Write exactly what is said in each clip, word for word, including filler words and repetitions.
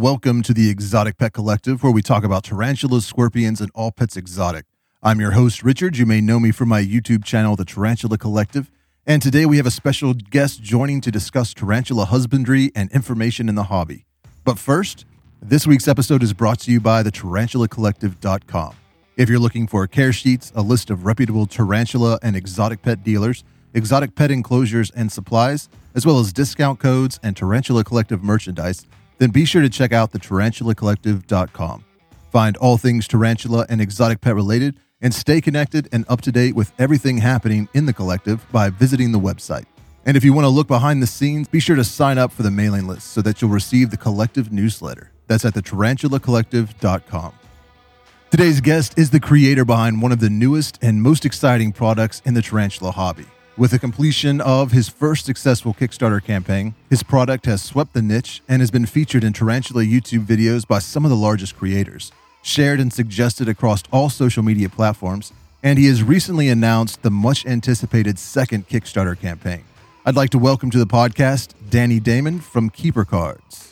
welcome to the Exotic Pet Collective, where we talk about tarantulas, scorpions, and all pets exotic. I'm your host, Richard. You may know me from my YouTube channel, The Tarantula Collective, and today we have a special guest joining to discuss tarantula husbandry and information in the hobby. But first, this week's episode is brought to you by the tarantula collective dot com. If you're looking for care sheets, a list of reputable tarantula and exotic pet dealers, exotic pet enclosures and supplies, as well as discount codes and Tarantula Collective merchandise, then be sure to check out the tarantula collective dot com. Find all things tarantula and exotic pet related, and stay connected and up to date with everything happening in the collective by visiting the website. And if you want to look behind the scenes, be sure to sign up for the mailing list so that you'll receive the collective newsletter. That's at the tarantula collective dot com. Today's guest is the creator behind one of the newest and most exciting products in the tarantula hobby. With the completion of his first successful Kickstarter campaign, his product has swept the niche and has been featured in tarantula YouTube videos by some of the largest creators, shared and suggested across all social media platforms, and he has recently announced the much-anticipated second Kickstarter campaign. I'd like to welcome to the podcast, Danny Damon from Keeper Cards.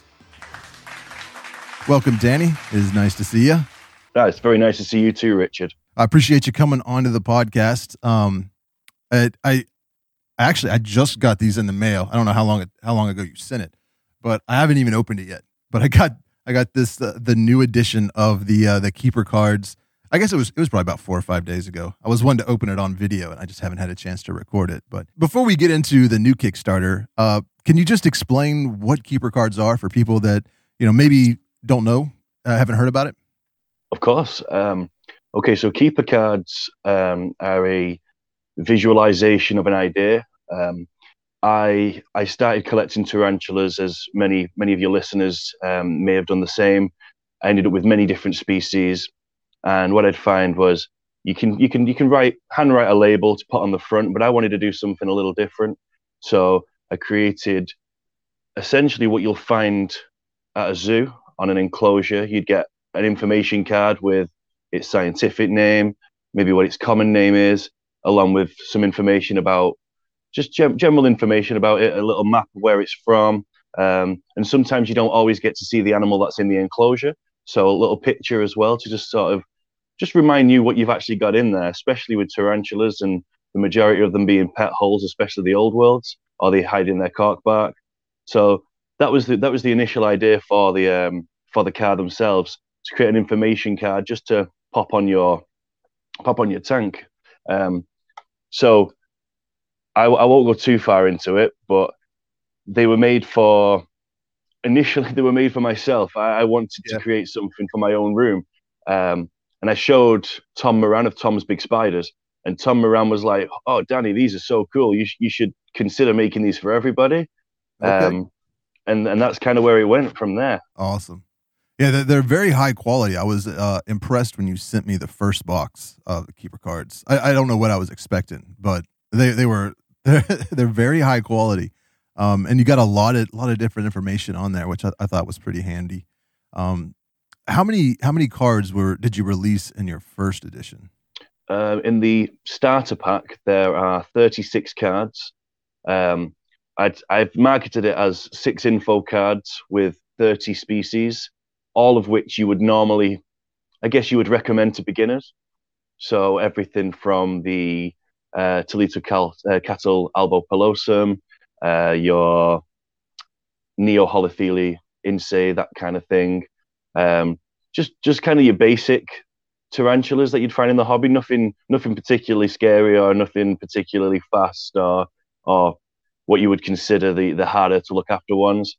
Welcome, Danny. It is nice to see you. Oh, it's very nice to see you too, Richard. I appreciate you coming onto the podcast. Um, I, I actually I just got these in the mail. I don't know how long how long ago you sent it, but I haven't even opened it yet. But I got I got this uh, the new edition of the uh, the Keeper Cards. I guess it was it was probably about four or five days ago. I was wanting to open it on video, and I just haven't had a chance to record it. But before we get into the new Kickstarter, uh, can you just explain what Keeper Cards are for people that you know maybe don't know, uh, haven't heard about it? Of course. Um, okay, so Keeper Cards um, are a visualization of an idea. Um, I I started collecting tarantulas, as many many of your listeners um, may have done the same. I ended up with many different species, and what I'd find was you can you can you can write handwrite a label to put on the front, but I wanted to do something a little different. So I created essentially what you'll find at a zoo on an enclosure. You'd get an information card with its scientific name, maybe what its common name is, along with some information about just gen- general information about it, a little map of where it's from. Um, and sometimes you don't always get to see the animal that's in the enclosure. So a little picture as well to just sort of just remind you what you've actually got in there, especially with tarantulas and the majority of them being pet holes, especially the old worlds, or they hide in their cork bark. So that was the, that was the initial idea for the, um, for the card themselves, to create an information card just to pop on your pop on your tank. Um, so I, I won't go too far into it, but they were made for initially they were made for myself. I, I wanted yeah. to create something for my own room, um, and I showed Tom Moran of Tom's Big Spiders, and Tom Moran was like, "Oh, Danny, these are so cool. You sh- you should consider making these for everybody." Okay. Um, and and that's kind of where it went from there. Awesome. Yeah, they're, they're very high quality. I was uh, impressed when you sent me the first box of the Keeper Cards. I, I don't know what I was expecting, but they, they were they're, they're very high quality, um, and you got a lot of lot of different information on there, which I, I thought was pretty handy. Um, how many how many cards were did you release in your first edition? Uh, in the starter pack, there are thirty-six cards. Um, I'd, I've marketed it as six info cards with thirty species, all of which you would normally, I guess you would recommend to beginners. So everything from the uh, Toledo cal- uh, cattle albo pelosum, uh, your Neoholothele insae, that kind of thing. Um, just just kind of your basic tarantulas that you'd find in the hobby. Nothing nothing particularly scary or nothing particularly fast or or what you would consider the the harder to look after ones.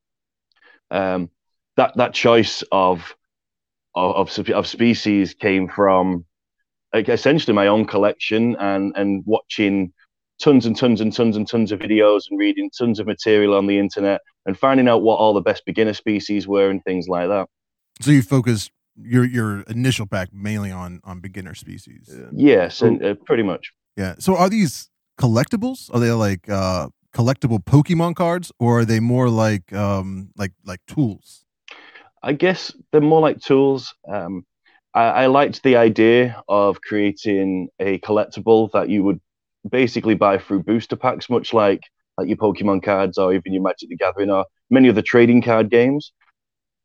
Um, That that choice of of of species came from like, essentially my own collection and and watching tons and tons and tons and tons of videos and reading tons of material on the internet and finding out what all the best beginner species were and things like that. So you focused your your initial pack mainly on on beginner species. Yes, and uh, pretty much. Yeah. So are these collectibles? Are they like uh, collectible Pokemon cards, or are they more like um, like like tools? I guess they're more like tools. Um, I, I liked the idea of creating a collectible that you would basically buy through booster packs, much like like your Pokemon cards or even your Magic the Gathering or many of the trading card games.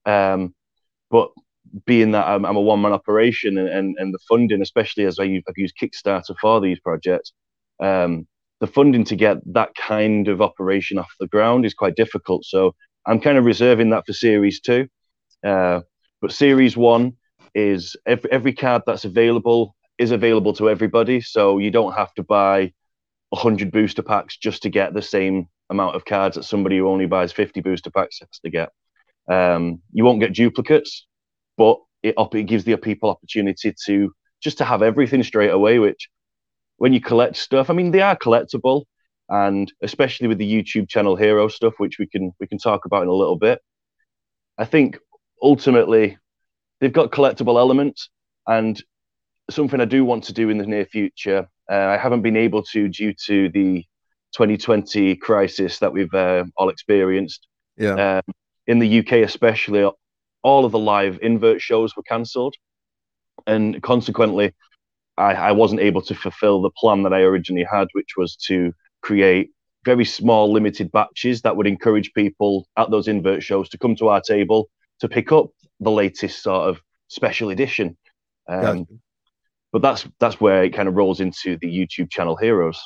Um, but being that I'm, I'm a one man operation and, and, and the funding, especially as I, I've used Kickstarter for these projects, um, the funding to get that kind of operation off the ground is quite difficult. So I'm kind of reserving that for series two. Uh, but series one is every, every card that's available is available to everybody. So you don't have to buy one hundred booster packs just to get the same amount of cards that somebody who only buys fifty booster packs has to get. Um, you won't get duplicates, but it, it gives the people opportunity to just to have everything straight away, which when you collect stuff, I mean, they are collectible, and especially with the YouTube channel Hero stuff, which we can we can talk about in a little bit. I think ultimately they've got collectible elements, and something I do want to do in the near future. Uh, I haven't been able to due to the twenty twenty crisis that we've uh, all experienced. Yeah. Um, in the U K, especially, all of the live invert shows were cancelled, and consequently, I, I wasn't able to fulfill the plan that I originally had, which was to create very small, limited batches that would encourage people at those invert shows to come to our table to pick up the latest sort of special edition. Um, gotcha. But that's that's where it kind of rolls into the YouTube channel Heroes.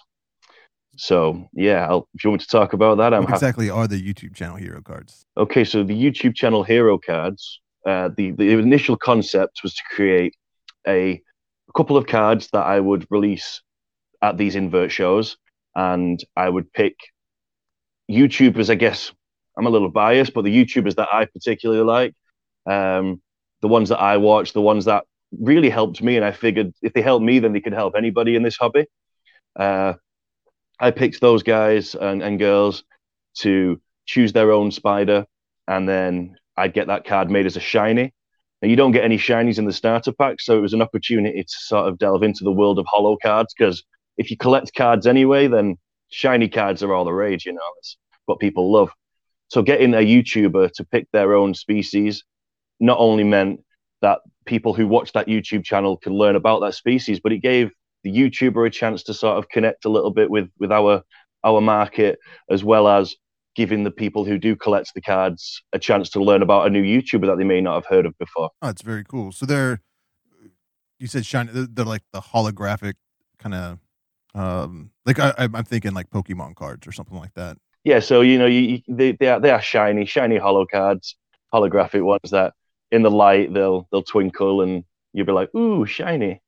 So yeah, I'll, if you want me to talk about that, I'm what exactly happy. Are the YouTube channel Hero cards? Okay, so the YouTube channel Hero cards, uh, the the initial concept was to create a, a couple of cards that I would release at these invert shows, and I would pick YouTubers. I guess I'm a little biased, but the YouTubers that I particularly like, um, the ones that I watch, the ones that really helped me, and I figured if they help me, then they could help anybody in this hobby. Uh, I picked those guys and, and girls to choose their own spider, and then I'd get that card made as a shiny. Now, you don't get any shinies in the starter pack, so it was an opportunity to sort of delve into the world of holo cards, because if you collect cards anyway, then shiny cards are all the rage, you know, it's what people love. So getting a YouTuber to pick their own species not only meant that people who watch that YouTube channel could learn about that species, but it gave the YouTuber a chance to sort of connect a little bit with with our our market, as well as giving the people who do collect the cards a chance to learn about a new YouTuber that they may not have heard of before. Oh, that's very cool. So they're, you said shiny, they're, they're like the holographic kind of, um, like I, I'm thinking like Pokemon cards or something like that. Yeah, so you know, you, you, they they are they are shiny, shiny holo cards, holographic ones that in the light they'll they'll twinkle and you'll be like, ooh, shiny.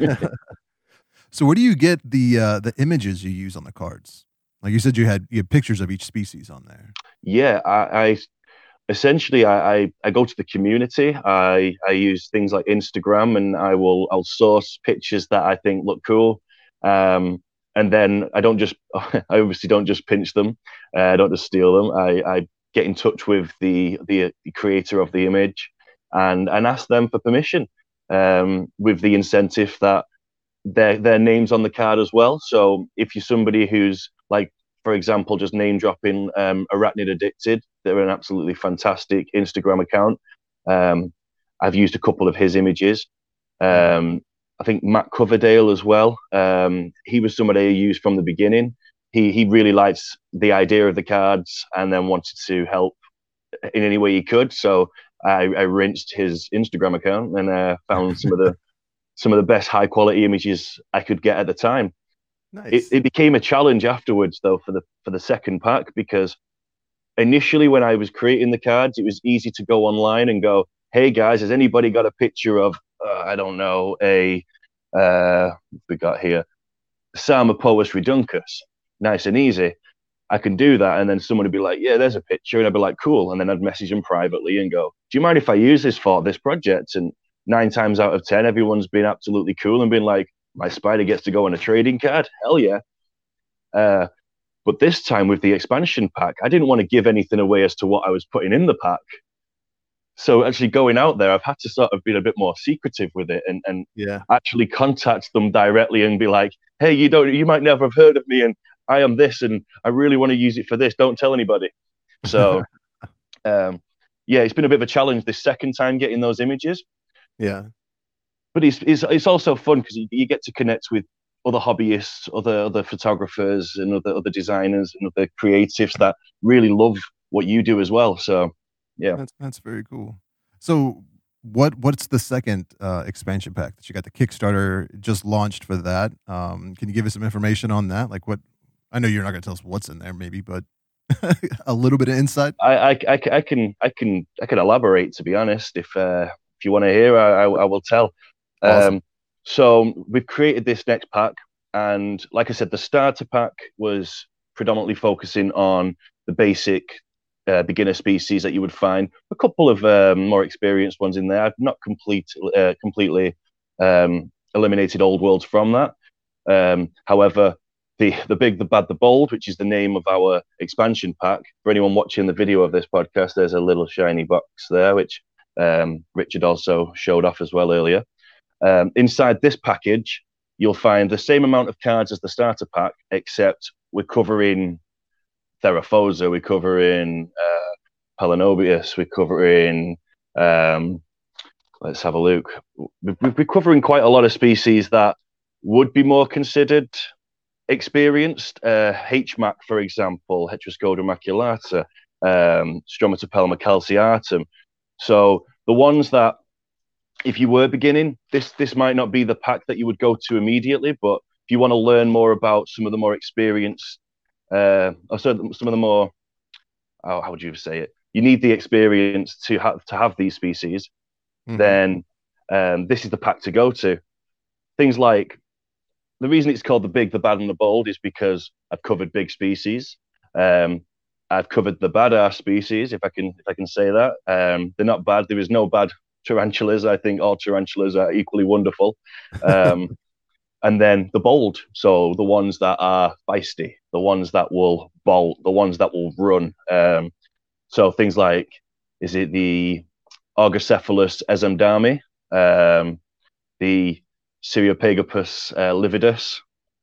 So where do you get the uh, the images you use on the cards? Like you said, you had you had pictures of each species on there. Yeah, I, I essentially I, I I go to the community. I I use things like Instagram, and I will I'll source pictures that I think look cool. Um, and then I don't just I obviously don't just pinch them. Uh, I don't just steal them. I, I get in touch with the, the the creator of the image and and ask them for permission. Um, with the incentive that their their names on the card as well. So if you're somebody who's like, for example, just name dropping um, Arachnid Addicted, they're an absolutely fantastic Instagram account. Um, I've used a couple of his images. Um, I think Matt Coverdale as well. Um, he was somebody I used from the beginning. He he really likes the idea of the cards and then wanted to help in any way he could. So I, I rinsed his Instagram account and uh, found some of the some of the best high quality images I could get at the time. Nice. It, it became a challenge afterwards, though, for the for the second pack, because initially when I was creating the cards, it was easy to go online and go, "Hey guys, has anybody got a picture of uh, I don't know a uh, we got here Psalmopoeus reduncus? Nice and easy. I can do that." And then someone would be like, "Yeah, there's a picture," and I'd be like, "Cool." And then I'd message them privately and go, "Do you mind if I use this for this project?" And nine times out of ten, everyone's been absolutely cool and been like, "My spider gets to go on a trading card. Hell yeah." Uh, but this time with the expansion pack, I didn't want to give anything away as to what I was putting in the pack. So actually going out there, I've had to sort of be a bit more secretive with it and, and yeah. actually contact them directly and be like, "Hey, you don't, you might never have heard of me, and I am this, and I really want to use it for this. Don't tell anybody." So, um, yeah, it's been a bit of a challenge this second time getting those images. Yeah, but it's it's, it's also fun because you, you get to connect with other hobbyists, other other photographers, and other other designers and other creatives that really love what you do as well. So, yeah, that's that's very cool. So what what's the second uh, expansion pack that you got? The Kickstarter just launched for that. Um, can you give us some information on that? Like what? I know you're not going to tell us what's in there, maybe, but a little bit of insight. I, I, I, I can I can I can elaborate, to be honest. If uh, if you want to hear, I, I, I will tell. Awesome. Um, so we've created this next pack, and like I said, the starter pack was predominantly focusing on the basic uh, beginner species that you would find. A couple of um, more experienced ones in there. I've not complete uh, completely um, eliminated old worlds from that. Um, however, the the big, the bad, the bold, which is the name of our expansion pack. For anyone watching the video of this podcast, there's a little shiny box there, which um, Richard also showed off as well earlier. Um, inside this package, you'll find the same amount of cards as the starter pack, except we're covering Theraphosa, we're covering uh, Palanobius, we're covering, um, let's have a look. We're covering quite a lot of species that would be more considered experienced. Uh, H M A C, for example, Heteroscoda maculata, um, Stromatopelma calciatum. So the ones that, if you were beginning, this this might not be the pack that you would go to immediately, but if you want to learn more about some of the more experienced, uh, or some of the more, oh, how would you say it? You need the experience to have to have these species. Mm-hmm. Then um, this is the pack to go to. Things like, the reason it's called the big, the bad, and the bold is because I've covered big species. Um, I've covered the badass species, if I can if I can say that. Um, they're not bad. There is no bad tarantulas. I think all tarantulas are equally wonderful. Um, and then the bold, so the ones that are feisty, the ones that will bolt, the ones that will run. Um, so things like, is it the Argocephalus ezemdami, um, the Cyriopagopus uh, lividus,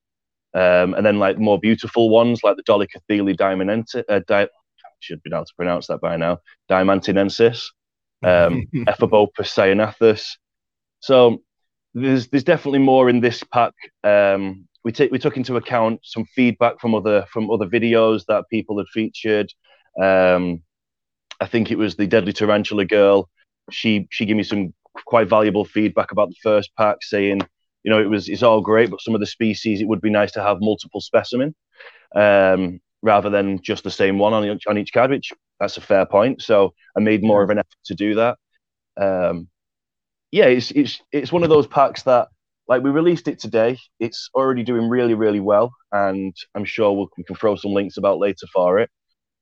um, and then like more beautiful ones like the Dolichothele diamanensis, uh, di- should be able to pronounce that by now, Diamantinensis, um, Ephebopus cyanathus. So there's there's definitely more in this pack. Um, we take we took into account some feedback from other from other videos that people had featured. Um, I think it was the Deadly Tarantula girl. She she gave me some quite valuable feedback about the first pack, saying, you know, it was it's all great, but some of the species, it would be nice to have multiple specimen um, rather than just the same one on on each card, which that's a fair point. So I made more yeah. of an effort to do that. Um, yeah, it's it's it's one of those packs that, like, we released it today. It's already doing really, really well, and I'm sure we'll, we can throw some links about later for it.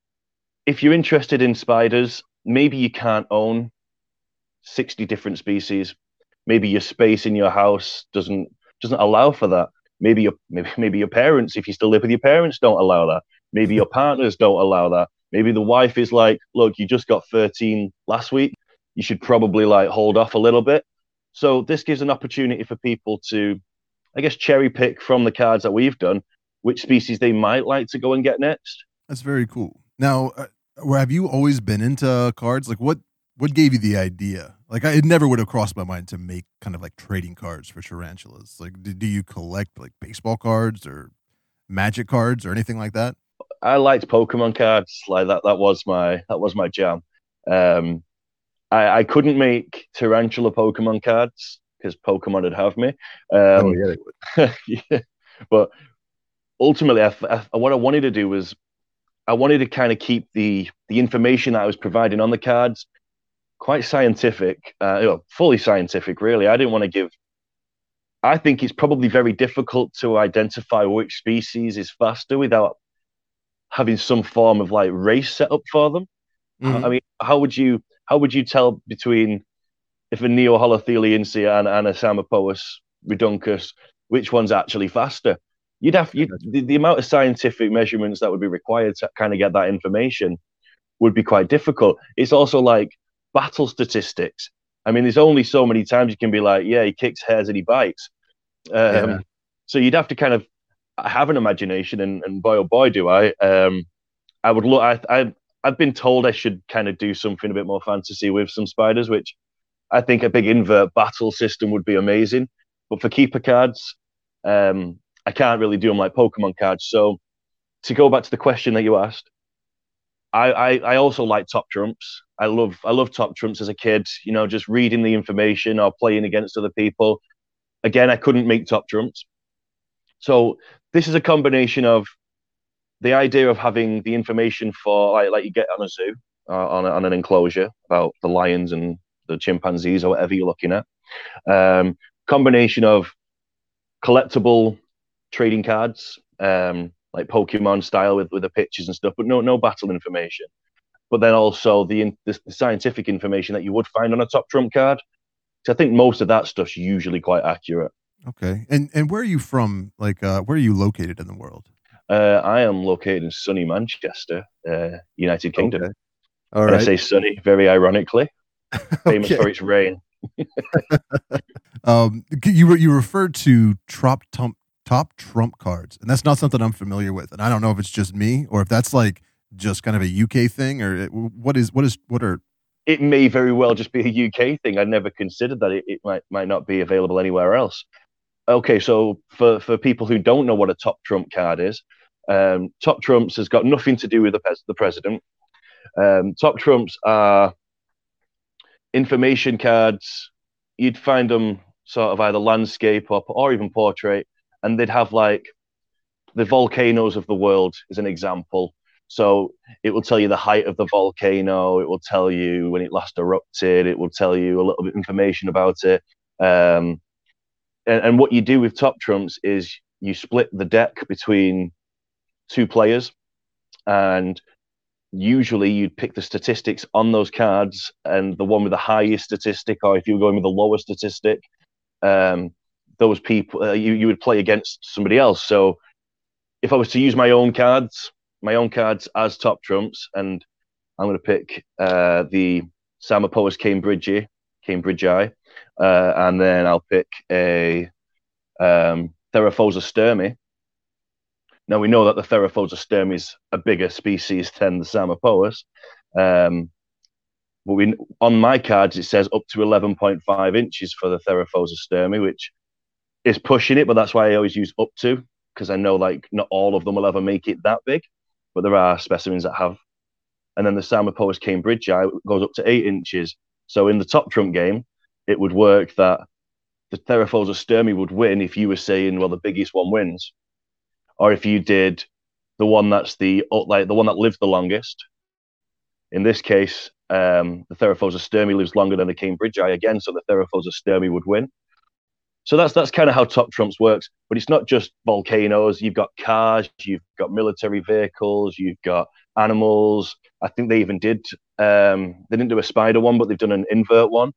If you're interested in spiders, maybe you can't own sixty different species. Maybe your space in your house doesn't doesn't allow for that. Maybe your maybe maybe your parents, if you still live with your parents, don't allow that. Maybe your partners don't allow that. Maybe the wife is like, look, you just got thirteen last week. You should probably like hold off a little bit. So this gives an opportunity for people to, I guess, cherry pick from the cards that we've done which species they might like to go and get next. That's very cool. Now, uh, have you always been into cards? Like, what what gave you the idea? Like, I, it never would have crossed my mind to make kind of like trading cards for tarantulas. Like, do, do you collect like baseball cards or Magic cards or anything like that? I liked Pokemon cards. Like that. That was my that was my jam. Um, I, I couldn't make tarantula Pokemon cards because Pokemon would have me. Um, oh yeah, they would. yeah. But ultimately, I, I, what I wanted to do was I wanted to kind of keep the the information that I was providing on the cards quite scientific, uh, you know, fully scientific. Really, I didn't want to give. I think it's probably very difficult to identify which species is faster without having some form of like race set up for them. Mm-hmm. I mean, how would you how would you tell between if a Neo-Holotheliensia and, and a Psammopoeus reduncus, which one's actually faster? You'd have you the, the amount of scientific measurements that would be required to kind of get that information would be quite difficult. It's also like battle statistics. I mean, there's only so many times you can be like, yeah, he kicks hairs and he bites. Um, yeah. So you'd have to kind of have an imagination, and, and boy, oh boy, do I. Um, I would look. I, I, I've been told I should kind of do something a bit more fantasy with some spiders, which I think a big invert battle system would be amazing. But for keeper cards, um, I can't really do them like Pokemon cards. So to go back to the question that you asked, I, I, I also like top trumps. I love I love Top Trumps as a kid. You know, just reading the information or playing against other people. Again, I couldn't make Top Trumps, so this is a combination of the idea of having the information for like like you get on a zoo uh, on a, on an enclosure about the lions and the chimpanzees or whatever you're looking at. Um, combination of collectible trading cards, um, like Pokemon style with with the pictures and stuff, but no no battle information. But then also the, the, the scientific information that you would find on a Top Trump card. So I think most of that stuff's usually quite accurate. Okay. And and where are you from? Like, uh, where are you located in the world? Uh, I am located in sunny Manchester, uh, United Kingdom. Okay. All and right. I say sunny very ironically, famous Okay. for its rain. um, you were you referred to top trump top trump cards, and that's not something I'm familiar with, and I don't know if it's just me or if that's like just kind of a U K thing, or it, what is what is what are. It may very well just be a U K thing. I never considered that it, it might might not be available anywhere else. Okay, so for for people who don't know what a top trump card is, um, top trumps has got nothing to do with the pres- the president. Um, top trumps are information cards. You'd find them sort of either landscape or or even portrait, and they'd have like the volcanoes of the world is an example. So it will tell you the height of the volcano. It will tell you when it last erupted. It will tell you a little bit of information about it. Um, and, and what you do with top trumps is you split the deck between two players, and usually you'd pick the statistics on those cards, and the one with the highest statistic, or if you were going with the lower statistic, um, those people uh, you you would play against somebody else. So if I was to use my own cards, my own cards as top trumps, and I'm going to pick uh, the Psamopoeus cambridgei, cambridgei, uh, and then I'll pick a um, Theraphosa sturmi. Now we know that the Theraphosa sturmi is a bigger species than the Psamopoeus, um, but we on my cards it says up to eleven point five inches for the Theraphosa sturmi, which is pushing it, but that's why I always use up to, because I know like not all of them will ever make it that big, but there are specimens that have. And then the Psamopoeus cambridgei goes up to eight inches. So in the top trump game, it would work that the Theraphosa sturmi would win if you were saying, well, the biggest one wins, or if you did the one that's the like the one that lives the longest. In this case, um, the Theraphosa sturmi lives longer than the cambridgei again, so the Theraphosa sturmi would win. So that's that's kind of how top trumps works. But it's not just volcanoes. You've got cars, you've got military vehicles, you've got animals. I think they even did. Um, they didn't do a spider one, but they've done an invert one.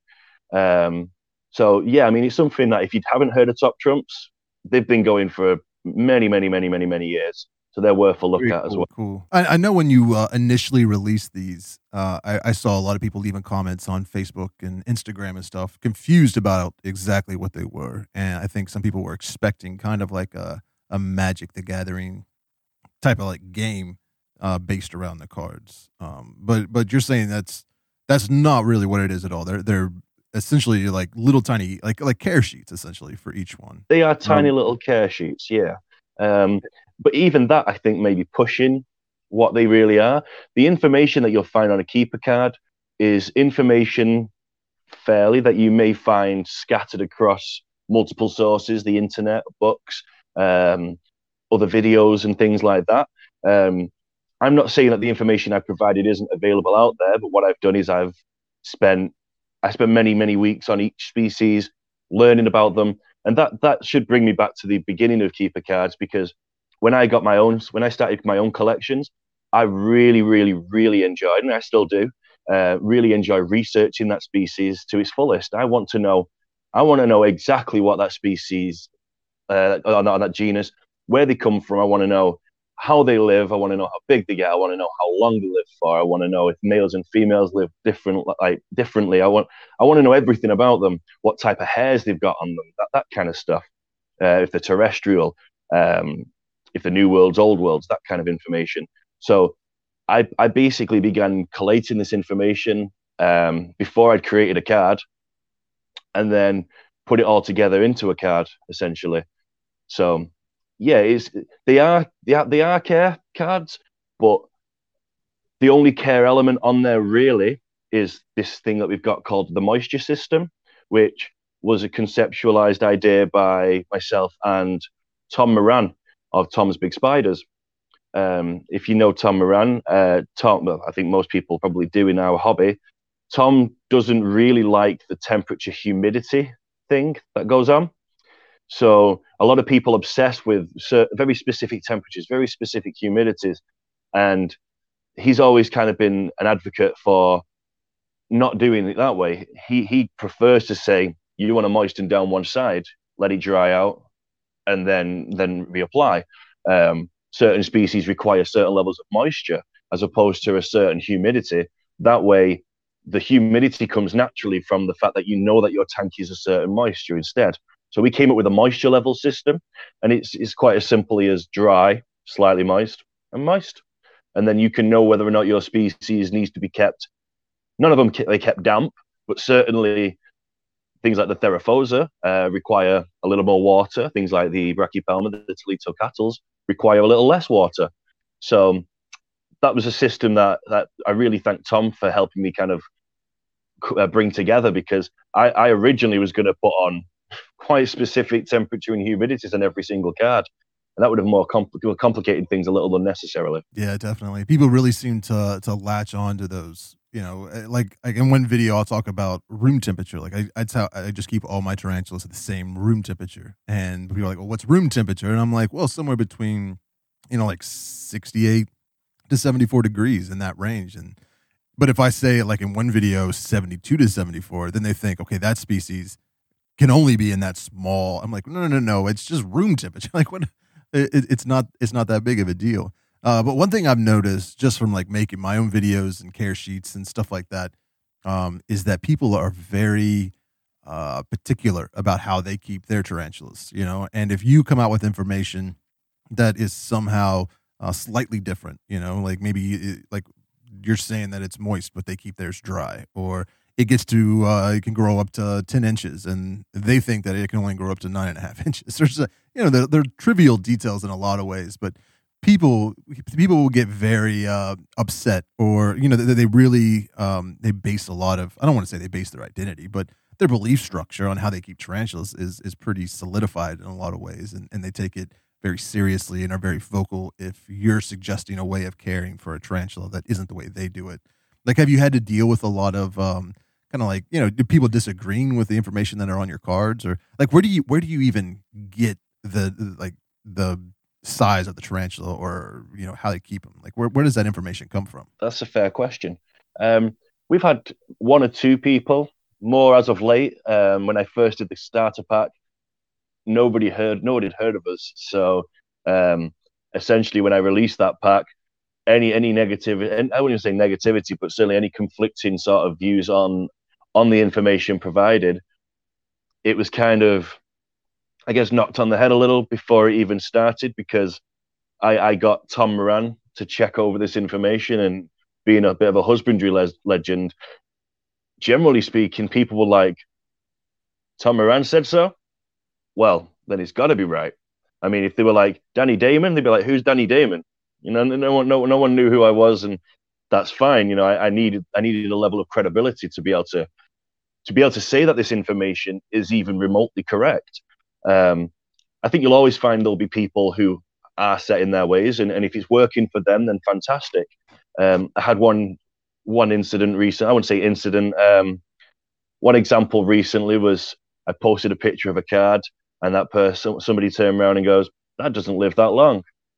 Um, so yeah, I mean, it's something that if you haven't heard of top trumps, they've been going for many, many, many, many, many years. So they're worth a look Very at cool, as well. Cool. I, I know when you uh, initially released these, uh, I, I saw a lot of people leaving comments on Facebook and Instagram and stuff, confused about exactly what they were, and I think some people were expecting kind of like a a Magic the Gathering type of like game uh, based around the cards. Um, but but you're saying that's that's not really what it is at all. They're they're essentially like little tiny like like care sheets essentially for each one. They are tiny um, little care sheets, yeah. Um, but even that, I think, may be pushing what they really are. The information that you'll find on a keeper card is information fairly that you may find scattered across multiple sources, the internet, books, um, other videos and things like that. Um, I'm not saying that the information I've provided isn't available out there, but what I've done is I've spent I spent many, many weeks on each species, learning about them. And that that should bring me back to the beginning of keeper cards, because when I got my own, when I started my own collections, I really, really, really enjoyed, and I still do, uh, really enjoy researching that species to its fullest. I want to know, I want to know exactly what that species, uh, or not that genus, where they come from. I want to know how they live. I want to know how big they get. I want to know how long they live for. I want to know if males and females live different, like differently. I want, I want to know everything about them. What type of hairs they've got on them. That that kind of stuff. Uh, if they're terrestrial, um, if they're new worlds, old worlds, that kind of information. So, I I basically began collating this information um, before I'd created a card, and then put it all together into a card essentially. So. Yeah, it's, they are they are they are care cards, but the only care element on there really is this thing that we've got called the moisture system, which was a conceptualized idea by myself and Tom Moran of Tom's Big Spiders. Um, if you know Tom Moran, uh, Tom, well, I think most people probably do in our hobby. Tom doesn't really like the temperature humidity thing that goes on. So a lot of people obsess with very specific temperatures, very specific humidities. And he's always kind of been an advocate for not doing it that way. He he prefers to say, you want to moisten down one side, let it dry out, and then then reapply. Um, certain species require certain levels of moisture as opposed to a certain humidity. That way, the humidity comes naturally from the fact that you know that your tank is a certain moisture instead. So we came up with a moisture level system, and it's it's quite as simply as dry, slightly moist, and moist. And then you can know whether or not your species needs to be kept. None of them they kept damp, but certainly things like the Theraphosa uh, require a little more water. Things like the Brachypelma, the Toledo require a little less water. So that was a system that that I really thank Tom for helping me kind of uh, bring together, because I, I originally was going to put on quite specific temperature and humidities on every single card. And that would have more compl- complicated things a little unnecessarily. Yeah, definitely. People really seem to to latch on to those. You know, like, like in one video, I'll talk about room temperature. Like I, I tell, I just keep all my tarantulas at the same room temperature. And people are like, well, what's room temperature? And I'm like, well, somewhere between, you know, like sixty-eight to seventy-four degrees, in that range. And but if I say, like in one video, seventy-two to seventy-four, then they think, okay, that species can only be in that small. I'm like, no, no, no, no. It's just room temperature. Like what? It, it's not. It's not that big of a deal. Uh, but one thing I've noticed just from like making my own videos and care sheets and stuff like that, um, is that people are very uh, particular about how they keep their tarantulas. You know, and if you come out with information that is somehow uh, slightly different, you know, like maybe it, like you're saying that it's moist, but they keep theirs dry, or it gets to uh, it can grow up to ten inches, and they think that it can only grow up to nine and a half inches. There's a, you know, they're, they're trivial details in a lot of ways, but people people will get very uh, upset, or you know, they, they really um, they base a lot of, I don't want to say they base their identity, but their belief structure on how they keep tarantulas is is pretty solidified in a lot of ways, and, and they take it very seriously and are very vocal if you're suggesting a way of caring for a tarantula that isn't the way they do it. Like, have you had to deal with a lot of um, kind of like, you know, do people disagreeing with the information that are on your cards, or like where do you where do you even get the, the like the size of the tarantula, or you know how they keep them? Like where where does that information come from? That's a fair question. Um, we've had one or two people, more as of late. Um, when I first did the starter pack, nobody heard nobody had heard of us. So um, essentially, when I released that pack, any any negative, and I wouldn't say negativity, but certainly any conflicting sort of views on on the information provided, it was kind of, I guess, knocked on the head a little before it even started, because I, I got Tom Moran to check over this information, and being a bit of a husbandry le- legend, generally speaking, people were like, Tom Moran said so? Well, then it's got to be right. I mean, if they were like Danny Damon, they'd be like, who's Danny Damon? You know, no one, no, no one knew who I was, and that's fine. You know, I, I needed, I needed a level of credibility to be able to, to be able to say that this information is even remotely correct. Um, I think you'll always find there'll be people who are set in their ways, and, and if it's working for them, then fantastic. Um, I had one, one incident recent. I wouldn't say incident. Um, one example recently was I posted a picture of a card, and that person, somebody turned around and goes, "That doesn't live that long."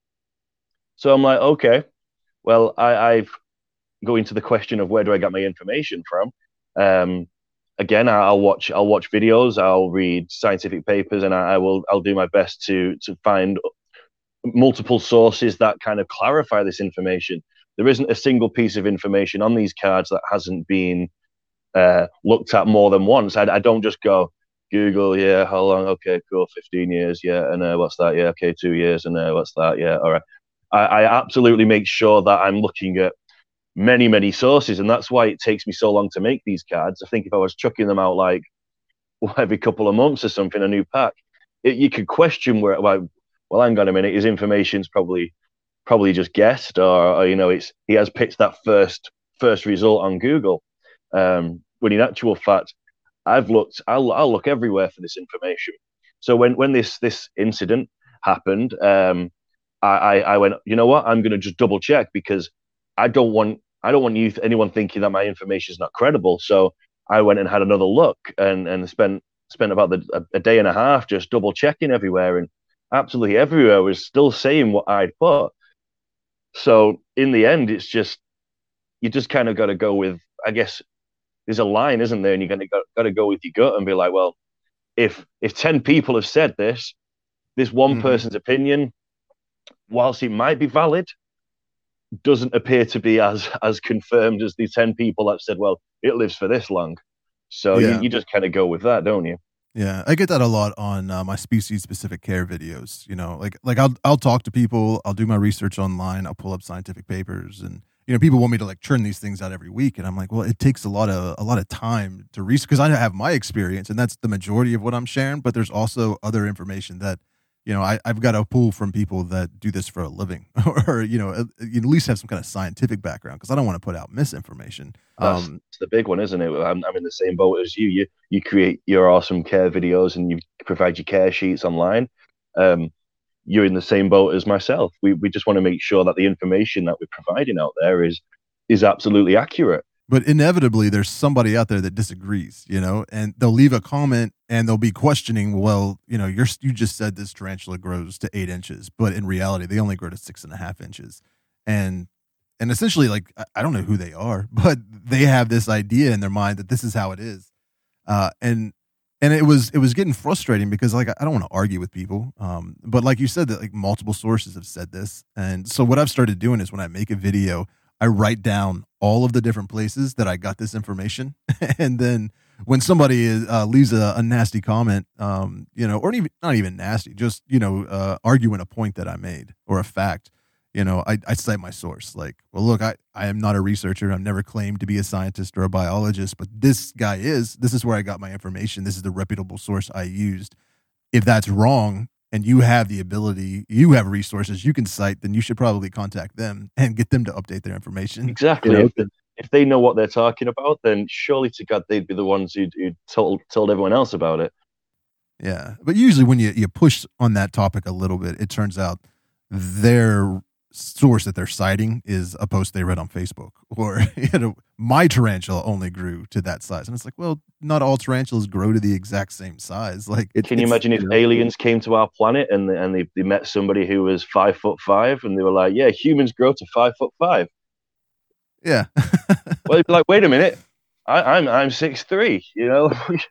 So I'm like, okay, well, I, I've go into the question of where do I get my information from. Um, again, I'll watch, I'll watch videos, I'll read scientific papers, and I, I will, I'll do my best to to find multiple sources that kind of clarify this information. There isn't a single piece of information on these cards that hasn't been uh, looked at more than once. I, I don't just go Google, yeah, how long? Okay, cool, fifteen years, yeah, and uh, what's that? Yeah, okay, two years, and uh, what's that? Yeah, all right. I, I absolutely make sure that I'm looking at many, many sources, and that's why it takes me so long to make these cards. I think if I was chucking them out like every couple of months or something, a new pack, it, you could question where, like, well, hang on a minute, his information's probably probably just guessed, or, or you know, it's he has picked that first first result on Google. Um, when in actual fact, I've looked, I'll, I'll look everywhere for this information. So when, when this, this incident happened, um, I, I, I went, you know what, I'm going to just double check because I don't want, I don't want you, anyone thinking that my information is not credible. So I went and had another look and, and spent, spent about the, a, a day and a half just double checking everywhere, and absolutely everywhere was still saying what I'd put. So in the end, it's just, you just kind of got to go with, I guess there's a line, isn't there? And you're going to got to go with your gut and be like, well, if if ten people have said this, this one mm-hmm. person's opinion, whilst it might be valid, doesn't appear to be as as confirmed as the ten people that said, well, it lives for this long. So yeah. you, you just kind of go with that, don't you? Yeah, I get that a lot on uh, my species-specific care videos. You know, like like I'll I'll talk to people, I'll do my research online, I'll pull up scientific papers, and you know, people want me to like churn these things out every week, and I'm like, well, it takes a lot of a lot of time to research because I have my experience, and that's the majority of what I'm sharing. But there's also other information that, you know, I, I've got to pull from people that do this for a living, or you know, at, at least have some kind of scientific background because I don't want to put out misinformation. That's, um, that's the big one, isn't it? I'm, I'm in the same boat as you. You you create your awesome care videos and you provide your care sheets online. Um, you're in the same boat as myself. We we just want to make sure that the information that we're providing out there is is absolutely accurate. But inevitably, there's somebody out there that disagrees, you know, and they'll leave a comment and they'll be questioning, well, you know, you're you just said this tarantula grows to eight inches, but in reality, they only grow to six and a half inches. And and essentially, like, I don't know who they are, but they have this idea in their mind that this is how it is. Uh, and And it was it was getting frustrating because like I don't want to argue with people, um, but like you said that like multiple sources have said this, and so what I've started doing is when I make a video, I write down all of the different places that I got this information, and then when somebody is, uh, leaves a, a nasty comment, um, you know, or even not even nasty, just you know, uh, arguing a point that I made or a fact. You know, I, I cite my source. Like, well, look, I, I am not a researcher. I've never claimed to be a scientist or a biologist, but this guy is. This is where I got my information. This is the reputable source I used. If that's wrong and you have the ability, you have resources you can cite, then you should probably contact them and get them to update their information. Exactly. You know? if, they, if they know what they're talking about, then surely to God, they'd be the ones who told, told everyone else about it. Yeah. But usually when you, you push on that topic a little bit, it turns out they're source that they're citing is a post they read on Facebook, or you know, my tarantula only grew to that size, and it's like, well, not all tarantulas grow to the exact same size. Like, it, can you imagine if you know, aliens came to our planet and and they, they met somebody who was five foot five, and they were like, yeah, humans grow to five foot five. Yeah. Well, they'd be like, wait a minute, I, I'm I'm six three. You know,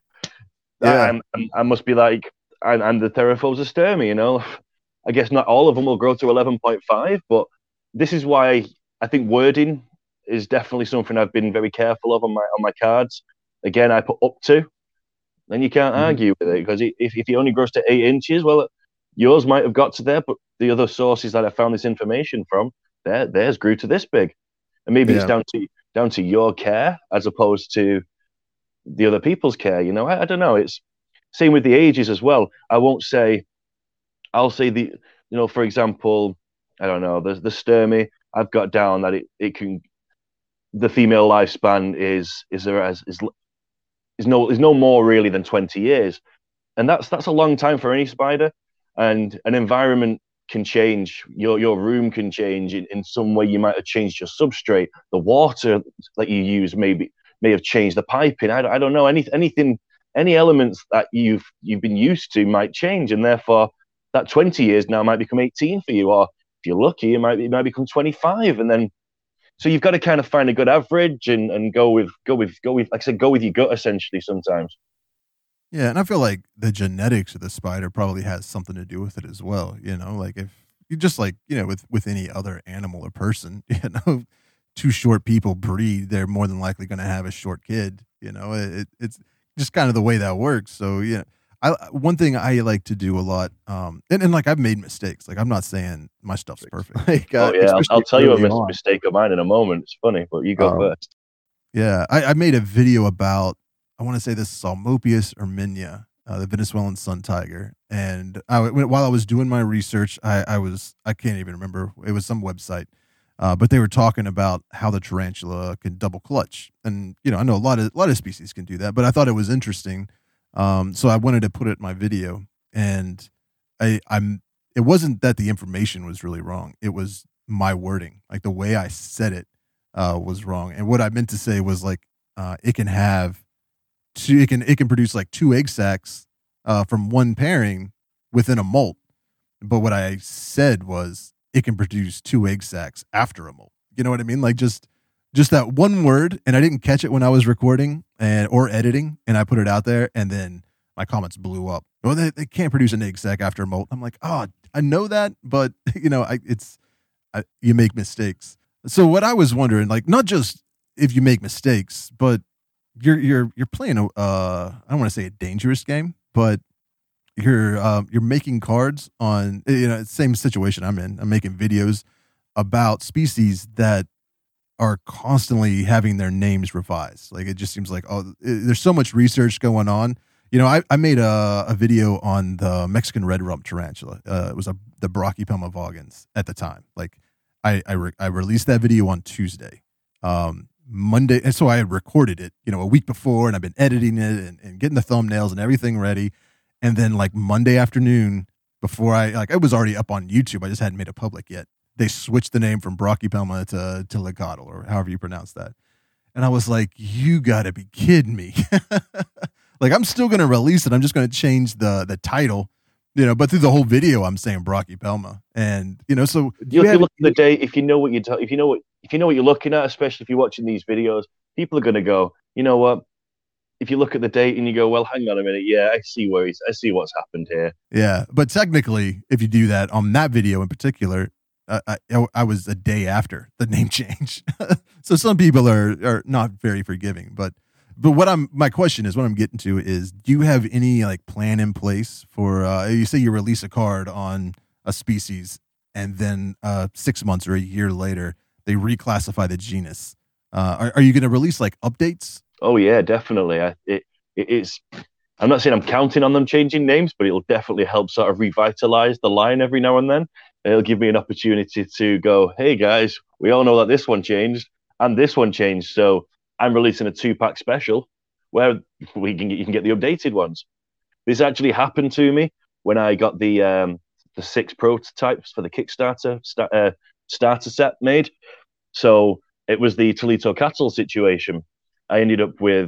yeah, I'm, I'm, I must be like, I'm, I'm the Theraphosa you know. I guess not all of them will grow to eleven point five, but this is why I think wording is definitely something I've been very careful of on my on my cards. Again, I put up to, then you can't mm-hmm. argue with it, because if, if he only grows to eight inches, well, yours might have got to there, but the other sources that I found this information from, their, theirs grew to this big. And maybe yeah. it's down to down to your care as opposed to the other people's care. You know, I, I don't know. It's same with the ages as well. I won't say... I'll say the, you know, for example, I don't know, the the Sturmy, I've got down that it, it can, the female lifespan is is there as is is no is no more really than twenty years, and that's that's a long time for any spider, and an environment can change, your your room can change in, in some way. You might have changed your substrate, the water that you use maybe may have changed, the piping. I, I don't know, any anything, any elements that you've you've been used to might change, and therefore that twenty years now might become eighteen for you, or if you're lucky, it might, it might become twenty-five. And then, so you've got to kind of find a good average and, and go with, go with, go with, like I said, go with your gut essentially sometimes. Yeah. And I feel like the genetics of the spider probably has something to do with it as well. You know, like if you just like, you know, with, with any other animal or person, you know, two short people breed, they're more than likely going to have a short kid. You know, it, it's just kind of the way that works. So, yeah. I, one thing I like to do a lot, um, and, and like I've made mistakes. Like I'm not saying my stuff's perfect. Like, uh, oh yeah, I'll, I'll tell you a mis- mistake of mine in a moment. It's funny, but you go um, first. Yeah, I, I made a video about, I want to say this Psalmopius erminia, uh, the Venezuelan sun tiger. And I, while I was doing my research, I, I was I can't even remember. It was some website. Uh, but they were talking about how the tarantula can double clutch, and you know, I know a lot of a lot of species can do that, but I thought it was interesting, um, so I wanted to put it in my video. And I, I'm. It wasn't that the information was really wrong; it was my wording, like the way I said it, uh, was wrong. And what I meant to say was like, uh, it can have two, it can it can produce like two egg sacs uh, from one pairing within a molt. But what I said was it can produce two egg sacs after a molt. You know what I mean? Like just just that one word, and I didn't catch it when I was recording and or editing, and I put it out there, and then my comments blew up. Oh, they, they can't produce an egg sac after a molt. I'm like, oh, I know that, but you know, I, it's I, you make mistakes. So what I was wondering, like, not just if you make mistakes, but you're you're you're playing a uh, I don't want to say a dangerous game, but you're uh, you're making cards on, you know, same situation I'm in. I'm making videos about species that are constantly having their names revised. Like it just seems like, oh, it, there's so much research going on. You know, I, I made a, a video on the Mexican red rump tarantula. Uh, it was a the Brachypelma vagans at the time. Like I I, re, I released that video on Tuesday. Um, Monday, and so I had recorded it, you know, a week before, and I've been editing it and, and getting the thumbnails and everything ready. And then like Monday afternoon, before I like, it was already up on YouTube. I just hadn't made it public yet. They switched the name from Brachypelma to to Legatl, or however you pronounce that. And I was like, you gotta be kidding me. Like I'm still gonna release it. I'm just gonna change the the title, you know. But through the whole video, I'm saying Brachypelma, and you know, so you, you look at the date. If you know what you ta- if you know what if you know what you're looking at, especially if you're watching these videos, people are gonna go, you know what? If you look at the date and you go, well, hang on a minute, yeah, I see where he's, I see what's happened here. Yeah, but technically, if you do that on that video in particular, uh, I, I was a day after the name change. So some people are are not very forgiving. But but what I'm my question is, what I'm getting to is, do you have any like plan in place for? Uh, you say you release a card on a species, and then uh, six months or a year later, they reclassify the genus. Uh, are, are you going to release like updates? Oh yeah, definitely. I, it, it it's. I'm not saying I'm counting on them changing names, but it'll definitely help sort of revitalize the line every now and then. It'll give me an opportunity to go, hey guys, we all know that this one changed and this one changed, so I'm releasing a two-pack special where we can get, you can get the updated ones. This actually happened to me when I got the um, the six prototypes for the Kickstarter sta- uh, starter set made. So it was the Toledo cattle situation. I ended up with,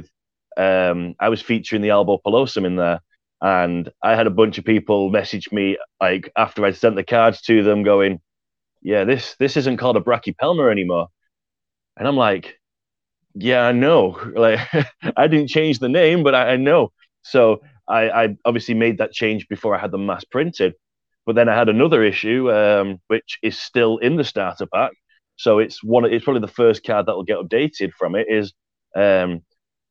um, I was featuring the Albo Pelosum in there, and I had a bunch of people message me like after I sent the cards to them going, yeah, this this isn't called a Brachypelma anymore. And I'm like, yeah, I know. Like I didn't change the name, but I, I know. So I, I obviously made that change before I had them mass printed. But then I had another issue, um, which is still in the starter pack. So it's one. It's probably the first card that will get updated from it. Is um,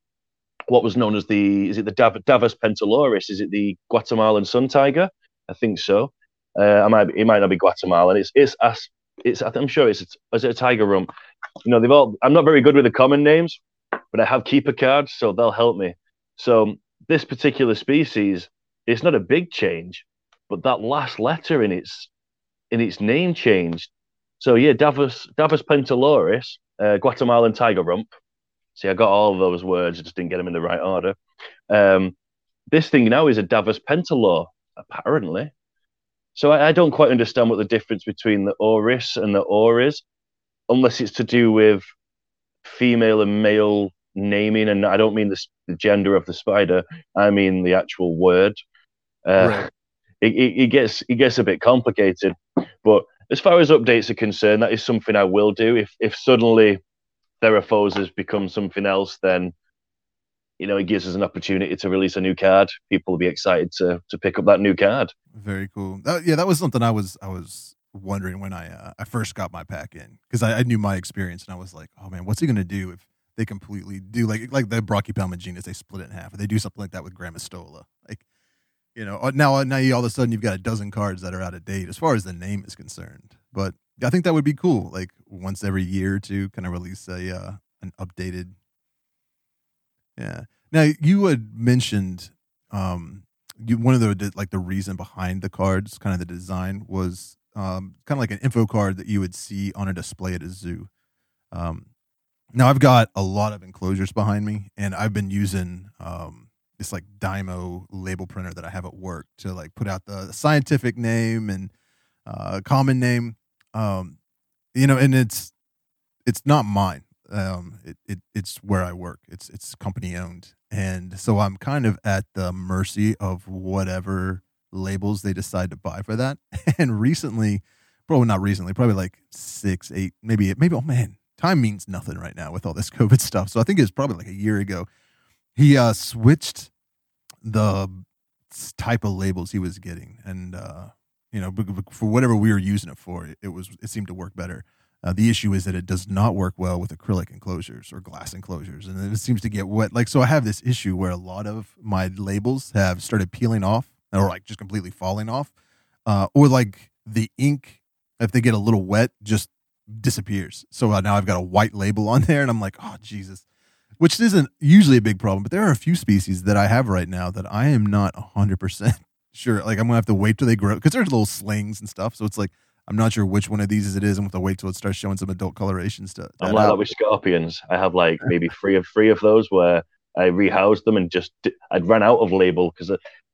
what was known as the is it the Dav- Davos Pentaloris? Is it the Guatemalan sun tiger? I think so. Uh, I might it might not be Guatemalan. It's it's it's I'm sure it's is it a tiger rump. You know, they've all. I'm not very good with the common names, but I have keeper cards, so they'll help me. So this particular species, it's not a big change, but that last letter in its in its name changed. So yeah, Davos Davos Pentaloris, uh, Guatemalan tiger rump. See, I got all of those words, I just didn't get them in the right order. Um, this thing now is a Davos Pentalore, apparently. So I, I don't quite understand what the difference between the Oris and the Or is, unless it's to do with female and male naming. And I don't mean the, the gender of the spider, I mean the actual word. Uh, right. it, it, it gets it gets a bit complicated. But as far as updates are concerned, that is something I will do. If if suddenly Theraphos has become something else, then you know it gives us an opportunity to release a new card. People will be excited to to pick up that new card. Very cool. Uh, yeah, that was something I was I was wondering when I uh, I first got my pack in, because I, I knew my experience, and I was like, oh man, what's he gonna do if they completely do like like the Brachypelma genus, they split it in half, or they do something like that with Grammostola, like. You know, now now you all of a sudden you've got a dozen cards that are out of date as far as the name is concerned. But I think that would be cool. Like once every year or two, kind of release a uh, an updated. Yeah. Now you had mentioned um, you one of the like the reason behind the cards, kind of the design was um, kind of like an info card that you would see on a display at a zoo. Um, now I've got a lot of enclosures behind me, and I've been using um, this like Dymo label printer that I have at work to like put out the scientific name and uh, common name. Um, you know, and it's it's not mine. Um, it, it it's where I work. It's it's company owned, and so I'm kind of at the mercy of whatever labels they decide to buy for that. And recently, probably not recently, probably like six, eight, maybe maybe. Oh man, time means nothing right now with all this COVID stuff. So I think it was probably like a year ago. He uh, switched the type of labels he was getting, and uh, you know, for whatever we were using it for, it was it seemed to work better. Uh, the issue is that it does not work well with acrylic enclosures or glass enclosures, and it seems to get wet. Like, so I have this issue where a lot of my labels have started peeling off or like just completely falling off, uh, or like the ink, if they get a little wet, just disappears. So uh, now I've got a white label on there, and I'm like, oh, Jesus, which isn't usually a big problem, but there are a few species that I have right now that I am not one hundred percent sure. Like, I'm going to have to wait till they grow, because there's little slings and stuff, so it's like, I'm not sure which one of these it is. I'm going to have to wait till it starts showing some adult coloration stuff. I'm like that with scorpions. I have like maybe three of three of those where I rehoused them and just I'd run out of label because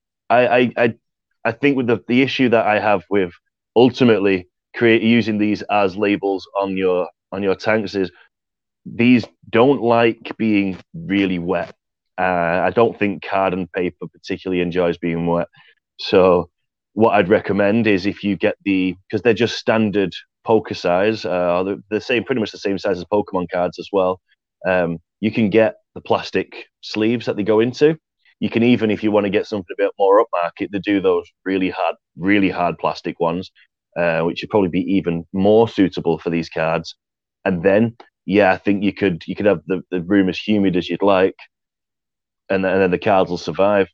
I I I I think with the the issue that I have with ultimately create using these as labels on your on your tanks is these don't like being really wet. Uh, I don't think card and paper particularly enjoys being wet, so. What I'd recommend is if you get the, because they're just standard poker size, uh, they're the same, pretty much the same size as Pokemon cards as well. Um, you can get the plastic sleeves that they go into. You can even, if you want to get something a bit more upmarket, they do those really hard, really hard plastic ones, uh, which would probably be even more suitable for these cards. And then, yeah, I think you could you could have the, the room as humid as you'd like, and then, and then the cards will survive.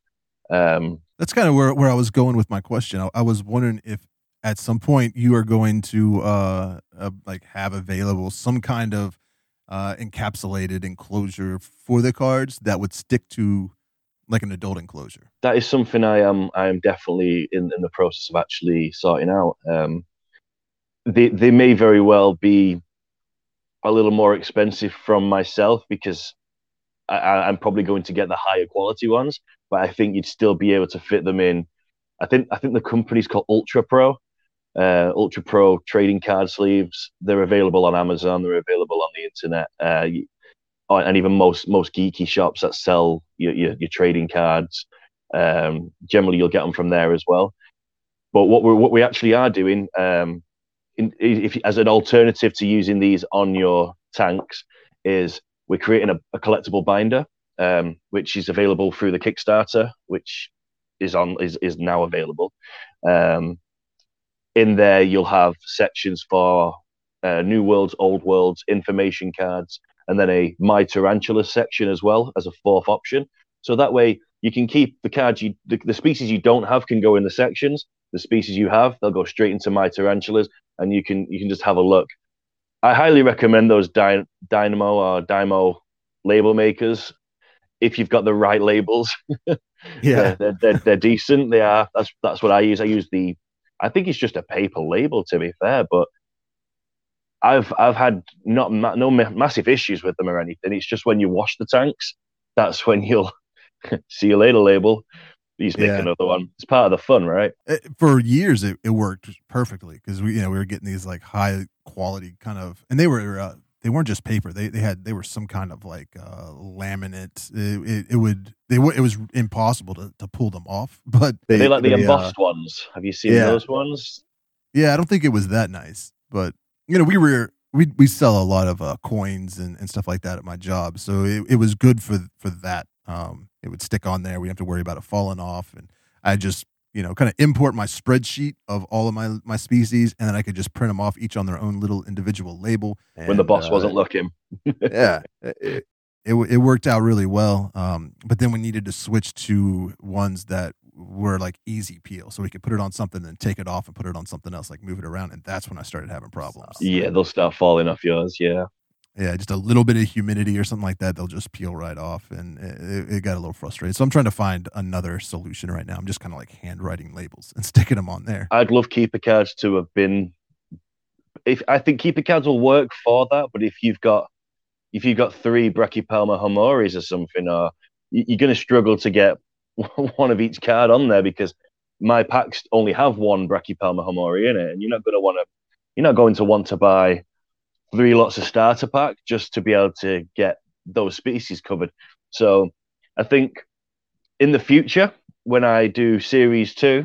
Um, That's kind of where, where I was going with my question. I, I was wondering if at some point you are going to uh, uh, like have available some kind of uh, encapsulated enclosure for the cards that would stick to like an adult enclosure. That is something I am I am definitely in, in the process of actually sorting out. Um, they they may very well be a little more expensive from myself because I, I'm probably going to get the higher quality ones, but I think you'd still be able to fit them in. I think I think the company's called Ultra Pro, uh, Ultra Pro trading card sleeves. They're available on Amazon. They're available on the internet, uh, you, and even most most geeky shops that sell your your, your trading cards. Um, generally, you'll get them from there as well. But what we what we actually are doing, um, in, if as an alternative to using these on your tanks, is we're creating a, a collectible binder, um, which is available through the Kickstarter, which is on is, is now available. Um, in there, you'll have sections for uh, New Worlds, Old Worlds, information cards, and then a My Tarantula section as well as a fourth option. So that way, you can keep the cards you the, the species you don't have can go in the sections. The species you have, they'll go straight into My Tarantulas, and you can you can just have a look. I highly recommend those Dy- Dynamo or Dymo label makers if you've got the right labels. Yeah, they're, they're, they're decent. They are. That's that's what I use. I use the. I think it's just a paper label, to be fair, but I've I've had not ma- no ma- massive issues with them or anything. It's just when you wash the tanks, that's when you'll see you later label. You just make yeah. another one. It's part of the fun, right? It, for years, it, it worked perfectly because we, you know, we were getting these like high quality kind of, and they were uh, they weren't just paper. They they had they were some kind of like uh, laminate. It, it, it would they w- it was impossible to, to pull them off. But they, they like the they, embossed uh, ones. Have you seen yeah. those ones? Yeah, I don't think it was that nice, but you know, we were we we sell a lot of uh, coins and, and stuff like that at my job, so it, it was good for for that. Um, it would stick on there. We didn't have to worry about it falling off, and I just, you know, kind of import my spreadsheet of all of my my species, and then I could just print them off each on their own little individual label. And, when the boss uh, wasn't looking. yeah, it, it it worked out really well. Um, but then we needed to switch to ones that were like easy peel, so we could put it on something and take it off and put it on something else, like move it around, and that's when I started having problems. Yeah, they'll start falling off yours. Yeah. Yeah, just a little bit of humidity or something like that, they'll just peel right off, and it, it got a little frustrating. So I'm trying to find another solution right now. I'm just kind of like handwriting labels and sticking them on there. I'd love keeper cards to have been. If I think keeper cards will work for that, but if you've got if you've got three Brachypelma Homoris or something, or you're going to struggle to get one of each card on there because my packs only have one Brachypelma Homori in it, and you're not going to want to. You're not going to want to buy three lots of starter pack just to be able to get those species covered. So I think in the future, when I do series two,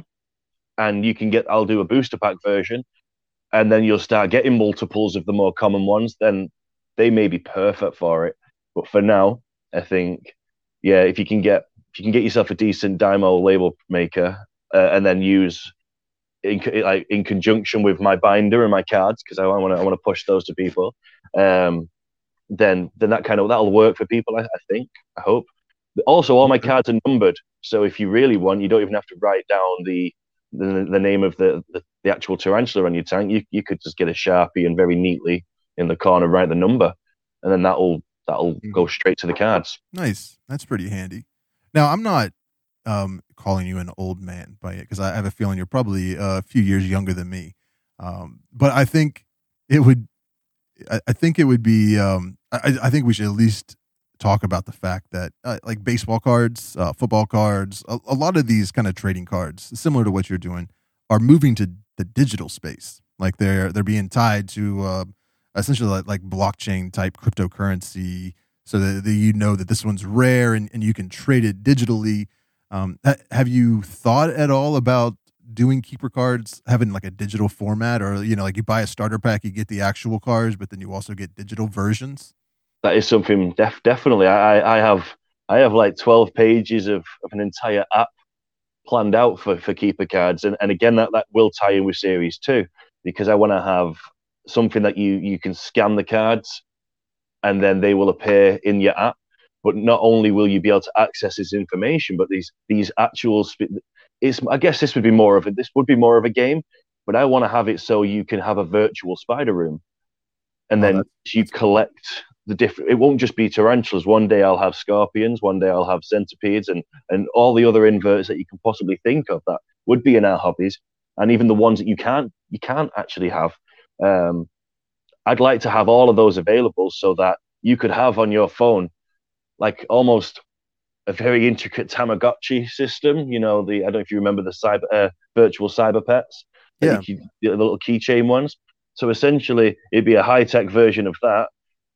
and you can get, I'll do a booster pack version, and then you'll start getting multiples of the more common ones, then they may be perfect for it. But for now, I think, yeah, if you can get if you can get yourself a decent Dymo label maker, uh, and then use in like in conjunction with my binder and my cards, because I want to I want to push those to people, um, then then that kind of that'll work for people. I, I think. I hope. Also, all my cards are numbered, so if you really want, you don't even have to write down the the, the name of the, the the actual tarantula on your tank. You you could just get a Sharpie and very neatly in the corner write the number, and then that'll that'll mm-hmm. go straight to the cards. Nice. That's pretty handy. Now, I'm not um, calling you an old man by it, because I have a feeling you're probably a few years younger than me. Um, but I think it would, I, I think it would be, um, I, I think we should at least talk about the fact that uh, like baseball cards, uh, football cards, a, a lot of these kind of trading cards, similar to what you're doing, are moving to the digital space. Like they're they're being tied to uh, essentially like, like blockchain type cryptocurrency, so that, that you know that this one's rare and, and you can trade it digitally. Um, ha- have you thought at all about doing keeper cards, having like a digital format, or, you know, like you buy a starter pack, you get the actual cards, but then you also get digital versions? That is something def- definitely. I, I have I have like twelve pages of, of an entire app planned out for, for keeper cards, and, and again that, that will tie in with series two, because I want to have something that you you can scan the cards and then they will appear in your app. But not only will you be able to access this information, but these these actual it's I guess this would be more of a this would be more of a game, but I want to have it so you can have a virtual spider room, and oh, then that's, you that's collect cool. the different. It won't just be tarantulas. One day I'll have scorpions. One day I'll have centipedes, and and all the other inverts that you can possibly think of that would be in our hobbies, and even the ones that you can't you can't actually have. Um, I'd like to have all of those available so that you could have on your phone, like almost a very intricate Tamagotchi system. You know, the I don't know if you remember the cyber uh, virtual cyber pets. Yeah, you, the little keychain ones. So essentially, it'd be a high tech version of that,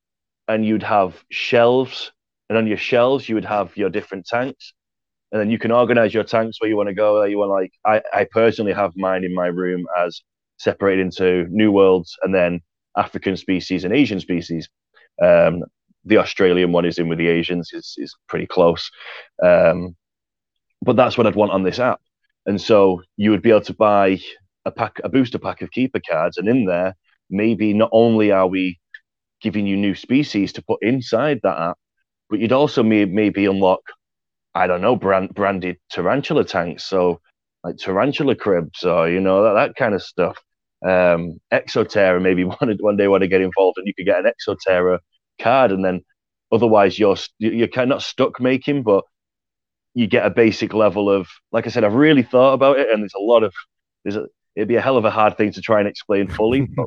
and you'd have shelves, and on your shelves you would have your different tanks, and then you can organize your tanks where you want to go. You want like I, I personally have mine in my room as separated into New Worlds and then African species and Asian species. Um, the Australian one is in with the Asians, is is pretty close. Um, but that's what I'd want on this app. And so you would be able to buy a pack, a booster pack of keeper cards, and in there, maybe not only are we giving you new species to put inside that app, but you'd also may, maybe unlock, I don't know, brand, branded tarantula tanks. So like tarantula cribs, or, you know, that, that kind of stuff. Um, Exoterra, maybe one, one day want to get involved, and you could get an Exoterra card, and then otherwise you're you're kind of stuck making, but you get a basic level of, like I said, I've really thought about it, and there's a lot of there's a it'd be a hell of a hard thing to try and explain fully. But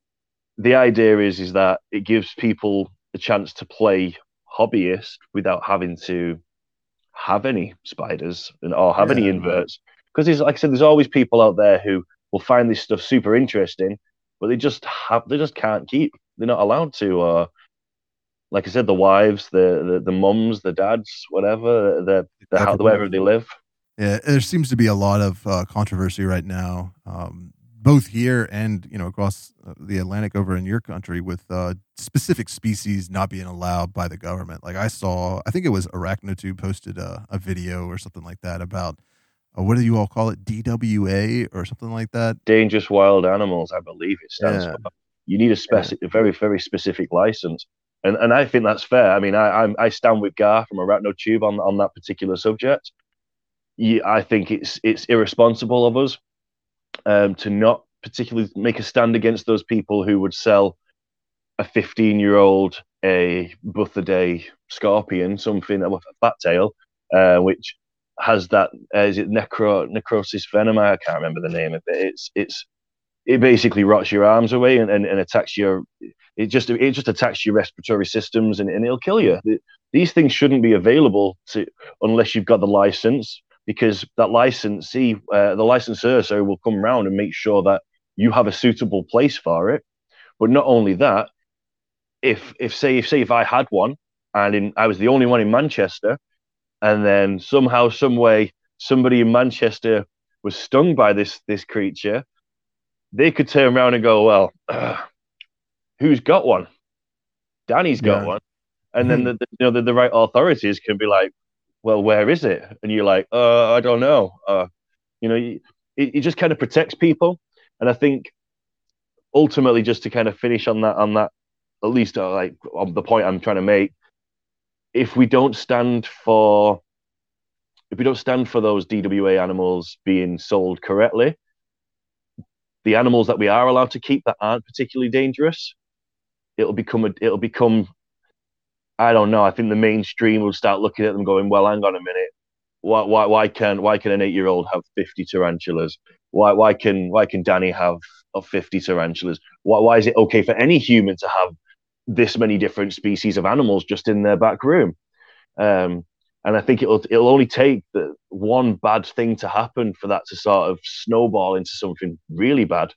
the idea is is that it gives people a chance to play hobbyist without having to have any spiders and or have yeah. any inverts, because like I said, there's always people out there who will find this stuff super interesting, but they just have they just can't keep. They're not allowed to. Or, like I said, the wives, the the, the mums, the dads, whatever, the the how wherever they live. Yeah, there seems to be a lot of uh, controversy right now, um, both here and you know across the Atlantic over in your country, with uh, specific species not being allowed by the government. Like I saw, I think it was Arachnotube posted a, a video or something like that about. Uh, what do you all call it? D W A or something like that? Dangerous Wild Animals, I believe it stands yeah. for. You need a, speci- yeah. a very, very specific license. And and I think that's fair. I mean, I I'm, I stand with Gar from Arachnotube on, on that particular subject. Yeah, I think it's it's irresponsible of us um, to not particularly make a stand against those people who would sell a fifteen-year-old a Buthidae scorpion, something with a fat tail, uh, which has that uh, is it necro necrosis venom? I can't remember the name of it. It's it's it basically rots your arms away and, and, and attacks your it just it just attacks your respiratory systems and, and it'll kill you. These things shouldn't be available to unless you've got the license, because that licensee, uh, the licensor, so will come around and make sure that you have a suitable place for it. But not only that, if if say if say if I had one and in, I was the only one in Manchester, and then somehow, some way, somebody in Manchester was stung by this this creature, they could turn around and go, well, uh, who's got one? Danny's got yeah. one. And then the, the you know the, the right authorities can be like, well, where is it? And you're like, uh, I don't know. Uh, you know, it, it just kind of protects people. And I think ultimately, just to kind of finish on that, on that, at least uh, like on the point I'm trying to make, if we don't stand for, if we don't stand for those D W A animals being sold correctly, the animals that we are allowed to keep that aren't particularly dangerous, it'll become a, it'll become, I don't know. I think the mainstream will start looking at them, going, "Well, hang on a minute. Why, why, why can, why can an eight-year-old have fifty tarantulas? Why, why can, why can Danny have fifty tarantulas? Why, why is it okay for any human to have this many different species of animals just in their back room?" Um, and I think it'll, it'll only take the one bad thing to happen for that to sort of snowball into something really bad.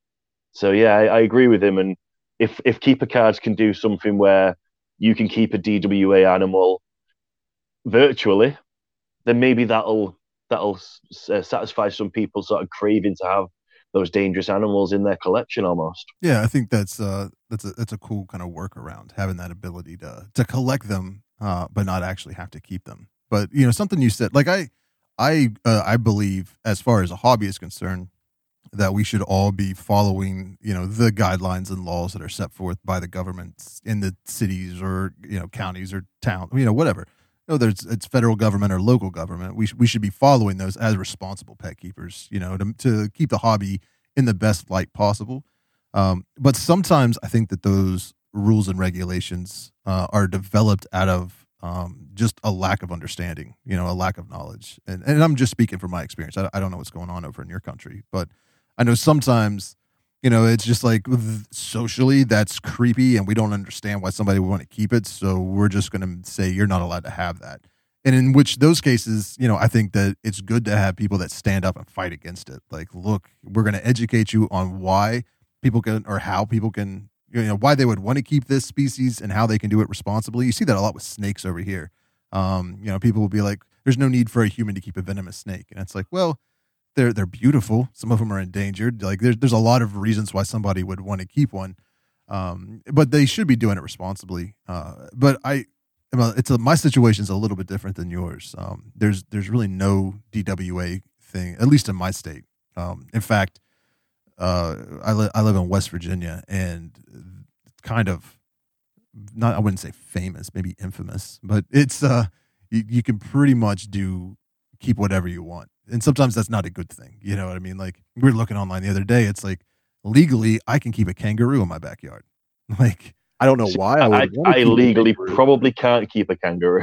So yeah, I, I agree with him. And if if keeper cards can do something where you can keep a D W A animal virtually, then maybe that'll that'll uh, satisfy some people sort of craving to have those dangerous animals in their collection almost. Yeah, I think that's uh that's a that's a cool kind of workaround, having that ability to to collect them, uh, but not actually have to keep them. But you know, something you said, like I I uh, I believe, as far as a hobby is concerned, that we should all be following, you know, the guidelines and laws that are set forth by the governments in the cities or, you know, counties or town, you know, whatever. You know, there's it's federal government or local government. We sh- we should be following those as responsible pet keepers, you know, to to keep the hobby in the best light possible. Um, but sometimes I think that those rules and regulations uh, are developed out of um, just a lack of understanding, you know, a lack of knowledge. And and I'm just speaking from my experience. I, I don't know what's going on over in your country, but I know sometimes, you know, it's just like socially that's creepy and we don't understand why somebody would want to keep it. So we're just going to say you're not allowed to have that. And in which those cases, you know, I think that it's good to have people that stand up and fight against it. Like, look, we're going to educate you on why people can, or how people can, you know, why they would want to keep this species and how they can do it responsibly. You see that a lot with snakes over here. Um, you know, people will be like, there's no need for a human to keep a venomous snake. And it's like, well, They're they're beautiful. Some of them are endangered. Like there's there's a lot of reasons why somebody would want to keep one, um, but they should be doing it responsibly. Uh, but I, it's a, my situation is a little bit different than yours. Um, there's there's really no D W A thing, at least in my state. Um, in fact, uh, I li- I live in West Virginia, and kind of not I wouldn't say famous, maybe infamous, but it's uh you, you can pretty much do keep whatever you want. And sometimes that's not a good thing. You know what I mean? Like we were looking online the other day. It's like legally I can keep a kangaroo in my backyard. Like, I don't know why. I, I, I legally probably can't keep a kangaroo.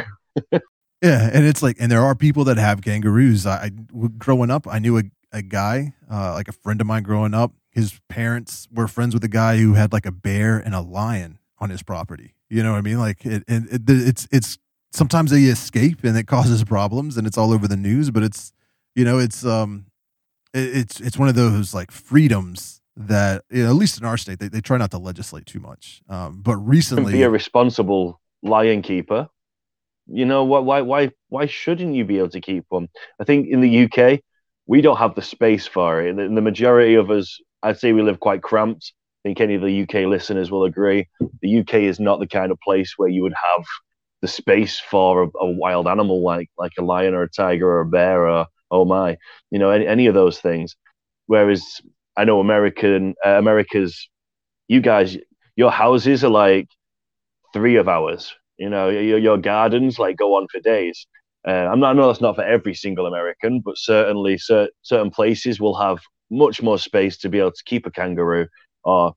Yeah. And it's like, and there are people that have kangaroos. I, I growing up, I knew a, a guy, uh, like a friend of mine growing up, his parents were friends with a guy who had like a bear and a lion on his property. You know what I mean? Like it, and it, it's, it's sometimes they escape and it causes problems and it's all over the news, but it's, You know, it's um, it's it's one of those like freedoms that, you know, at least in our state, they, they try not to legislate too much. Um, but recently, be a responsible lion keeper. You know what? Why why why shouldn't you be able to keep one? I think in the U K, we don't have the space for it. And the majority of us, I'd say, we live quite cramped. I think any of the U K listeners will agree. The U K is not the kind of place where you would have the space for a, a wild animal like like a lion or a tiger or a bear or oh my, you know, any, any of those things. Whereas I know American, uh, America's, you guys, your houses are like three of ours. You know, your, your gardens like go on for days. Uh, I'm not, I know that's not for every single American, but certainly cer- certain places will have much more space to be able to keep a kangaroo. Or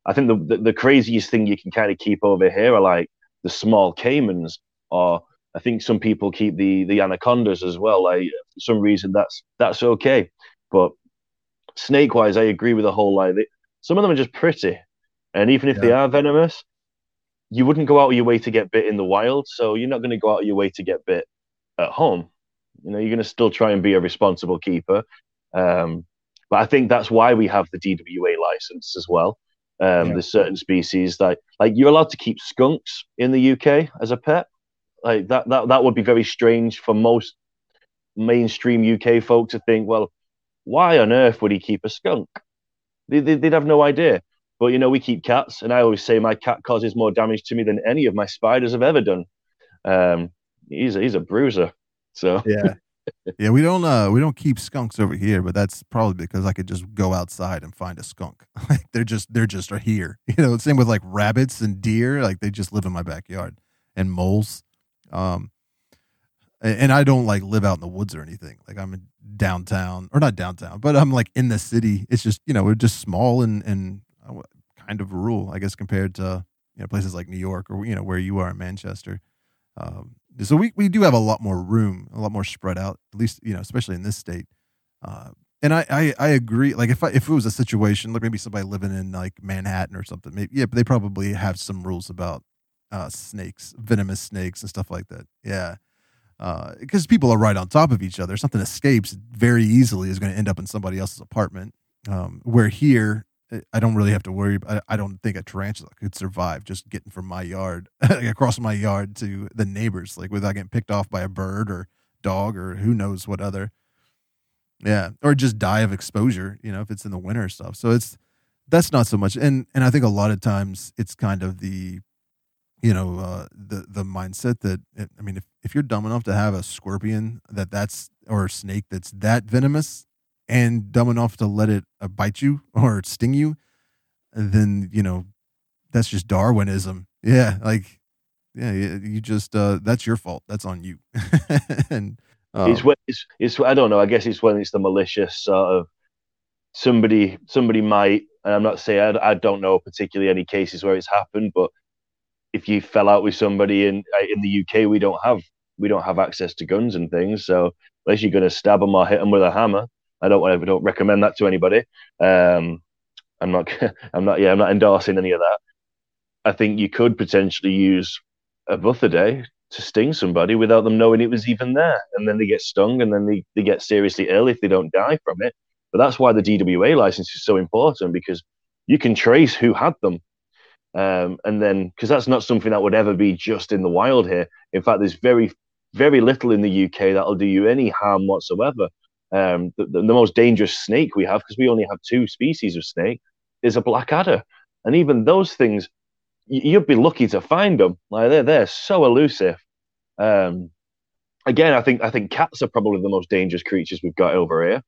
I think the, the the craziest thing you can kind of keep over here are like the small caimans, or I think some people keep the the anacondas as well. Like for some reason that's that's okay, but snake wise, I agree with the whole like they, some of them are just pretty, and even if Yeah. they are venomous, you wouldn't go out of your way to get bit in the wild, so you're not going to go out of your way to get bit at home. You know, you're going to still try and be a responsible keeper. Um, but I think that's why we have the D W A license as well. Um, Yeah. there's certain species that, like, you're allowed to keep skunks in the U K as a pet. Like that, that, that would be very strange for most mainstream U K folk to think. Well, why on earth would he keep a skunk? They, they, would have no idea. But you know, we keep cats, and I always say my cat causes more damage to me than any of my spiders have ever done. Um, he's a, he's a bruiser. So Yeah. Yeah, we don't uh we don't keep skunks over here, but that's probably because I could just go outside and find a skunk. Like they're just they're just are here. You know, same with like rabbits and deer, like they just live in my backyard, and moles. Um and I don't like live out in the woods or anything. Like I'm in downtown, or not downtown, but I'm like in the city. It's just, you know, we're just small and and uh, kind of rural, I guess, compared to, you know, places like New York, or, you know, where you are in Manchester. Um, so we, we do have a lot more room, a lot more spread out, at least, you know, especially in this state. Uh, and I, I, I agree. Like if I, if it was a situation, like maybe somebody living in like Manhattan or something, maybe, yeah, but they probably have some rules about, uh, snakes, venomous snakes and stuff like that. Yeah. Uh, because people are right on top of each other. Something escapes very easily is going to end up in somebody else's apartment. Um, where here, I don't really have to worry. I, I don't think a tarantula could survive just getting from my yard across my yard to the neighbors, like without getting picked off by a bird or dog or who knows what other. Yeah, or just die of exposure, you know, if it's in the winter and stuff. So it's that's not so much. And and I think a lot of times it's kind of the, you know, uh, the the mindset that, I mean, if if you're dumb enough to have a scorpion that that's or a snake that's that venomous, and dumb enough to let it uh, bite you or sting you, then, you know, that's just Darwinism. Yeah, like, yeah, you you just uh, that's your fault. That's on you. And it's um, when it's, it's I don't know. I guess it's when it's the malicious sort of somebody somebody might. And I'm not saying I, I don't know particularly any cases where it's happened, but if you fell out with somebody in in the U K, we don't have we don't have access to guns and things. So unless you're going to stab them or hit them with a hammer, I don't I don't recommend that to anybody. Um, I'm not I'm not yeah I'm not endorsing any of that. I think you could potentially use a Buthidae to sting somebody without them knowing it was even there, and then they get stung, and then they, they get seriously ill if they don't die from it. But that's why the D W A license is so important, because you can trace who had them. Um, and then, because that's not something that would ever be just in the wild here. In fact, there's very, very little in the U K that'll do you any harm whatsoever. Um, the, the, the most dangerous snake we have, because we only have two species of snake, is a black adder. And even those things, y- you'd be lucky to find them. Like they're they're so elusive. Um, again, I think I think cats are probably the most dangerous creatures we've got over here.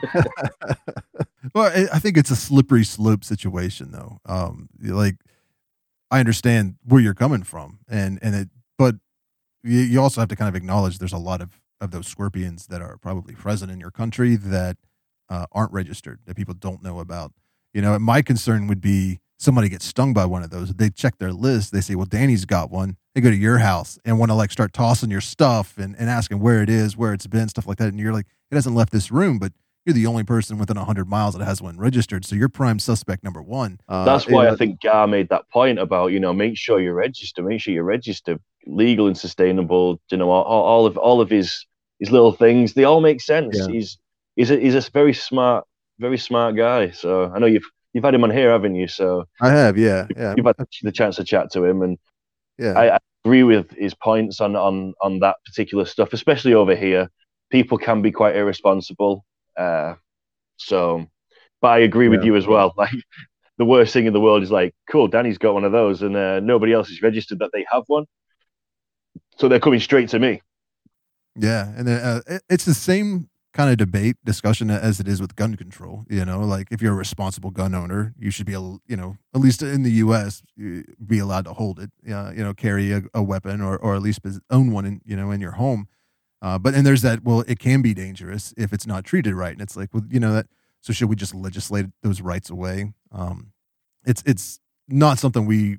well, I I think it's a slippery slope situation, though. Um, like I understand where you're coming from, and and it, but you, you also have to kind of acknowledge there's a lot of of those scorpions that are probably present in your country that uh, aren't registered, that people don't know about. You know, my concern would be somebody gets stung by one of those. They check their list. They say, well, Danny's got one. They go to your house and want to like start tossing your stuff and, and asking where it is, where it's been, stuff like that. And you're like, it hasn't left this room, but you're the only person within one hundred miles that has one registered. So you're prime suspect number one. Uh, That's why yeah, I think Gar made that point about, you know, make sure you register, make sure you register legal and sustainable. You know, all, all of all of his his little things, they all make sense. Yeah. He's he's a, he's a very smart, very smart guy. So I know you've you've had him on here, haven't you? So I have, yeah, yeah, you've had the chance to chat to him, and yeah. I, I agree with his points on on on that particular stuff, especially over here. People can be quite irresponsible. Uh, so, but I agree Yeah. with you as well. Like the worst thing in the world is like, cool, Danny's got one of those, and uh, nobody else is registered that they have one, so they're coming straight to me. Yeah, and then, uh, it, it's the same kind of debate discussion as it is with gun control. You know, like if you're a responsible gun owner, you should be, able, you know, at least in the U S, be allowed to hold it. Uh, you know, carry a, a weapon or or at least own one in, you know, in your home. Uh, but and there's that. Well, it can be dangerous if it's not treated right, and it's like, well, you know that. So should we just legislate those rights away? Um, it's it's not something we,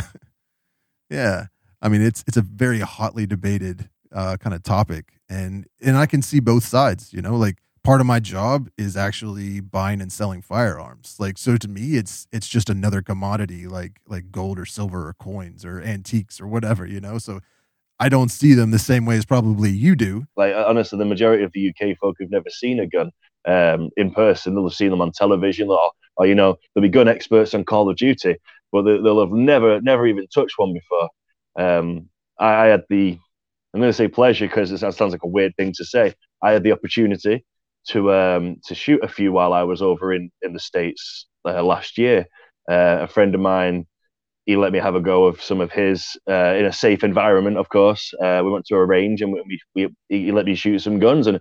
yeah. I mean, it's it's a very hotly debated uh, kind of topic, and and I can see both sides. You know, like part of my job is actually buying and selling firearms. Like, so to me, it's it's just another commodity, like like gold or silver or coins or antiques or whatever. You know, so I don't see them the same way as probably you do. Like, honestly, the majority of the U K folk who've never seen a gun um, in person, they'll have seen them on television, or, or you know, they'll be gun experts on Call of Duty, but they, they'll have never never even touched one before. Um, I, I had the, I'm going to say pleasure because that sounds like a weird thing to say. I had the opportunity to um, to shoot a few while I was over in, in the States uh, last year. Uh, a friend of mine, he let me have a go of some of his uh, in a safe environment, of course. Uh, we went to a range and we, we, he let me shoot some guns, and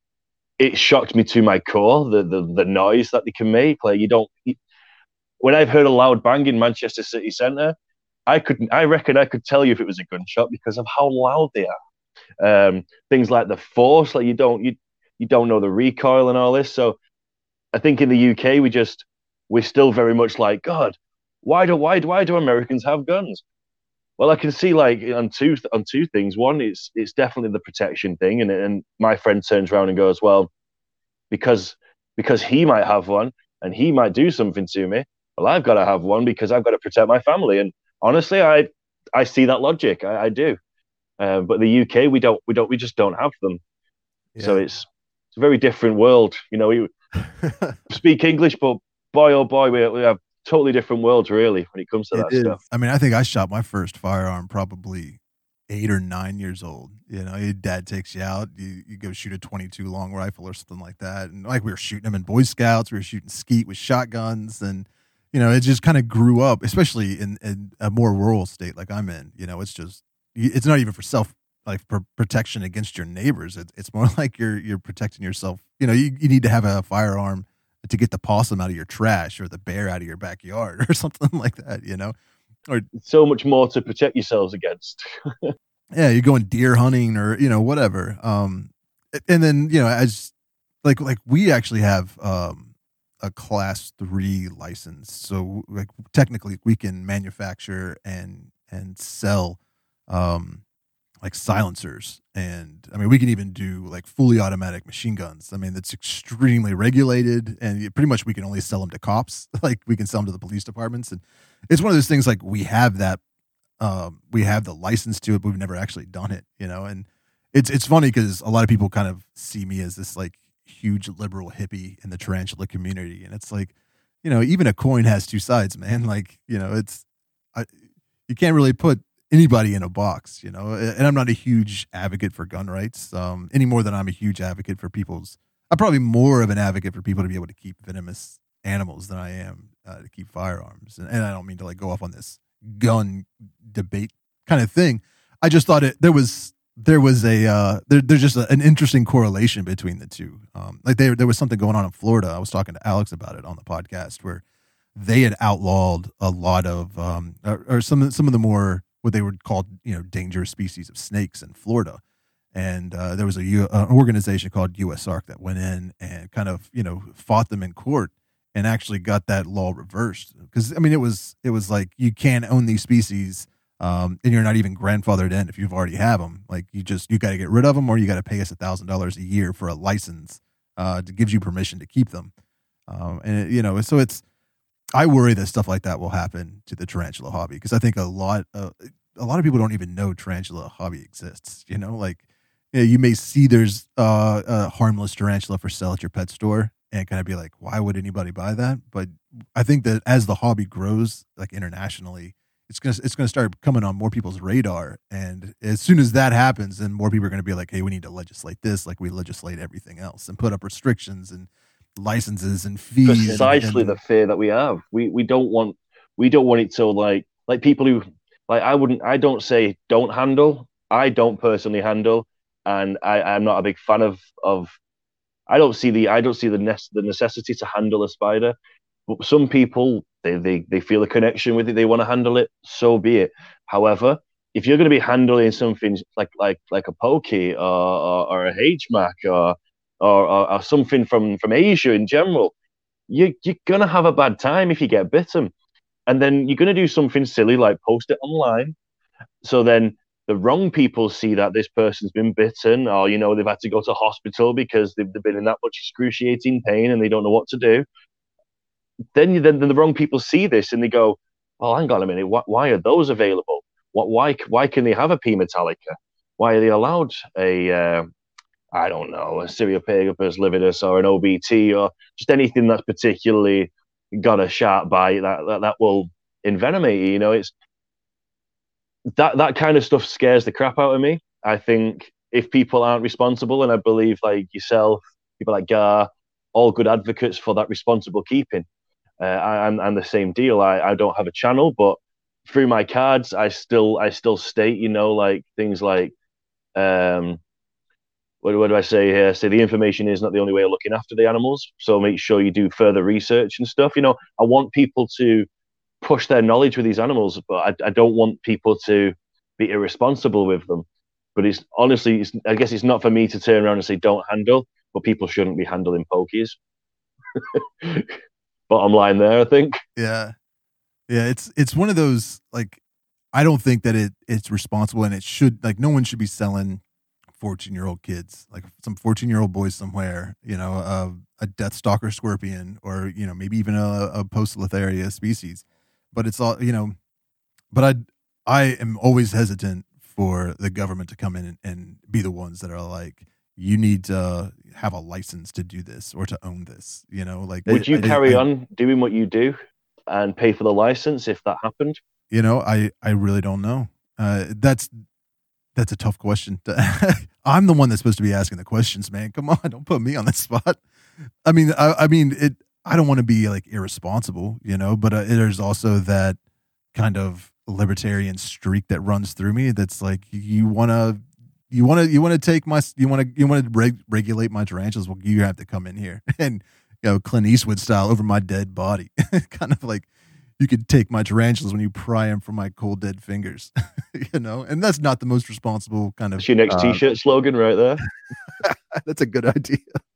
it shocked me to my core, the the, the noise that they can make. Like, you don't, you, when I've heard a loud bang in Manchester city centre, I could, I reckon I could tell you if it was a gunshot because of how loud they are. Um, things like the force, like you don't, you, you don't know the recoil and all this. So I think in the U K, we just, we're still very much like, God, why do, why, why do Americans have guns? Well, I can see like on two, on two things. One, it's, it's definitely the protection thing. And, and my friend turns around and goes, well, because, because he might have one and he might do something to me. Well, I've got to have one because I've got to protect my family. And honestly, I I see that logic. I, I do, uh, but the U K, we don't, we don't, we just don't have them. Yeah. So it's it's a very different world. You know, we speak English, but boy oh boy, we we have totally different worlds really when it comes to it that is. stuff. I mean, I think I shot my first firearm probably eight or nine years old. You know, your dad takes you out, you, you go shoot a twenty-two long rifle or something like that, and like we were shooting them in Boy Scouts, we were shooting skeet with shotguns, and you know, it just kind of grew up, especially in, in a more rural state like I'm in. You know, it's just, it's not even for self, like for protection against your neighbors. It's, it's more like you're you're protecting yourself. You know, you, you need to have a firearm to get the possum out of your trash or the bear out of your backyard or something like that, you know? Or so much more to protect yourselves against. Yeah, you're going deer hunting or, you know, whatever. Um, and then, you know, as like, like we actually have, um, a class three license. So like technically we can manufacture and, and sell, um, like silencers. And I mean, we can even do like fully automatic machine guns. I mean, that's extremely regulated and pretty much we can only sell them to cops. Like we can sell them to the police departments. And it's one of those things like we have that, um, we have the license to it, but we've never actually done it, you know? And it's, it's funny because a lot of people kind of see me as this like huge liberal hippie in the tarantula community. And it's like, you know, even a coin has two sides, man. Like, you know, it's, I, you can't really put anybody in a box, you know, and I'm not a huge advocate for gun rights, um, any more than I'm a huge advocate for people's, I'm probably more of an advocate for people to be able to keep venomous animals than I am uh, to keep firearms. And, and I don't mean to like go off on this gun debate kind of thing. I just thought it, there was, there was a, uh, there, there's just a, an interesting correlation between the two. Um, like there, there was something going on in Florida. I was talking to Alex about it on the podcast where they had outlawed a lot of, um, or, or some, some of the more, what they would call, you know, dangerous species of snakes in Florida. And uh, there was a U, an organization called U S A R C that went in and kind of, you know, fought them in court and actually got that law reversed. Because, I mean, it was, it was like, you can't own these species um, and you're not even grandfathered in if you've already have them. Like, you just, you got to get rid of them or you got to pay us a thousand dollars a year for a license uh, to give you permission to keep them. Um, and, it, you know, so it's, I worry that stuff like that will happen to the tarantula hobby because I think a lot, uh, a lot of people don't even know tarantula hobby exists. You know, like you, know, you may see there's uh, a harmless tarantula for sale at your pet store and kind of be like, why would anybody buy that? But I think that as the hobby grows, like internationally, it's gonna it's gonna start coming on more people's radar. And as soon as that happens, then more people are gonna be like, hey, we need to legislate this, like we legislate everything else, and put up restrictions and licenses and fees. Precisely and, and, the fear that we have. We we don't want we don't want it to like like people who like I wouldn't I don't say don't handle. I don't personally handle, and I I'm not a big fan of of. I don't see the I don't see the nest the necessity to handle a spider. But some people they they they feel a connection with it. They want to handle it. So be it. However, if you're going to be handling something like like like a pokey or or, or a H-Mac or Or, or, or something from, from Asia in general, you, you're going to have a bad time if you get bitten. and then you're going to do something silly like post it online. So then the wrong people see that this person's been bitten, or you know they've had to go to hospital because they've, they've been in that much excruciating pain and they don't know what to do. Then you then, then the wrong people see this and they go, "Oh, hang on a minute, why, why are those available? What why why can they have a P. metallica? Why are they allowed a uh, I don't know, a Cereopagopus lividus or an O B T or just anything that's particularly got a sharp bite that that, that will envenomate you? You know, it's that that kind of stuff scares the crap out of me. I think if people aren't responsible, and I believe like yourself, people like Gar, all good advocates for that responsible keeping. Uh, I, I'm, I'm the same deal. I, I don't have a channel, but through my cards, I still I still state, you know, like things like, um, what, what do I say here? Say the information is not the only way of looking after the animals. So make sure you do further research and stuff. You know, I want people to push their knowledge with these animals, but I, I don't want people to be irresponsible with them. But it's honestly, it's, I guess it's not for me to turn around and say don't handle, but people shouldn't be handling pokies. Bottom line there, I think. Yeah, yeah. It's it's one of those, like, I don't think that it it's responsible, and it should, like, no one should be selling fourteen year old kids, like some fourteen year old boys somewhere, you know, a, a death stalker scorpion, or you know maybe even a, a Poecilotheria species. But it's all, you know, but I I am always hesitant for the government to come in and, and be the ones that are like, you need to have a license to do this or to own this, you know, like. Would you I, carry I, on doing what you do and pay for the license if that happened? You know, I, I really don't know. Uh, that's, that's a tough question. To, I'm the one that's supposed to be asking the questions, man. Come on, don't put me on the spot. I mean, I, I mean, it, I don't want to be like irresponsible, you know, but uh, there's also that kind of libertarian streak that runs through me. That's like, you want to, you want to, you want to take my, you want to, you want to reg- regulate my tarantulas. Well, you have to come in here and, you know, Clint Eastwood style over my dead body. Kind of like, you could take my tarantulas when you pry them from my cold dead fingers, you know, and that's not the most responsible kind of. That's your next uh, t-shirt slogan right there. That's a good idea.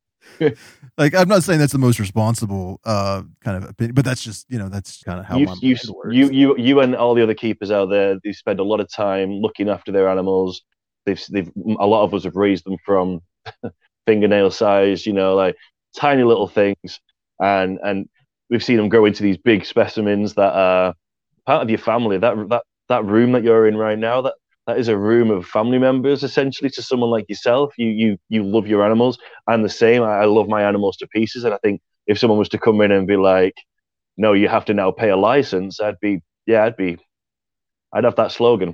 Like, I'm not saying that's the most responsible uh, kind of opinion, but that's just, you know, that's kind of how you, my you, mind works. You, you, you, and all the other keepers out there, they spend a lot of time looking after their animals. They've, they've, a lot of us have raised them from fingernail size, you know, like tiny little things, and and we've seen them grow into these big specimens that are part of your family. That that that room that you're in right now, that that is a room of family members, essentially, to someone like yourself. You you you love your animals. I'm the same. I, I love my animals to pieces, and I think if someone was to come in and be like, "No, you have to now pay a license," I'd be, yeah, I'd be, I'd have that slogan.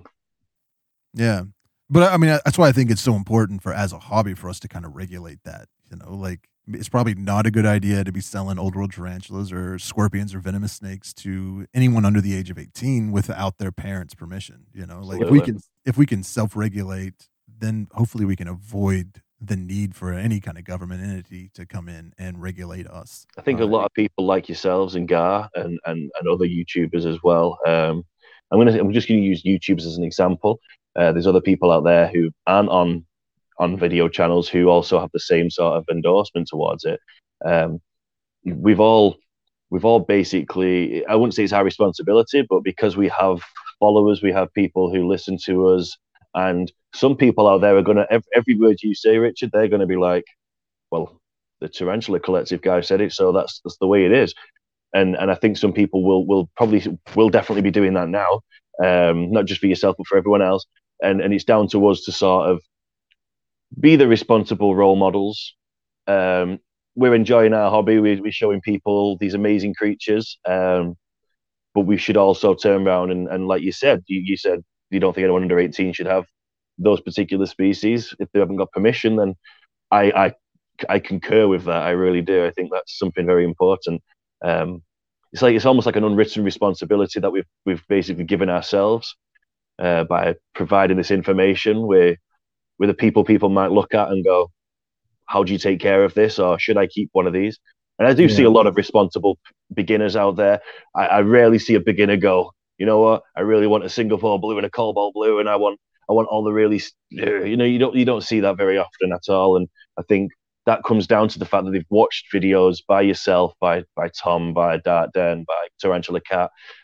Yeah, but I mean, that's why I think it's so important for, as a hobby, for us to kind of regulate that. You know, like, it's probably not a good idea to be selling old world tarantulas or scorpions or venomous snakes to anyone under the age of eighteen without their parents' permission. You know, like, Absolutely. if we can if we can self-regulate, then hopefully we can avoid the need for any kind of government entity to come in and regulate us. I think uh, a lot of people like yourselves and Gar and, and, and other YouTubers as well. Um, I'm gonna I'm just gonna use YouTubers as an example. Uh, there's other people out there who aren't on on video channels who also have the same sort of endorsement towards it. Um, we've all we've all basically, I wouldn't say it's our responsibility, but because we have followers, we have people who listen to us, and some people out there are gonna, every, every word you say, Richard, they're gonna be like, well, the Tarantula Collective guy said it, so that's that's the way it is. And and I think some people will will probably will definitely be doing that now, um, not just for yourself but for everyone else. And and it's down to us to sort of be the responsible role models. Um, we're enjoying our hobby. We're, we're showing people these amazing creatures, um, but we should also turn around and, and like you said, you, you said you don't think anyone under eighteen should have those particular species if they haven't got permission. Then I I, I concur with that. I really do. I think that's something very important. Um, it's like it's almost like an unwritten responsibility that we've we've basically given ourselves uh, by providing this information. Where with the people people might look at and go, how do you take care of this? Or should I keep one of these? And I do yeah. see a lot of responsible beginners out there. I, I rarely see a beginner go, you know what? I really want a Singapore blue and a cobalt blue, and I want I want all the really, you know, you don't you don't see that very often at all. And I think that comes down to the fact that they've watched videos by yourself, by by Tom, by Dart Den, by Tarantula Cat,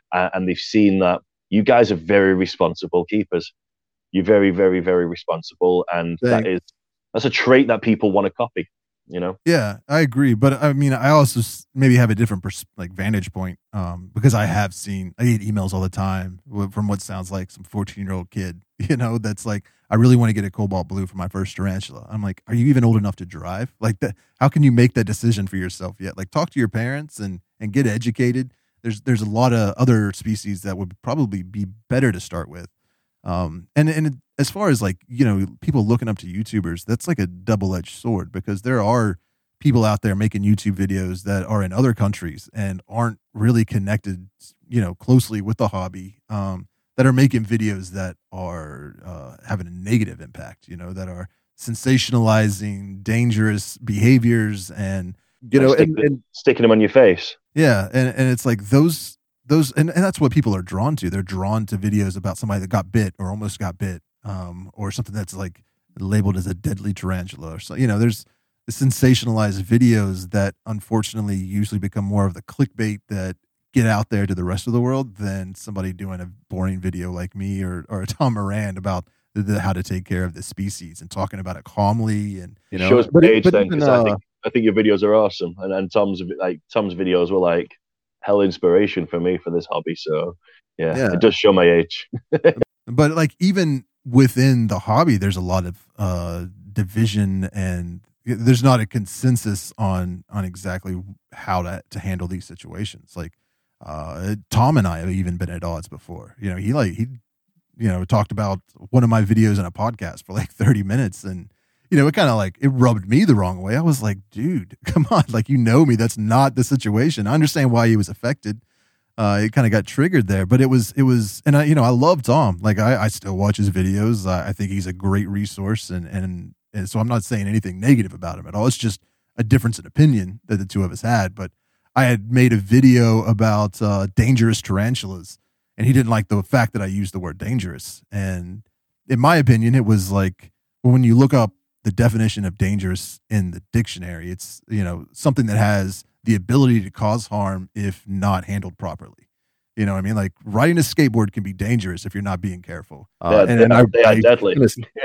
uh, and they've seen that you guys are very responsible keepers. You're very, very, very responsible, and Thanks. that is that's a trait that people want to copy. You know? Yeah, I agree, but I mean, I also maybe have a different pers- like vantage point, um, because I have seen I get emails all the time from what sounds like some fourteen year old kid, you know, that's like, I really want to get a Cobalt Blue for my first tarantula. I'm like, are you even old enough to drive? Like that? How can you make that decision for yourself yet? Like, talk to your parents and and get educated. There's there's a lot of other species that would probably be better to start with. Um, and, and as far as like, you know, people looking up to YouTubers, that's like a double edged sword, because there are people out there making YouTube videos that are in other countries and aren't really connected, you know, closely with the hobby, um, that are making videos that are, uh, having a negative impact, you know, that are sensationalizing dangerous behaviors and, you know, Like stick, and, and sticking them on your face. yeah. And, and it's like those, those, and, and that's what people are drawn to. They're drawn to videos about somebody that got bit or almost got bit, um, or something that's like labeled as a deadly tarantula or so, you know, there's sensationalized videos that unfortunately usually become more of the clickbait that get out there to the rest of the world than somebody doing a boring video like me or, or a Tom Moran about the, the, how to take care of the species and talking about it calmly. And, you know, shows but, age but then, even, because uh, I think I think your videos are awesome, and and Tom's like Tom's videos were like hell inspiration for me for this hobby. So yeah, yeah, it does show my age. but like even within the hobby, there's a lot of uh, division, and there's not a consensus on on exactly how to to handle these situations. Like uh, Tom and I have even been at odds before. You know, he like he you know talked about one of my videos in a podcast for like thirty minutes, and you know it kind of like it rubbed me the wrong way. I was like, dude, come on, like, you know me, that's not the situation. I understand why he was affected. Uh, it kind of got triggered there, but it was, it was, and I, you know, I love Tom. Like I, I still watch his videos. I, I think he's a great resource, and, and, and so I'm not saying anything negative about him at all. It's just a difference in opinion that the two of us had. But I had made a video about uh, dangerous tarantulas, and he didn't like the fact that I used the word dangerous. And in my opinion, it was like, well, when you look up the definition of dangerous in the dictionary, it's, you know, something that has the ability to cause harm if not handled properly. You know what I mean? Like riding a skateboard can be dangerous if you're not being careful. Uh, and, they, and are, I, they are I, deadly.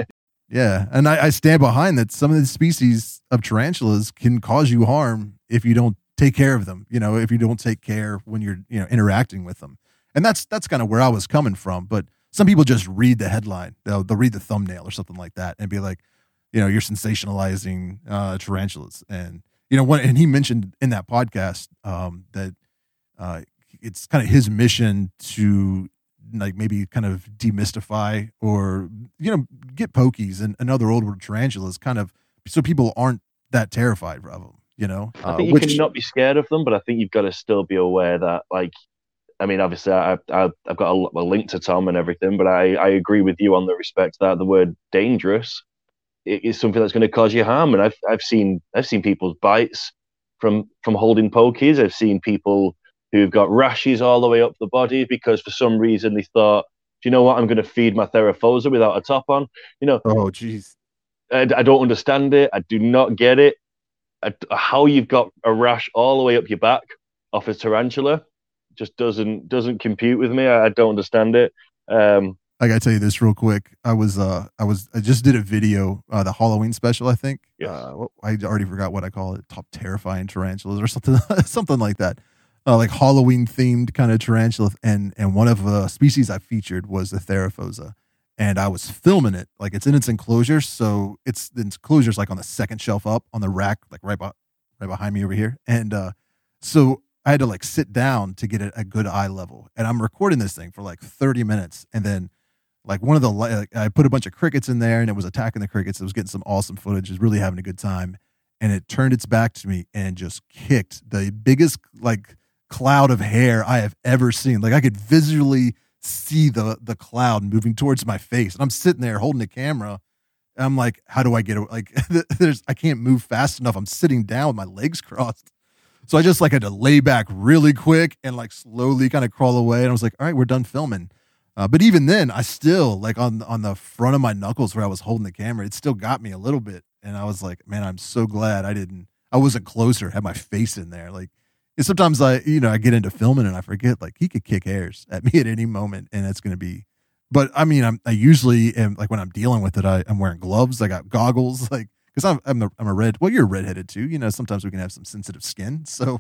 Yeah. And I, I stand behind that. Some of the species of tarantulas can cause you harm if you don't take care of them, you know, if you don't take care when you're, you know, interacting with them. And that's, that's kind of where I was coming from. But some people just read the headline. They'll, they'll read the thumbnail or something like that and be like, you know, you're sensationalizing uh, tarantulas. And, you know, what, and he mentioned in that podcast um, that uh, it's kind of his mission to like maybe kind of demystify or, you know, get pokies and, and other old world tarantulas kind of so people aren't that terrified of them, you know? I think uh, you which, can not be scared of them, but I think you've got to still be aware that, like, I mean, obviously, I, I, I've got a, a link to Tom and everything, but I, I agree with you on the respect that the word dangerous is something that's going to cause you harm. And I've I've seen I've seen people's bites from from holding pokies. I've seen people who've got rashes all the way up the body because for some reason they thought, do you know what, I'm going to feed my Theraphosa without a top on. You know, oh geez, I, I don't understand it. I do not get it. I, how you've got a rash all the way up your back off a tarantula just doesn't doesn't compute with me. I, I don't understand it. Um, I gotta tell you this real quick. I was, uh, I was, I just did a video, uh, the Halloween special, I think. Yes. Uh, I already forgot what I call it, top terrifying tarantulas or something, something like that. Uh, like Halloween themed kind of tarantula. And, and one of the species I featured was the Theraphosa, and I was filming it. Like it's in its enclosure. So it's, the enclosure's like on the second shelf up on the rack, like right, by, right behind me over here. And, uh, so I had to like sit down to get it a good eye level, and I'm recording this thing for like thirty minutes. And then, like one of the, like, I put a bunch of crickets in there and it was attacking the crickets. It was getting some awesome footage. It was really having a good time. And it turned its back to me and just kicked the biggest like cloud of hair I have ever seen. Like I could visually see the, the cloud moving towards my face. And I'm sitting there holding the camera. And I'm like, how do I get it? Like there's, I can't move fast enough. I'm sitting down with my legs crossed. So I just like had to lay back really quick and like slowly kind of crawl away. And I was like, all right, we're done filming. Uh, but even then, I still like on on the front of my knuckles where I was holding the camera, it still got me a little bit. And I was like, man, I'm so glad I didn't, I wasn't closer, had my face in there. Like And sometimes I, you know, I get into filming and I forget like he could kick hairs at me at any moment, and it's going to be. But I mean, I'm I usually am like when I'm dealing with it, I, I'm wearing gloves. I got goggles, like because I'm I'm, the, I'm a red. Well, you're redheaded too. You know, sometimes we can have some sensitive skin, so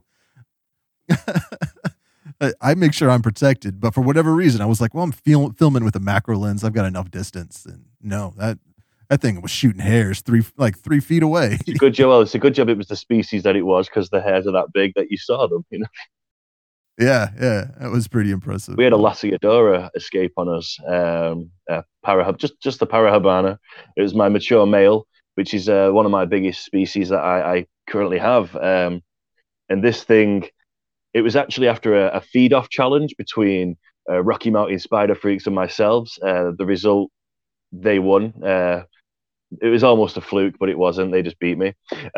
I, I make sure I'm protected. But for whatever reason, I was like, well, I'm feel, filming with a macro lens. I've got enough distance, and no, that that thing was shooting hairs three like three feet away. It's a good job. Well, it's a good job it was the species that it was, because the hairs are that big that you saw them. You know. Yeah, yeah, that was pretty impressive. We had a Lasiodora escape on us, um, a parahab, just just the Parahabana. It was my mature male, which is uh, one of my biggest species that I, I currently have. Um, and this thing, it was actually after a, a feed-off challenge between uh, Rocky Mountain Spider Freaks and myself. Uh, the result, they won. Uh, it was almost a fluke, but it wasn't. They just beat me.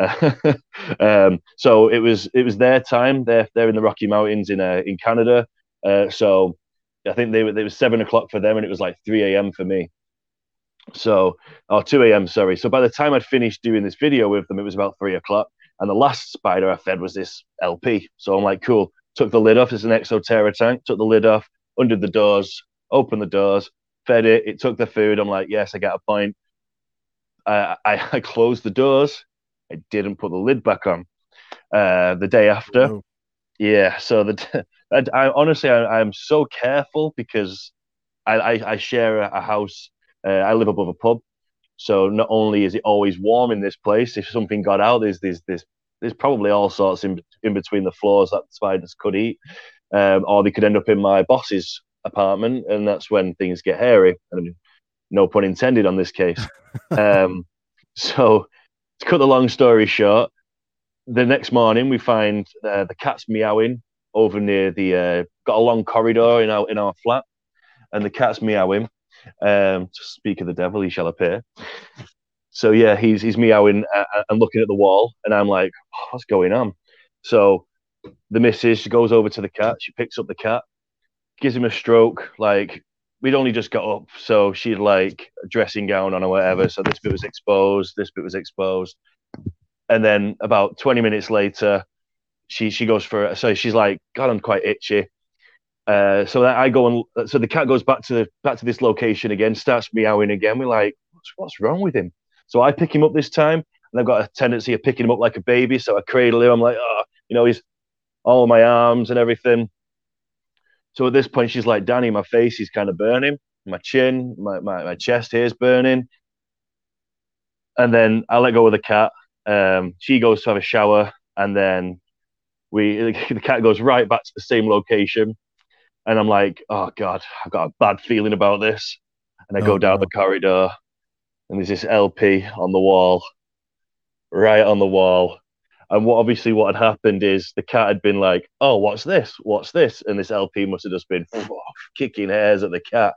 um, so it was it was their time. They're they're in the Rocky Mountains in uh, in Canada. Uh, so I think they were it was seven o'clock for them, and it was like three a m for me. So or two a m sorry. So by the time I'd finished doing this video with them, it was about three o'clock. And the last spider I fed was this L P. So I'm like, cool. Took the lid off. It's an Exoterra tank. Took the lid off. Undid the doors. Opened the doors. Fed it. It took the food. I'm like, yes, I get a point. Uh, I, I closed the doors. I didn't put the lid back on. Uh, the day after, oh. yeah. So the I, I honestly I, I'm so careful because I I, I share a, a house. Uh, I live above a pub, so not only is it always warm in this place, if something got out, there's there's there's, there's probably all sorts in in between the floors that spiders could eat, um, or they could end up in my boss's apartment, and that's when things get hairy. I mean, no pun intended on this case. um, so to cut the long story short, the next morning we find uh, the cat's meowing over near the uh, got a long corridor in our in our flat, and the cat's meowing. Um, to speak of the devil, he shall appear. So yeah, he's he's meowing uh, and looking at the wall, and I'm like, oh, what's going on? So the missus, she goes over to the cat, she picks up the cat, gives him a stroke. Like, we'd only just got up, so she'd like a dressing gown on or whatever. So this bit was exposed, this bit was exposed. And then about twenty minutes later, she she goes for it. So she's like, God, I'm quite itchy. Uh, so that I go and so the cat goes back to the back to this location again, starts meowing again. We're like, what's, what's wrong with him? So I pick him up this time, and I've got a tendency of picking him up like a baby. So I cradle him. I'm like, oh, you know, he's all in my arms and everything. So at this point, she's like, Danny, my face is kind of burning. My chin, my, my, my chest here is burning. And then I let go of the cat. Um, she goes to have a shower. And then we the cat goes right back to the same location. And I'm like, oh, God, I've got a bad feeling about this. And I oh, go down no. the corridor. And there's this L P on the wall, right on the wall. And what obviously what had happened is the cat had been like, oh, what's this? What's this? And this L P must have just been oh, kicking hairs at the cat.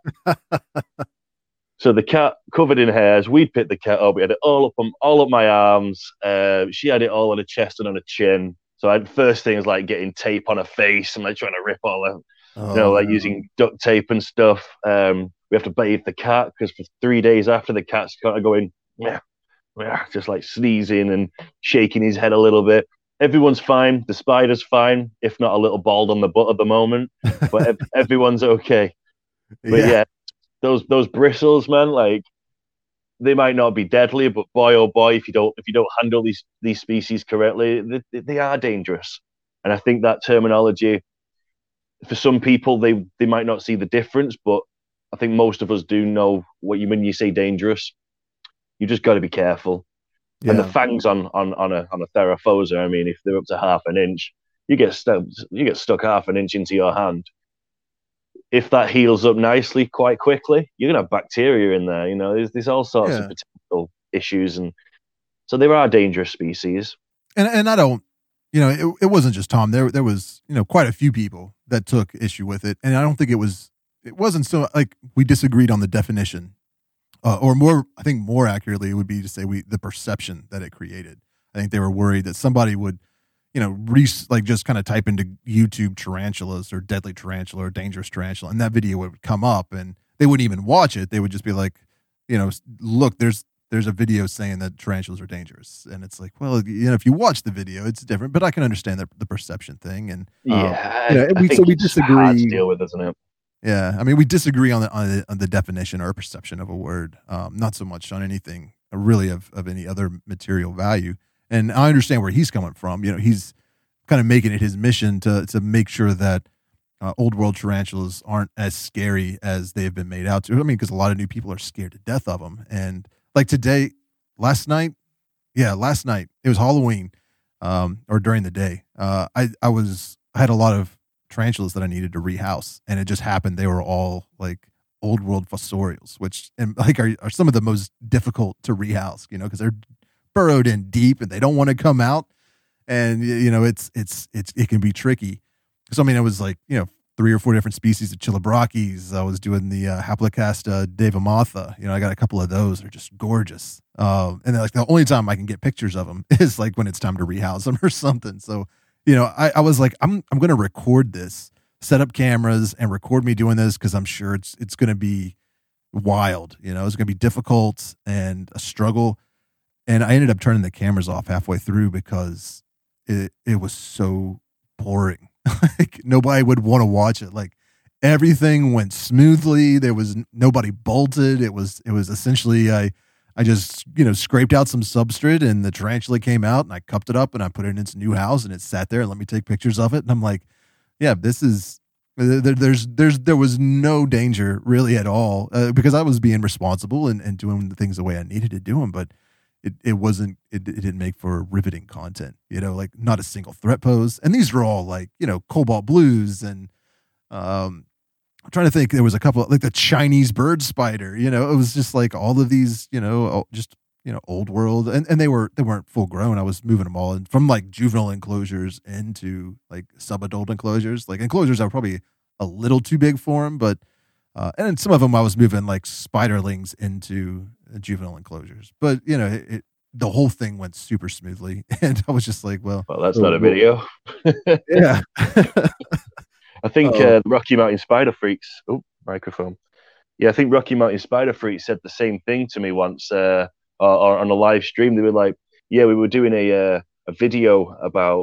So the cat covered in hairs. We'd picked the cat up. We had it all up on, all up my arms. Uh, she had it all on her chest and on her chin. So I first thing was like getting tape on her face and like trying to rip all her, oh, you know, like no. using duct tape and stuff. Um, we have to bathe the cat because for three days after, the cat's kind of going, yeah. just like sneezing and shaking his head a little bit. Everyone's fine. The spider's fine, if not a little bald on the butt at the moment, but ev- everyone's okay. But yeah. yeah, those those bristles, man, like they might not be deadly, but boy oh boy, if you don't if you don't handle these these species correctly, they, they are dangerous. And I think that terminology, for some people, they they might not see the difference, but I think most of us do know what you mean when you say dangerous. You just got to be careful. Yeah. And the fangs on on on a on a Theraphosa, I mean, if they're up to half an inch, you get stuck you get stuck half an inch into your hand. If that heals up nicely quite quickly, you're gonna have bacteria in there. You know, there's there's all sorts yeah. of potential issues, and so there are dangerous species. And and I don't, you know, it it wasn't just Tom. There there was you know quite a few people that took issue with it, and I don't think it was it wasn't so like we disagreed on the definition. Uh, or more, I think more accurately, it would be to say we the perception that it created. I think they were worried that somebody would, you know, re- like just kind of type into YouTube tarantulas or deadly tarantula or dangerous tarantula, and that video would come up, and they wouldn't even watch it. They would just be like, you know, look, there's there's a video saying that tarantulas are dangerous, and it's like, well, you know, if you watch the video, it's different. But I can understand the, the perception thing, and um, yeah, you know, I, we I think so we it's hard to disagree. deal with, isn't it? Yeah, I mean, we disagree on the on the, on the definition or perception of a word, um, not so much on anything really of of any other material value. And I understand where he's coming from. You know, he's kind of making it his mission to to make sure that uh, old world tarantulas aren't as scary as they've been made out to. I mean, because a lot of new people are scared to death of them. And like today, last night, yeah, last night it was Halloween, um, or during the day. Uh, I I was I had a lot of tarantulas that I needed to rehouse, and it just happened they were all like old world fossorials, which and like are are some of the most difficult to rehouse. You know, because they're burrowed in deep and they don't want to come out, and you know it's it's it's it can be tricky. So I mean, it was like, you know, three or four different species of Chillibrachys. I was doing the uh, Haplocasta devamotha. You know, I got a couple of those. They're just gorgeous. Um, and then, like the only time I can get pictures of them is like when it's time to rehouse them or something. So, you know, I, I was like, I'm I'm going to record this, set up cameras, and record me doing this because I'm sure it's it's going to be wild. You know, it's going to be difficult and a struggle. And I ended up turning the cameras off halfway through because it it was so boring. Like nobody would want to watch it. Like everything went smoothly. There was nobody bolted. It was it was essentially I I just, you know, scraped out some substrate and the tarantula came out and I cupped it up and I put it in its new house and it sat there and let me take pictures of it. And I'm like, yeah, this is there, there's there's there was no danger really at all uh, because I was being responsible and, and doing the things the way I needed to do them. But It it wasn't it, it didn't make for riveting content, you know, like not a single threat pose. And these were all like, you know, cobalt blues and um I'm trying to think, there was a couple like the Chinese bird spider, you know, it was just like all of these, you know, just, you know, old world and, and they were they weren't full grown. I was moving them all in from like juvenile enclosures into like subadult enclosures, like enclosures that were probably a little too big for them, but uh, and some of them I was moving like spiderlings into juvenile enclosures, but you know, it, it, the whole thing went super smoothly, and I was just like, well, well, that's not a video. Yeah. I think uh, Rocky Mountain Spider Freaks. Oh, microphone. Yeah, I think Rocky Mountain Spider Freaks said the same thing to me once, uh, or, or on a live stream. They were like, "Yeah, we were doing a uh, a video about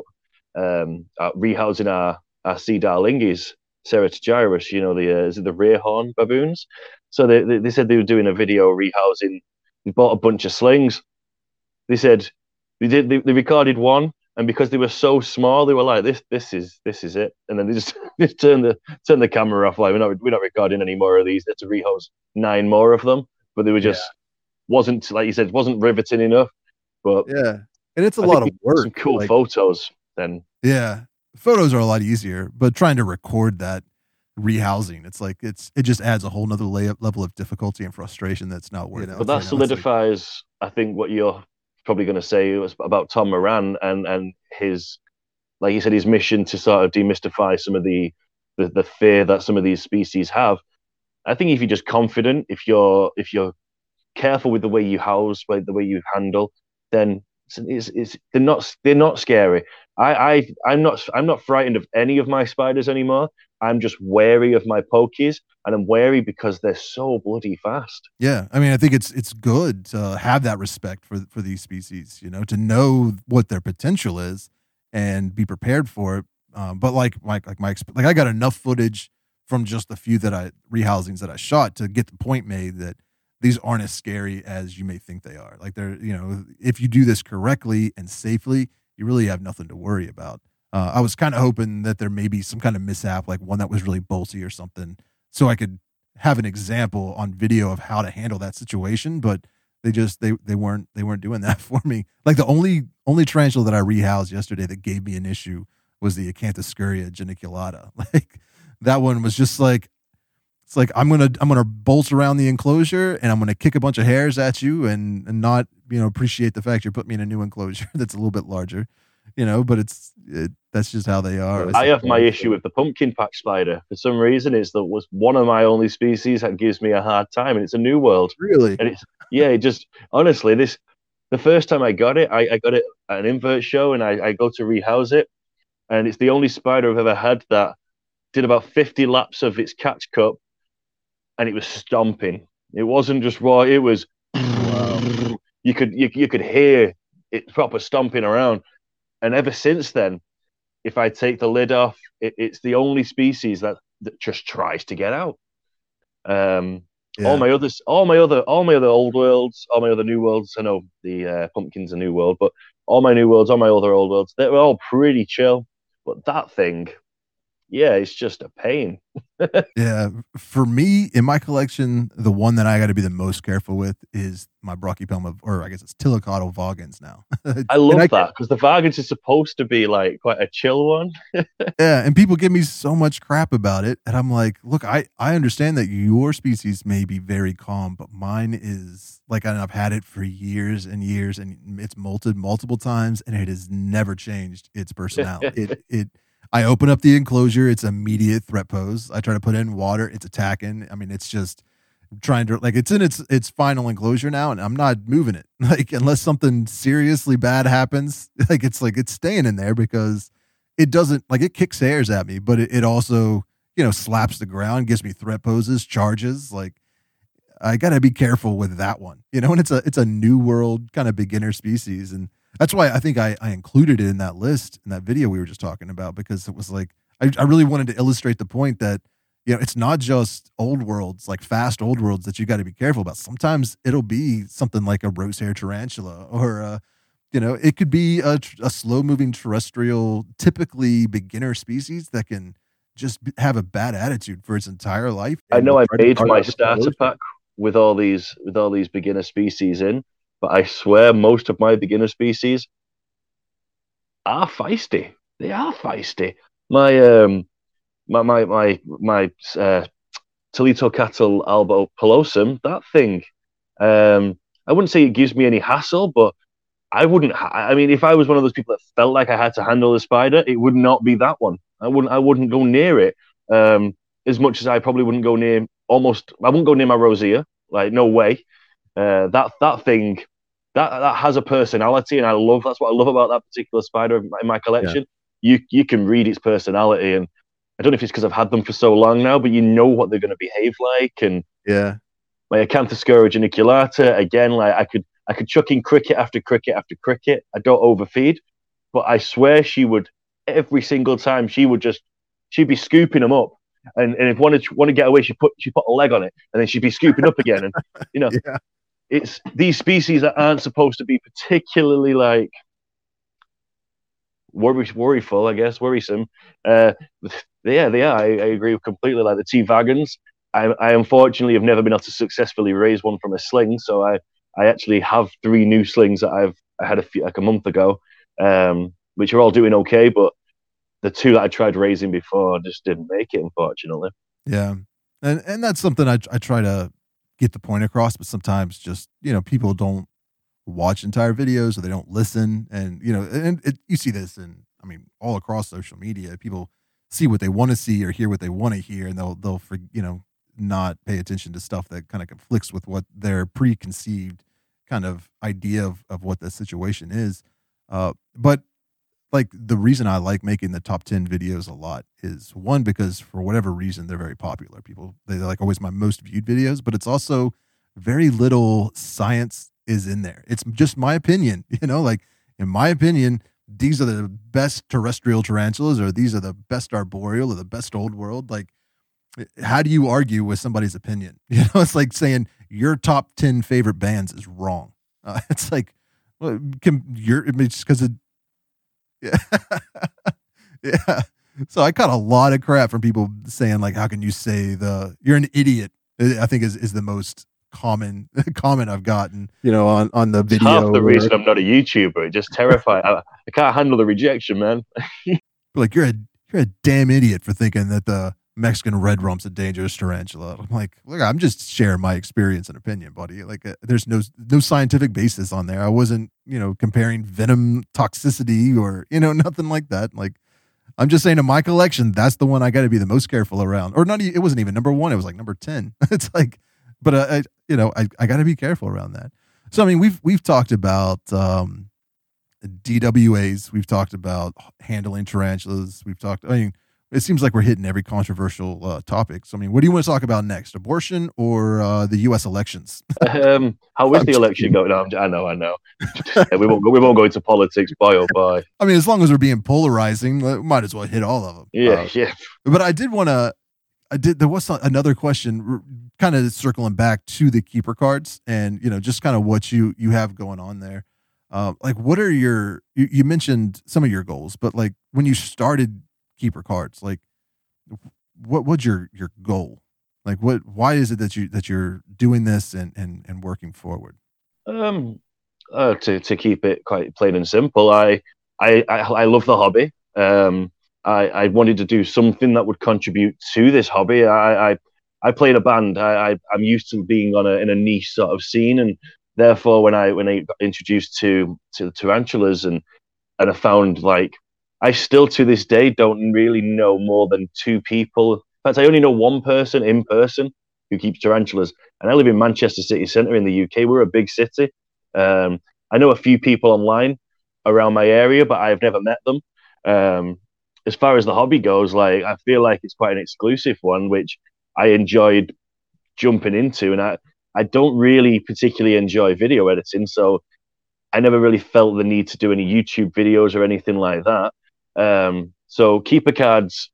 um, uh, rehousing our our sea darlingis, Ceratogyrus. You know, the uh, is it the rear horn baboons?" So they, they they said they were doing a video rehousing. They bought a bunch of slings. They said they did. They, they recorded one, and because they were so small, they were like, "This, this is, this is it." And then they just, just turned the turned the camera off. Like, we're not, we're not recording any more of these. They had to rehouse nine more of them, but they were just yeah. wasn't like you said, wasn't riveting enough. But yeah, and it's a I lot of work. Some cool like, photos. Then yeah, photos are a lot easier, but trying to record that rehousing, it's like it's it just adds a whole nother lay- level of difficulty and frustration that's not worth you know, it. but that you know, solidifies, like, I think, what you're probably going to say was about Tom Moran and and his, like you said, his mission to sort of demystify some of the, the the fear that some of these species have. I think if you're just confident, if you're if you're careful with the way you house, with the way you handle, then it's, it's they're not they're not scary. I I I'm not I'm not frightened of any of my spiders anymore. I'm just wary of my pokies, and I'm wary because they're so bloody fast. Yeah, I mean, I think it's it's good to have that respect for for these species, you know, to know what their potential is and be prepared for it. Um, but like like like my like I got enough footage from just the few that I rehousings that I shot to get the point made that these aren't as scary as you may think they are. Like they're, you know, if you do this correctly and safely, you really have nothing to worry about. Uh, I was kind of hoping that there may be some kind of mishap, like one that was really bolty or something, so I could have an example on video of how to handle that situation. But they just they they weren't they weren't doing that for me. Like the only only tarantula that I rehoused yesterday that gave me an issue was the Acanthoscurria geniculata. Like that one was just like, it's like I'm gonna I'm gonna bolt around the enclosure and I'm gonna kick a bunch of hairs at you and, and not, you know, appreciate the fact you're putting me in a new enclosure that's a little bit larger, you know. But it's it, that's just how they are. I have my issue with the pumpkin patch spider. For some reason, it's that was one of my only species that gives me a hard time, and it's a new world. Really? And it's yeah, it just honestly this the first time I got it, I, I got it at an invert show, and I, I go to rehouse it, and it's the only spider I've ever had that did about fifty laps of its catch cup, and it was stomping. It wasn't just raw; it was. Wow. you could you, you could hear it proper stomping around. And ever since then, if I take the lid off, it, it's the only species that, that just tries to get out. Um, yeah. All my others, all my other, all my other old worlds, all my other new worlds. I know the uh, pumpkin's a new world, but all my new worlds, all my other old worlds, they were all pretty chill. But that thing, yeah, it's just a pain. Yeah, for me in my collection, the one that I got to be the most careful with is my Brachypelma, or I guess it's Tillicotyle vagans now. I love I that because the vagans is supposed to be like quite a chill one. Yeah, and people give me so much crap about it, and I'm like, look, I I understand that your species may be very calm, but mine is like, I've had it for years and years, and it's molted multiple times, and it has never changed its personality. it it. I open up the enclosure, it's immediate threat pose. I try to put in water, it's attacking. I mean, it's just trying to, like, it's in its its final enclosure now, and I'm not moving it. Like, unless something seriously bad happens, like, it's like it's staying in there because it doesn't, like, it kicks hairs at me, but it, it also, you know, slaps the ground, gives me threat poses, charges. Like, I gotta be careful with that one, you know. And it's a it's a new world kind of beginner species, and that's why I think I, I included it in that list, in that video we were just talking about, because it was like, I, I really wanted to illustrate the point that, you know, it's not just old worlds, like fast old worlds, that you got to be careful about. Sometimes it'll be something like a rosehair tarantula, or, a, you know, it could be a, a slow moving terrestrial, typically beginner species that can just have a bad attitude for its entire life. I know I made my starter pack with all these, with all these beginner species in. But I swear most of my beginner species are feisty. They are feisty. My um my my my my uh Tillicotyle albopilosum, that thing, um, I wouldn't say it gives me any hassle, but I wouldn't ha- I mean, if I was one of those people that felt like I had to handle a spider, it would not be that one. I wouldn't I wouldn't go near it. Um as much as I probably wouldn't go near almost I wouldn't go near my rosea. Like, no way. Uh, that that thing, that that has a personality, and I love that's what I love about that particular spider in my, in my collection. Yeah. You you can read its personality, and I don't know if it's because I've had them for so long now, but you know what they're going to behave like. And yeah, my Acanthoscura geniculata, again, like I could I could chuck in cricket after cricket after cricket. I don't overfeed, but I swear she would every single time she would just she'd be scooping them up. And and if wanted to want to get away, she put she put a leg on it, and then she'd be scooping up again. And you know, yeah. It's these species that aren't supposed to be particularly like worry, worryful, I guess, worrisome. Uh, yeah, they are. I, I agree completely. Like the T vagans, I, I unfortunately have never been able to successfully raise one from a sling. So I, I actually have three new slings that I've I had a few, like a month ago, um, which are all doing okay. But the two that I tried raising before just didn't make it, unfortunately. Yeah, and and that's something I I try to get the point across, but sometimes just, you know, people don't watch entire videos or they don't listen. And, you know, and it, you see this in, I mean, all across social media, people see what they want to see or hear what they want to hear, and they'll, they'll, you know, not pay attention to stuff that kind of conflicts with what their preconceived kind of idea of, of what the situation is. Uh, but like the reason I like making the top ten videos a lot is, one, because for whatever reason, they're very popular. People, they're like always my most viewed videos, but it's also very little science is in there. It's just my opinion, you know, like in my opinion, these are the best terrestrial tarantulas, or these are the best arboreal, or the best old world. Like, how do you argue with somebody's opinion? You know, it's like saying your top ten favorite bands is wrong. Uh, it's like, well, can you're, it's because it, yeah. Yeah. So I caught a lot of crap from people saying, like, how can you say the you're an idiot? I think is, is the most common comment I've gotten, you know, on, on the video. Half the reason I'm not a YouTuber. It just terrified. I, I can't handle the rejection, man. Like, you're a you're a damn idiot for thinking that the Mexican red rump's a dangerous tarantula. I'm like, look, I'm just sharing my experience and opinion, buddy. Like, uh, there's no no scientific basis on there. I wasn't, you know, comparing venom toxicity or, you know, nothing like that. Like, I'm just saying, in my collection, that's the one I got to be the most careful around. Or not, it wasn't even number one. It was like number ten. It's like, but uh, I, you know, I, I got to be careful around that. So, I mean, we've we've talked about um, D W As. We've talked about handling tarantulas. We've talked, I mean, it seems like we're hitting every controversial uh, topic. So, I mean, what do you want to talk about next? Abortion or uh, the U S elections? Um, how is the election going? No, I know, I know. we won't go, we won't go into politics, boy, oh boy. I mean, as long as we're being polarizing, we might as well hit all of them. Yeah, uh, yeah. But I did want to. I did. There was another question, kind of circling back to the keeper cards, and you know, just kind of what you you have going on there. Uh, like, what are your? You, you mentioned some of your goals, but like when you started keeper cards, like what what's your your goal? Like, what? Why is it that you that you're doing this and and and working forward? Um, uh, to to keep it quite plain and simple, I I I, I love the hobby. Um, I I wanted to do something that would contribute to this hobby. I I, I play in a band. I, I I'm used to being on a in a niche sort of scene, and therefore when I when I got introduced to to tarantulas and and I found like I still to this day don't really know more than two people. In fact, I only know one person in person who keeps tarantulas, and I live in Manchester city centre in the U K. We're a big city. Um, I know a few people online around my area, but I've never met them. Um, as far as the hobby goes, like I feel like it's quite an exclusive one, which I enjoyed jumping into, and I I don't really particularly enjoy video editing, so I never really felt the need to do any YouTube videos or anything like that. Um, so keeper cards,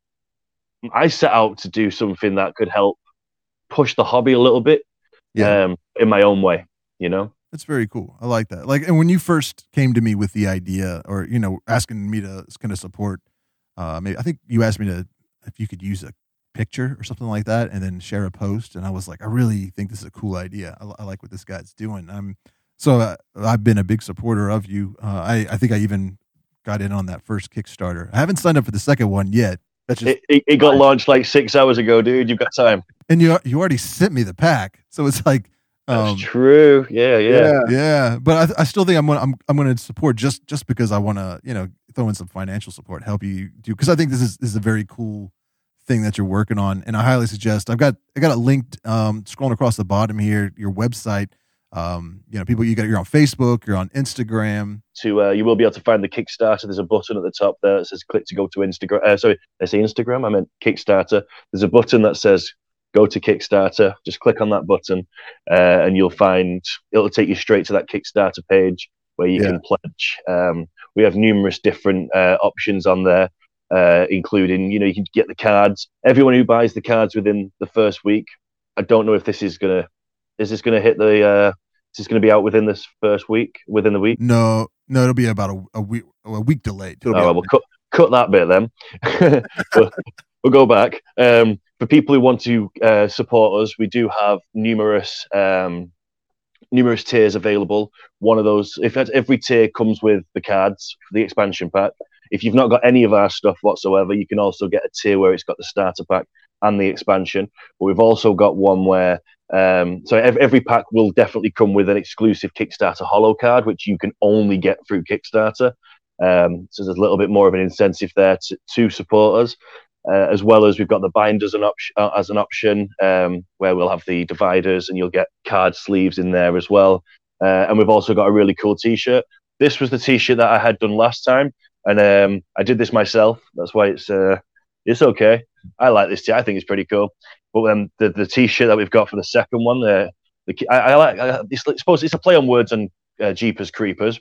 I set out to do something that could help push the hobby a little bit, yeah. um, in my own way, you know? That's very cool. I like that. Like, and when you first came to me with the idea or, you know, asking me to kind of support, uh, maybe I think you asked me to, if you could use a picture or something like that and then share a post. And I was like, I really think this is a cool idea. I, I like what this guy's doing. I'm so uh, I've been a big supporter of you. Uh, I, I think I even got in on that first Kickstarter. I haven't signed up for the second one yet. That's just it, it, it got launched like six hours ago, dude. You've got time. And you you already sent me the pack, so it's like um, that's true. Yeah, yeah, yeah. yeah. But I, I still think I'm gonna I'm I'm gonna support just just because I want to you know throw in some financial support, help you do because I think this is this is a very cool thing that you're working on, and I highly suggest. I've got I got it linked um, scrolling across the bottom here. Your website. Um, you know, people, you got, you're on Facebook, you're on Instagram. To, uh, you will be able to find the Kickstarter. There's a button at the top there that says click to go to Instagram. Uh, sorry, I say Instagram, I meant Kickstarter. There's a button that says go to Kickstarter. Just click on that button, uh, and you'll find, it'll take you straight to that Kickstarter page where you yeah. can pledge. Um, we have numerous different, uh, options on there, uh, including, you know, you can get the cards. Everyone who buys the cards within the first week, I don't know if this is going to, Is this going to hit the? Uh, is this going to be out within this first week? Within the week? No, no, it'll be about a, a week, a week delayed. Oh, well, we'll cut cut that bit then. we'll, we'll go back. Um, for people who want to uh, support us, we do have numerous um, numerous tiers available. One of those, if every tier comes with the cards for the expansion pack. If you've not got any of our stuff whatsoever, you can also get a tier where it's got the starter pack and the expansion. But we've also got one where Um, so every, every pack will definitely come with an exclusive Kickstarter holo card, which you can only get through Kickstarter. Um, so there's a little bit more of an incentive there to, to support us, uh, as well as we've got the binders an op- uh, as an option, um, where we'll have the dividers and you'll get card sleeves in there as well. Uh, and we've also got a really cool T-shirt. This was the T-shirt that I had done last time, and um, I did this myself. That's why it's uh, it's okay. I like this T. I think it's pretty cool. But um, the the T-shirt that we've got for the second one, uh, the I, I like. I, it's, I suppose it's a play on words on uh, Jeepers Creepers,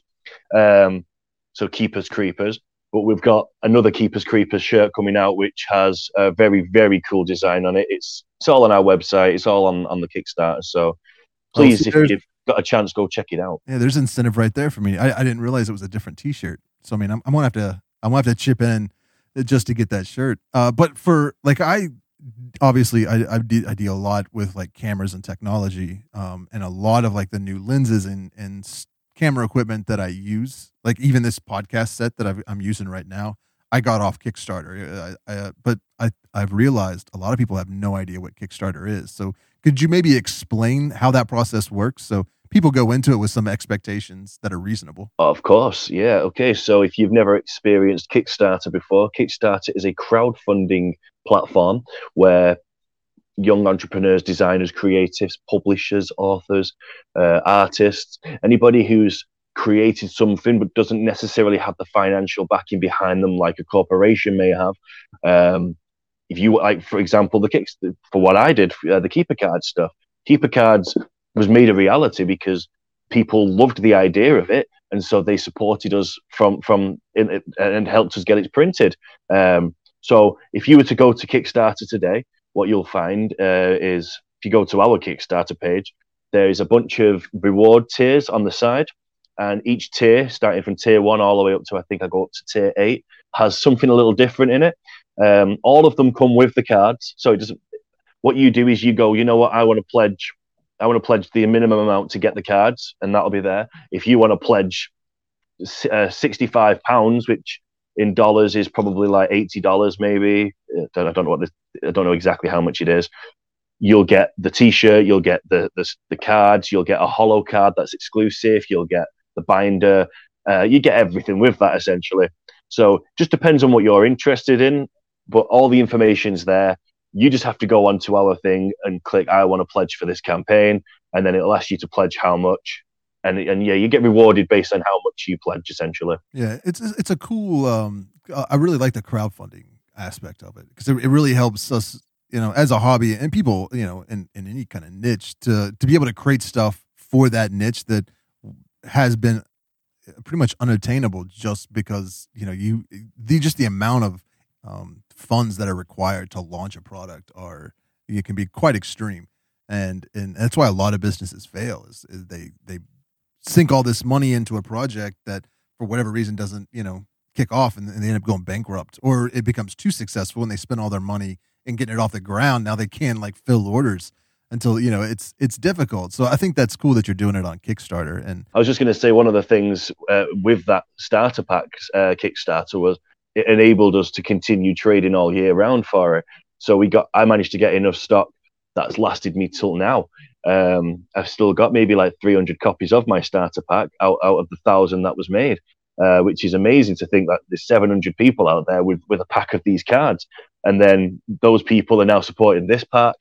um, so Keepers Creepers. But we've got another Keepers Creepers shirt coming out, which has a very very cool design on it. It's it's all on our website. It's all on, on the Kickstarter. So please, oh, so if you've got a chance, go check it out. Yeah, there's incentive right there for me. I, I didn't realize it was a different T-shirt. So I mean, I'm, I'm gonna have to I'm gonna have to chip in just to get that shirt. Uh, but for like I. Obviously, I I, de- I deal a lot with like cameras and technology, um, and a lot of like the new lenses and and camera equipment that I use. Like even this podcast set that I've, I'm using right now, I got off Kickstarter. I, I, but I I've realized a lot of people have no idea what Kickstarter is. So could you maybe explain how that process works so people go into it with some expectations that are reasonable? Of course, yeah. Okay, so if you've never experienced Kickstarter before, Kickstarter is a crowdfunding platform where young entrepreneurs, designers, creatives, publishers, authors, uh, artists, anybody who's created something but doesn't necessarily have the financial backing behind them like a corporation may have, um, if you like, for example, the kicks for what I did, uh, the keeper card stuff. Keeper cards was made a reality because people loved the idea of it, and so they supported us from from in, and helped us get it printed. Um, so if you were to go to Kickstarter today, what you'll find uh, is if you go to our Kickstarter page, there is a bunch of reward tiers on the side, and each tier, starting from tier one all the way up to I think I go up to tier eight, has something a little different in it. Um, all of them come with the cards, so it doesn't. What you do is you go, you know what, I want to pledge. I want to pledge the minimum amount to get the cards, and that'll be there. If you want to pledge uh, sixty-five pounds, which in dollars is probably like eighty dollars, maybe. I don't, I don't know what this, I don't know exactly how much it is. You'll get the T-shirt, you'll get the, the the cards, you'll get a holo card that's exclusive, you'll get the binder, uh, you get everything with that essentially. So just depends on what you're interested in, but all the information's there. You just have to go onto our thing and click, I want to pledge for this campaign. And then it'll ask you to pledge how much. And, and yeah, you get rewarded based on how much you pledge, essentially. Yeah, it's it's a cool, um, I really like the crowdfunding aspect of it because it, it really helps us, you know, as a hobby and people, you know, in, in any kind of niche to, to be able to create stuff for that niche that has been pretty much unattainable just because, you know, you, the, just the amount of, um, funds that are required to launch a product are it can be quite extreme, and and that's why a lot of businesses fail is, is they they sink all this money into a project that for whatever reason doesn't you know kick off, and, and they end up going bankrupt, or it becomes too successful and they spend all their money in getting it off the ground. Now they can't like fill orders until you know it's it's difficult. So I think that's cool that you're doing it on Kickstarter. And I was just going to say one of the things uh, with that starter pack uh, Kickstarter was it enabled us to continue trading all year round for it. So we got, I managed to get enough stock that's lasted me till now. Um, I've still got maybe like three hundred copies of my starter pack out, out of the thousand that was made, uh, which is amazing to think that there's seven hundred people out there with, with a pack of these cards. And then those people are now supporting this pack.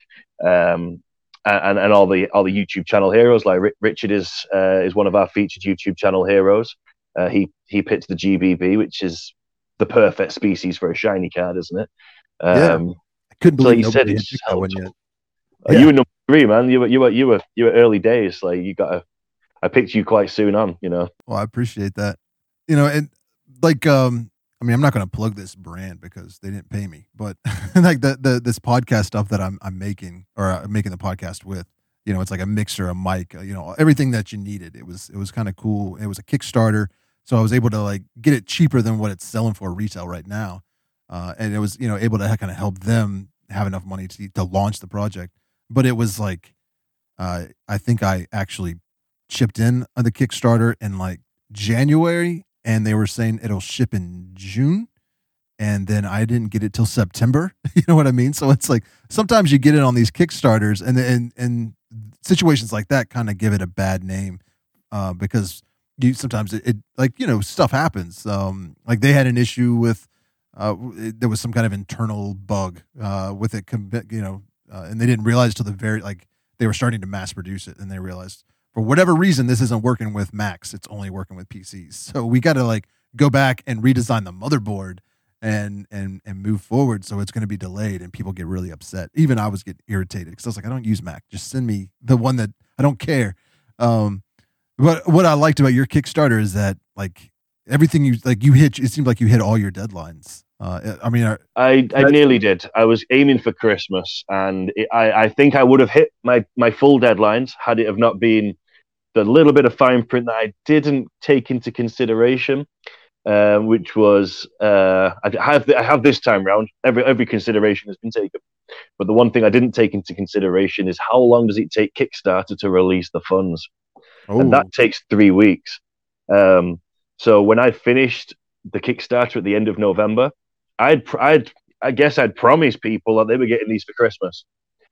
Um, and, and all the, all the YouTube channel heroes, like Richard is, uh, is one of our featured YouTube channel heroes. Uh, he, he picked the G B B, which is the perfect species for a shiny card, isn't it? Um, yeah, I couldn't believe so nobody said had picked that one yet. Uh, yeah. You were number three, man. You were you were you were you were early days. Like you got a, I picked you quite soon on. You know. Well, I appreciate that. You know, and like, um, I mean, I'm not going to plug this brand because they didn't pay me, but like the the this podcast stuff that I'm I'm making or I'm making the podcast with. You know, it's like a mixer, a mic, you know, everything that you needed. It was it was kind of cool. It was a Kickstarter. So I was able to like get it cheaper than what it's selling for retail right now, uh, and it was you know able to kind of help them have enough money to to launch the project. But it was like, uh, I think I actually chipped in on the Kickstarter in like January, and they were saying it'll ship in June, and then I didn't get it till September. You know what I mean? So it's like sometimes you get it on these Kickstarters, and and and situations like that kind of give it a bad name uh, because. You sometimes it, it like you know stuff happens. Um, like they had an issue with uh, it, there was some kind of internal bug uh, with it. You know, uh, and they didn't realize till the very like they were starting to mass produce it, and they realized for whatever reason this isn't working with Macs. It's only working with P Cs. So we got to like go back and redesign the motherboard and and and move forward. So it's going to be delayed, and people get really upset. Even I was getting irritated because I was like, I don't use Mac. Just send me the one that I don't care. Um, But what I liked about your Kickstarter is that like everything you like you hit, it seemed like you hit all your deadlines. Uh, I mean, are, I, I nearly did. I was aiming for Christmas, and it, I, I think I would have hit my, my full deadlines had it have not been the little bit of fine print that I didn't take into consideration, uh, which was uh, I have I have this time round. Every every consideration has been taken, but the one thing I didn't take into consideration is how long does it take Kickstarter to release the funds. Oh. And that takes three weeks. Um, so when I finished the Kickstarter at the end of November, I'd, I'd, I guess I'd promised people that they were getting these for Christmas.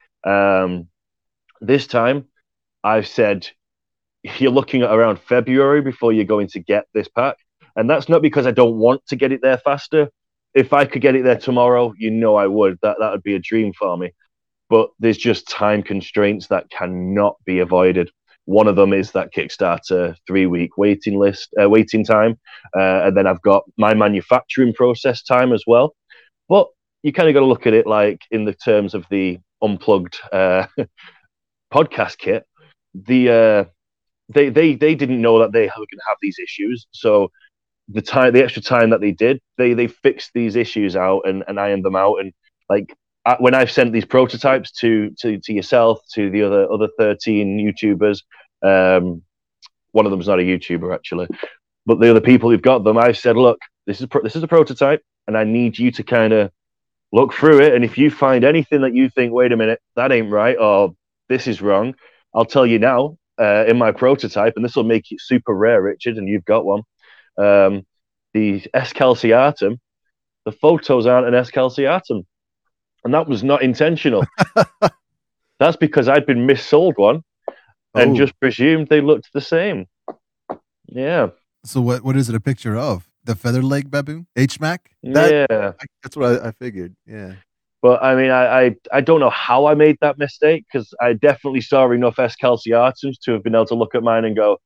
Um, this time, I've said you're looking at around February before you're going to get this pack, and that's not because I don't want to get it there faster. If I could get it there tomorrow, you know I would. That that would be a dream for me. But there's just time constraints that cannot be avoided. One of them is that Kickstarter three-week waiting list, uh, waiting time, uh, and then I've got my manufacturing process time as well. But you kind of got to look at it like in the terms of the unplugged uh, podcast kit. The uh, they they they didn't know that they were going to have these issues, so the time, the extra time that they did, they they fixed these issues out and, and ironed them out. And like when I've sent these prototypes to to to yourself, to the other other thirteen YouTubers, um, one of them's not a YouTuber actually, but the other people who've got them, I've said, look, this is pro- this is a prototype, and I need you to kind of look through it. And if you find anything that you think, wait a minute, that ain't right, or this is wrong, I'll tell you now uh, in my prototype, and this will make it super rare, Richard, and you've got one. Um, the S. calciatum, the photos aren't an S. calciatum, and that was not intentional. That's because I'd been missold one and oh. just presumed they looked the same. Yeah. So what? What is it a picture of? The feather leg baboon? H M A C? That, yeah. I, that's what I, I figured. Yeah. But I mean, I, I, I don't know how I made that mistake, because I definitely saw enough S. calciatums to have been able to look at mine and go,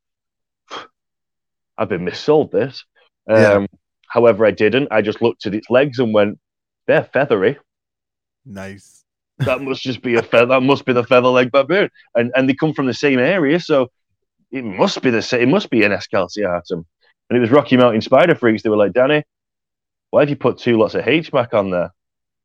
I've been missold this. Um, yeah. However, I didn't. I just looked at its legs and went, they're feathery. Nice. That must just be a feather. That must be the feather leg baboon, and and they come from the same area, so it must be the same. It must be an S. calciatum. And it was Rocky Mountain Spider Freaks. They were like, Danny, why have you put two lots of H M A C on there?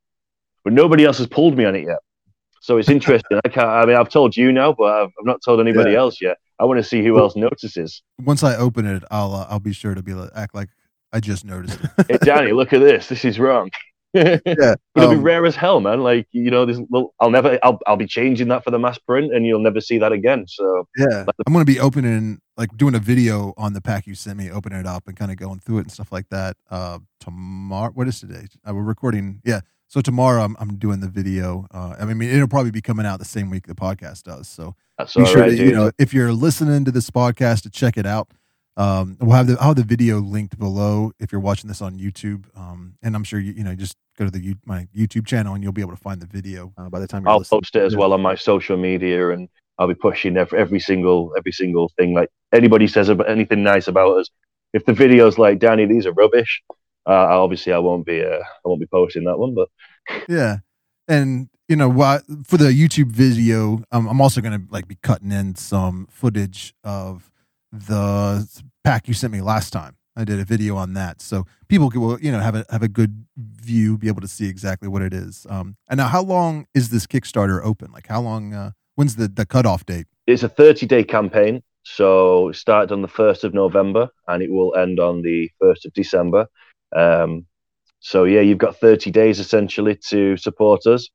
But nobody else has pulled me on it yet. So it's interesting. I can't. I mean, I've told you now, but I've, I've not told anybody yeah. else yet. I want to see who well, else notices. Once I open it, I'll uh, I'll be sure to be like, act like I just noticed it. Hey, Danny, look at this. This is wrong. Yeah, but it'll um, be rare as hell, man. Like, you know, this little, I'll never. I'll I'll be changing that for the mass print, and you'll never see that again. So yeah, like the, I'm going to be opening, like doing a video on the pack you sent me, opening it up and kind of going through it and stuff like that. Uh, tomorrow, what is today? Uh, we're recording. Yeah. So tomorrow I'm I'm doing the video. Uh, I mean, it'll probably be coming out the same week the podcast does. So that's be all sure right, to, dude. you know, if you're listening to this podcast, to check it out. Um, we'll have the I'll have the video linked below if you're watching this on YouTube. Um, and I'm sure you you know just go to the my YouTube channel and you'll be able to find the video uh, by the time you're I'll listening. post it as well on my social media, and I'll be pushing every, every single every single thing. Like anybody says about anything nice about us, if the video's like, Danny, these are rubbish, uh, obviously I won't be uh, I won't be posting that one. But yeah, and you know what, for the YouTube video, um, I'm also gonna like be cutting in some footage of the pack you sent me last time. I did a video on that, so people will, you know, have a have a good view, be able to see exactly what it is. Um, and now, how long is this Kickstarter open? Like, how long? Uh, when's the the cutoff date? It's a thirty day campaign, so it started on the first of November and it will end on the first of December. Um, so yeah, you've got thirty days essentially to support us.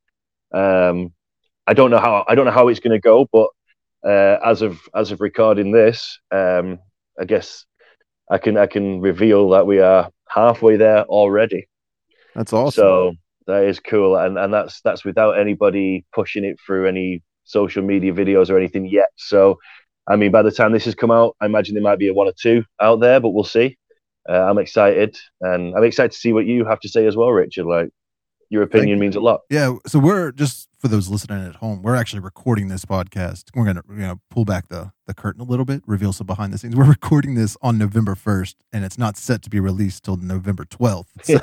Um, I don't know how I don't know how it's going to go, but uh, as of as of recording this, um, I guess I can I can reveal that we are halfway there already. That's awesome. So that is cool, and and that's that's without anybody pushing it through any social media videos or anything yet. So, I mean, by the time this has come out, I imagine there might be a one or two out there, but we'll see. Uh, I'm excited, and I'm excited to see what you have to say as well, Richard. Like, your opinion means a lot. Yeah. So we're just, for those listening at home, we're actually recording this podcast. We're gonna, you know, pull back the the curtain a little bit, reveal some behind the scenes. We're recording this on November first, and it's not set to be released till November twelfth. So.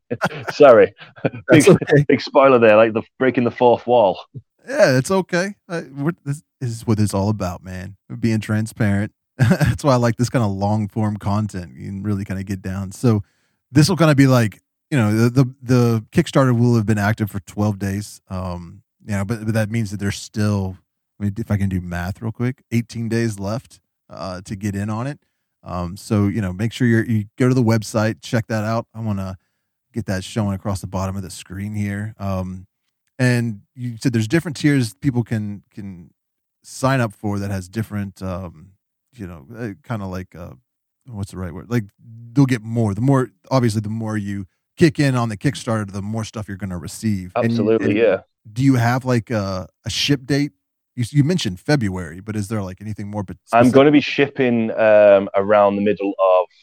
Sorry, big, okay. big spoiler there, like the breaking the fourth wall. Yeah, it's okay. Uh, we're, this is what it's all about, man. Being transparent. That's why I like this kind of long form content. You can really kind of get down. So this will kind of be like, you know, the, the the Kickstarter will have been active for twelve days. Um, you know, but, but that means that there's still, I mean, if I can do math real quick, eighteen days left uh, to get in on it. Um, so, you know, make sure you're, you go to the website, check that out. I want to get that showing across the bottom of the screen here. Um, and you said there's different tiers people can can sign up for that has different, um, you know, uh, kind of like, uh, what's the right word? Like they'll get more. The more, obviously, the more you kick in on the Kickstarter, the more stuff you're going to receive. Absolutely, and, and yeah. Do you have like a, a ship date? You, you mentioned February, but is there like anything more? Specific? I'm going to be shipping um, around the middle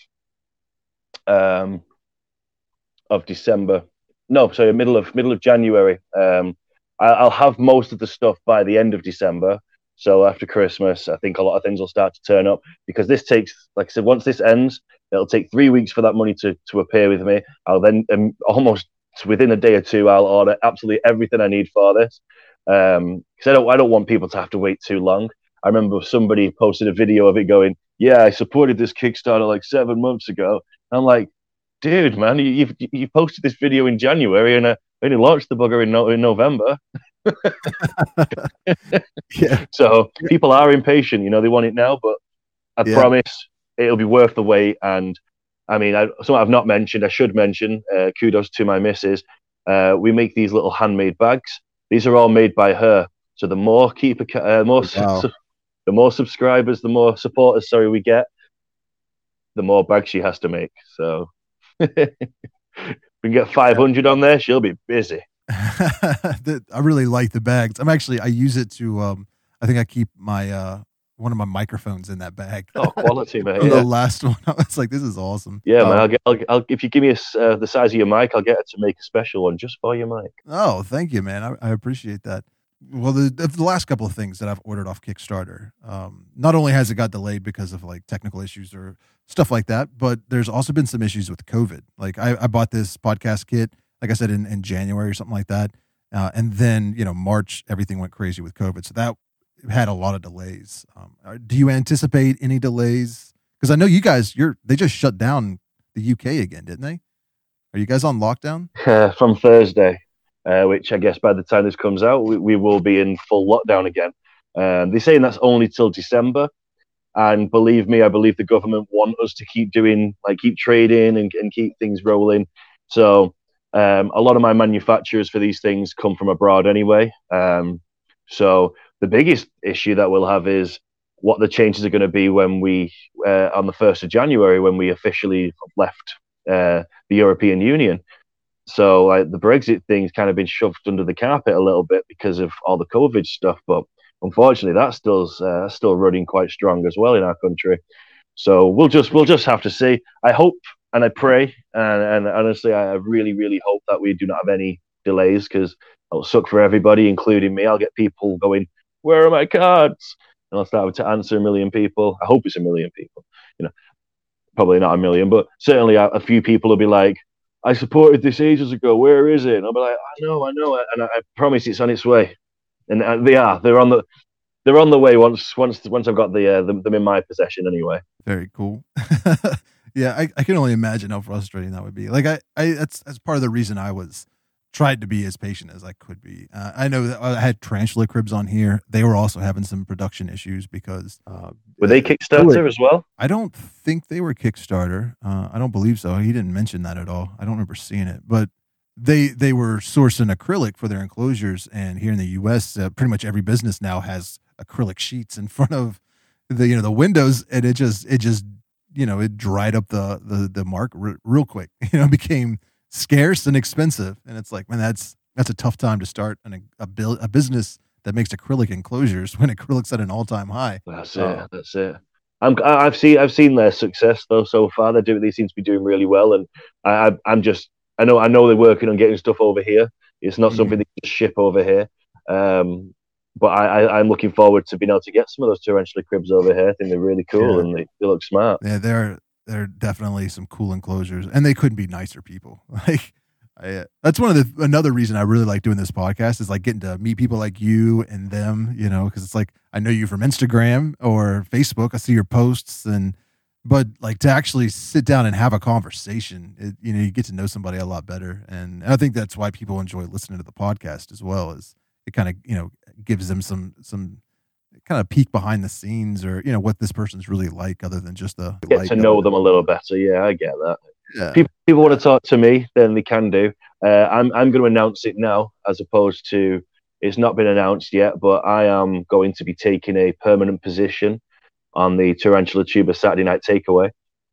of um, of December. No, sorry, middle of middle of January. Um, I, I'll have most of the stuff by the end of December. So after Christmas, I think a lot of things will start to turn up, because this takes, like I said, once this ends, it'll take three weeks for that money to, to appear with me. I'll then um, almost within a day or two, I'll order absolutely everything I need for this. Um, because I don't, I don't want people to have to wait too long. I remember somebody posted a video of it going, "Yeah, I supported this Kickstarter like seven months ago." And I'm like, dude, man, you you've, you posted this video in January, and I only launched the bugger in, no, in November. Yeah. So people are impatient, you know, they want it now, but I Yeah. promise it'll be worth the wait. And I mean, I, something I've not mentioned, I should mention, uh, kudos to my missus. Uh, we make these little handmade bags. These are all made by her. So the more keeper, uh, more, Wow. su- the more subscribers, the more supporters, sorry, we get, the more bags she has to make. So if we can get five hundred on there, she'll be busy. The- I really like the bags. I'm actually, I use it to, um, I think I keep my, uh, one of my microphones in that bag. Oh, quality, mate. From Yeah, the last one. I was like, this is awesome. yeah, Um, man. I'll get, I'll, I'll, if you give me a s uh, the size of your mic, I'll get her to make a special one just for your mic. Oh, thank you, man. I, I appreciate that. Well, the, the last couple of things that I've ordered off Kickstarter, um, not only has it got delayed because of like technical issues or stuff like that, but there's also been some issues with COVID. Like I, I bought this podcast kit, like I said, in, in January or something like that. Uh, and then, you know, March, everything went crazy with COVID. So that had a lot of delays. Um, are- do you anticipate any delays? Because I know you guys, you're, they just shut down the U K again, didn't they? Are you guys on lockdown? Uh, from Thursday, uh, which I guess by the time this comes out, we, we will be in full lockdown again. Um, they're saying that's only till December. And believe me, I believe the government want us to keep doing, like, keep trading and, and keep things rolling. So um, a lot of my manufacturers for these things come from abroad anyway. Um, so the biggest issue that we'll have is what the changes are going to be when we, uh, on the first of January, when we officially left uh, the European Union. So like the Brexit thing's kind of been shoved under the carpet a little bit because of all the COVID stuff, but unfortunately, that's still uh, still running quite strong as well in our country. So we'll just we'll just have to see. I hope and I pray, and, and honestly, I really really hope that we do not have any delays, because it'll suck for everybody, including me. I'll get people going, "Where are my cards?" And I'll start to answer a million people. I hope it's a million people. You know, probably not a million, but certainly a, a few people will be like, "I supported this ages ago. Where is it?" And I'll be like, "I know, I know," and I, I promise it's on its way. And uh, they are. They're on the. They're on the way once. Once. Once I've got the uh, them, them in my possession. Anyway. Very cool. Yeah, I, I can only imagine how frustrating that would be. Like I, I that's that's part of the reason I was tried to be as patient as I could be. Uh, I know that I had Tarantula Cribs on here. They were also having some production issues because uh, were they Kickstarter as well? I don't think they were Kickstarter. Uh, I don't believe so. He didn't mention that at all. I don't remember seeing it, but they they were sourcing acrylic for their enclosures, and here in the U S, uh, pretty much every business now has acrylic sheets in front of the you know the windows, and it just it just you know it dried up the the the mark r- real quick. You know, became scarce and expensive, and it's like, man, that's that's a tough time to start an, a build a business that makes acrylic enclosures when acrylic's at an all time high. That's it. Uh, that's it. I'm, I've seen I've seen their success though so far. They do they seem to be doing really well, and I, I'm just I know I know they're working on getting stuff over here. It's not mm-hmm. something they can ship over here. Um, but I, I, I'm looking forward to being able to get some of those Tarantula Cribs over here. I think they're really cool, yeah. and they, they look smart. Yeah, they're they're definitely some cool enclosures, and they couldn't be nicer people. Like, I, that's one of the another reason I really like doing this podcast is like getting to meet people like you and them. You know, because it's like I know you from Instagram or Facebook. I see your posts, and but like to actually sit down and have a conversation, it, you know, you get to know somebody a lot better, and I think that's why people enjoy listening to the podcast as well. Is it kind of you know gives them some some kind of peek behind the scenes, or you know what this person's really like, other than just the get like to know them a little better. Yeah, I get that. Yeah. People people want to talk to me, then they can do. Uh, I'm I'm going to announce it now, as opposed to it's not been announced yet. But I am going to be taking a permanent position on the Tarantula Tuber Saturday Night Takeaway,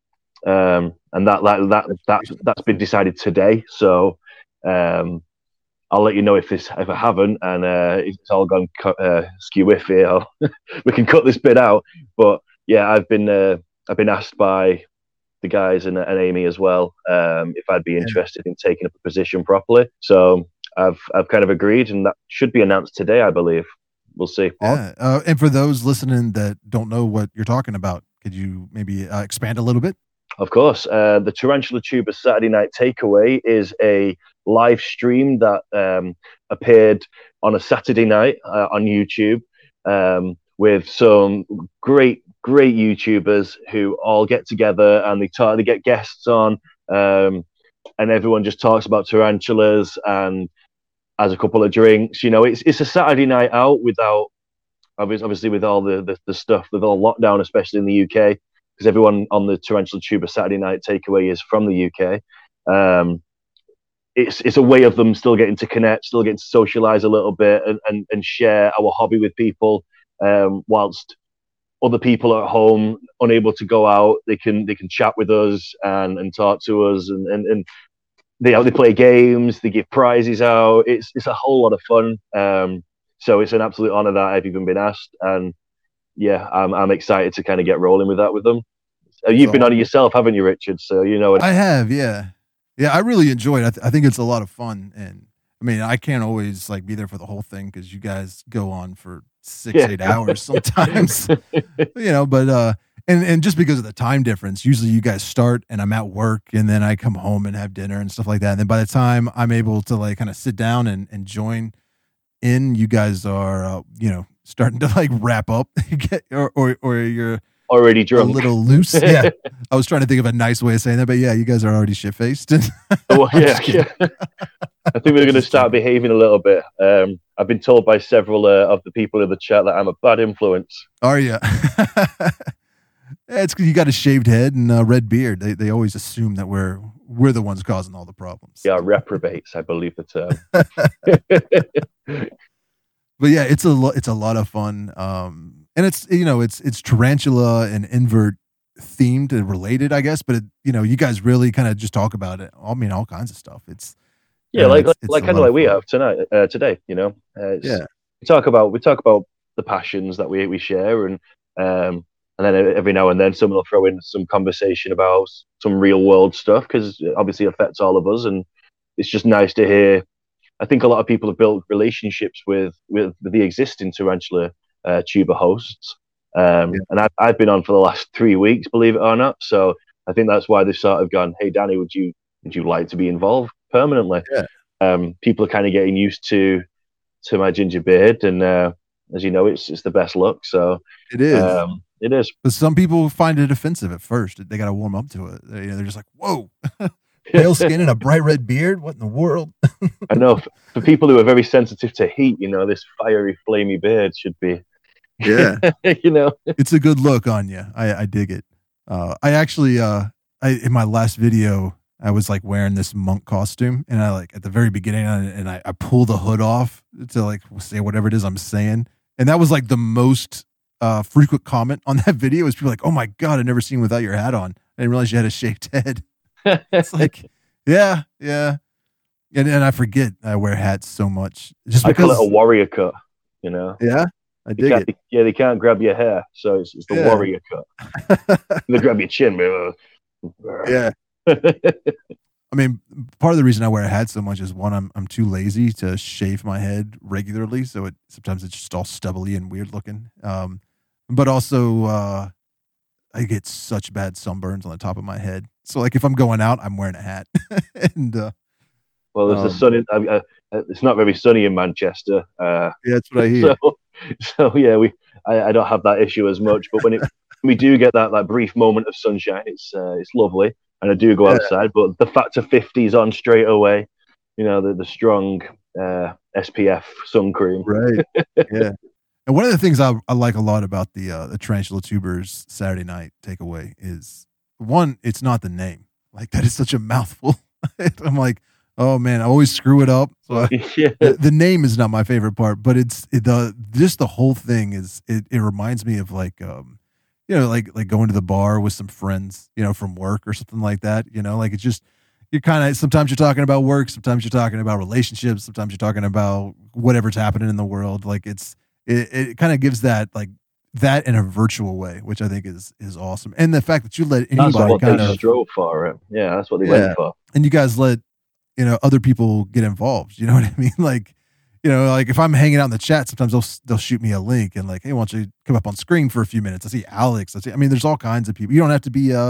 um, and that that that that's that's been decided today. So. Um, I'll let you know if this if I haven't, and uh, if it's all gone uh, skew iffy, I'll we can cut this bit out. But yeah, I've been uh, I've been asked by the guys and, and Amy as well um, if I'd be interested in taking up a position properly. So I've I've kind of agreed, and that should be announced today, I believe. We'll see. Yeah. Uh, and for those listening that don't know what you're talking about, could you maybe uh, expand a little bit? Of course. Uh, the Tarantula Tuber Saturday Night Takeaway is a live stream that um, appeared on a Saturday night uh, on YouTube um, with some great, great YouTubers who all get together and they talk, they get guests on, um, and everyone just talks about tarantulas and has a couple of drinks. You know, it's it's a Saturday night out without obviously with all the, the, the stuff with all lockdown, especially in the U K, because everyone on the Tarantula Tuber Saturday Night Takeaway is from the U K. Um, it's it's a way of them still getting to connect, still getting to socialize a little bit, and, and, and share our hobby with people, um, whilst other people at home unable to go out, they can they can chat with us and, and talk to us, and, and, and they they play games, they give prizes out. It's it's a whole lot of fun. Um, so it's an absolute honor that I've even been asked, and yeah, I'm I'm excited to kind of get rolling with that with them. Uh, you've been on it yourself, haven't you, Richard? So you know. I have, yeah, yeah. I really enjoy it. I, th- I think it's a lot of fun, and I mean, I can't always like be there for the whole thing because you guys go on for six, yeah. eight hours sometimes, you know. But uh, and and just because of the time difference, usually you guys start and I'm at work, and then I come home and have dinner and stuff like that. And then by the time I'm able to like kind of sit down and and join in, you guys are, uh, you know, starting to like wrap up, or or or you're already drunk, a little loose. Yeah, I was trying to think of a nice way of saying that, but yeah, you guys are already shit faced. Oh, yeah, yeah. I think we're going to start behaving a little bit. Um, I've been told by several uh, of the people in the chat that I'm a bad influence. Are you? It's because you got a shaved head and a red beard. They they always assume that we're we're the ones causing all the problems. Yeah, reprobates, I believe the term. But yeah, it's a lo- it's a lot of fun, um, and it's you know it's it's tarantula and invert themed and related, I guess. But it, you know, you guys really kind of just talk about it. I mean, all kinds of stuff. It's yeah, like it's, it's like kind of like we have tonight uh, today. You know, uh, yeah, we talk about we talk about the passions that we we share, and um, and then every now and then someone will throw in some conversation about some real world stuff because it obviously affects all of us, and it's just nice to hear. I think a lot of people have built relationships with with, with the existing Tarantula uh, Tuber hosts, um, yeah. and I've, I've been on for the last three weeks, believe it or not. So I think that's why they've sort of gone, "Hey, Danny, would you would you like to be involved permanently?" Yeah. Um, people are kind of getting used to to my ginger beard, and uh, as you know, it's it's the best look. So it is. Um, it is. But some people find it offensive at first. They got to warm up to it. They, they're just like, "Whoa." Pale skin and a bright red beard? What in the world? I know. For, for people who are very sensitive to heat, you know, this fiery, flamey beard should be. Yeah. You know, it's a good look on you. I, I dig it. Uh, I actually, uh, I in my last video, I was like wearing this monk costume, and I like at the very beginning, and I, I pull the hood off to like say whatever it is I'm saying, and that was like the most uh, frequent comment on that video. Was people like, "Oh my god, I've never seen you without your hat on. I didn't realize you had a shaved head." It's like, yeah, yeah, and and I forget I wear hats so much. Just because, I call it a warrior cut. You know. Yeah, I dig it. They, yeah, they can't grab your hair, so it's, it's the yeah. warrior cut. They grab your chin, yeah. I mean, part of the reason I wear a hat so much is one, I'm I'm too lazy to shave my head regularly, so it sometimes it's just all stubbly and weird looking. Um, but also, uh, I get such bad sunburns on the top of my head. So, like, if I'm going out, I'm wearing a hat. and uh, well, there's um, the sun. In, uh, uh, it's not very sunny in Manchester. Uh, yeah, that's what I hear. So, so yeah, we I, I don't have that issue as much. But when it we do get that that brief moment of sunshine, it's uh, it's lovely, and I do go yeah. outside. But the factor fifty is on straight away. You know, the the strong uh, S P F sun cream. Right. Yeah. And one of the things I, I like a lot about the uh, the Tarantula Tubers Saturday Night Takeaway is, one, it's not the name. Like, that is such a mouthful. I'm like, oh man, I always screw it up. So I, yeah. the, the name is not my favorite part, but it's it, the just the whole thing is it, it reminds me of like um you know like like going to the bar with some friends, you know, from work or something like that. You know, like it's just you're kind of sometimes you're talking about work, sometimes you're talking about relationships, sometimes you're talking about whatever's happening in the world. Like it's it it kind of gives that like. That in a virtual way, which I think is is awesome, and the fact that you let anybody that's what kind they of strove for it. Yeah, that's what they yeah. went for. And you guys let you know other people get involved. You know what I mean? Like, you know, like if I'm hanging out in the chat, sometimes they'll they'll shoot me a link and like, hey, why don't you come up on screen for a few minutes? I see Alex. I see. I mean, there's all kinds of people. You don't have to be a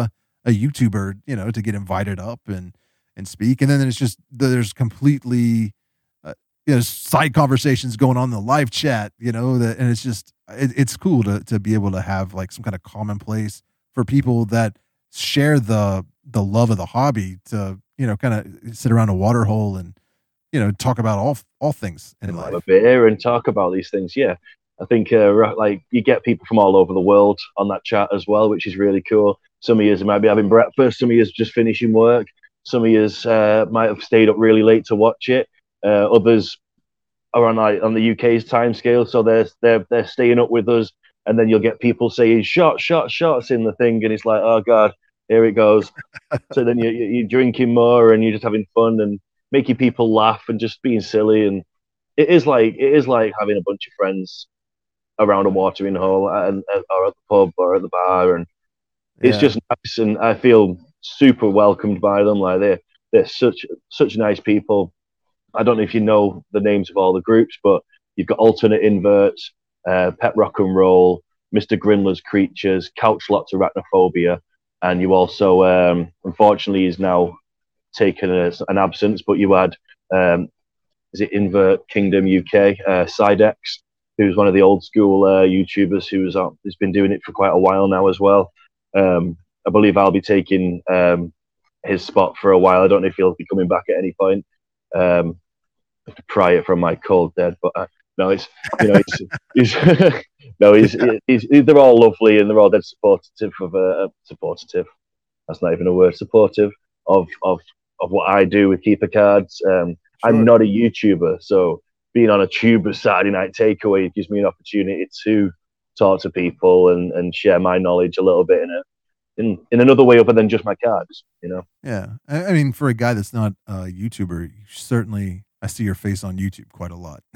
a YouTuber, you know, to get invited up and and speak. And then it's just there's completely uh, you know side conversations going on in the live chat, you know, that and it's just it, it's cool to to be able to have like some kind of commonplace for people that share the the love of the hobby to, you know, kind of sit around a water hole and, you know, talk about all all things in life. Have a beer and talk about these things. Yeah, I think uh, like you get people from all over the world on that chat as well, which is really cool. Some of you might be having breakfast, some of you just finishing work, some of you uh, might have stayed up really late to watch it. Uh, others are on like on the U K's time scale, so they're they're they're staying up with us. And then you'll get people saying shots, shots, shots in the thing, and it's like, oh god, here it goes. So then you, you're drinking more and you're just having fun and making people laugh and just being silly. And it is like it is like having a bunch of friends around a watering hole and or at the pub or at the bar, and it's yeah. just nice. And I feel super welcomed by them. Like they're they're such such nice people. I don't know if you know the names of all the groups, but you've got Alternate Inverts, uh, Pet Rock and Roll, Mister Grinler's Creatures, Couch Lots Arachnophobia, and you also, um, unfortunately, is now taken a, an absence. But you had, um, is it Invert Kingdom U K, uh, Sidex, who's one of the old school uh, YouTubers who's uh, who's been doing it for quite a while now as well. Um, I believe I'll be taking um, his spot for a while. I don't know if he'll be coming back at any point. Um, I have to pry it from my cold dead, but uh, no, it's you know, he's, he's no, he's, he's, he's they're all lovely and they're all dead supportive of uh, supportive. That's not even a word. Supportive of of of what I do with Keeper Cards. Um, sure. I'm not a YouTuber, so being on a Tuber Saturday Night Takeaway gives me an opportunity to talk to people and, and share my knowledge a little bit in a in, in another way other than just my cards, you know. Yeah, I, I mean, for a guy that's not a YouTuber, you certainly I see your face on YouTube quite a lot.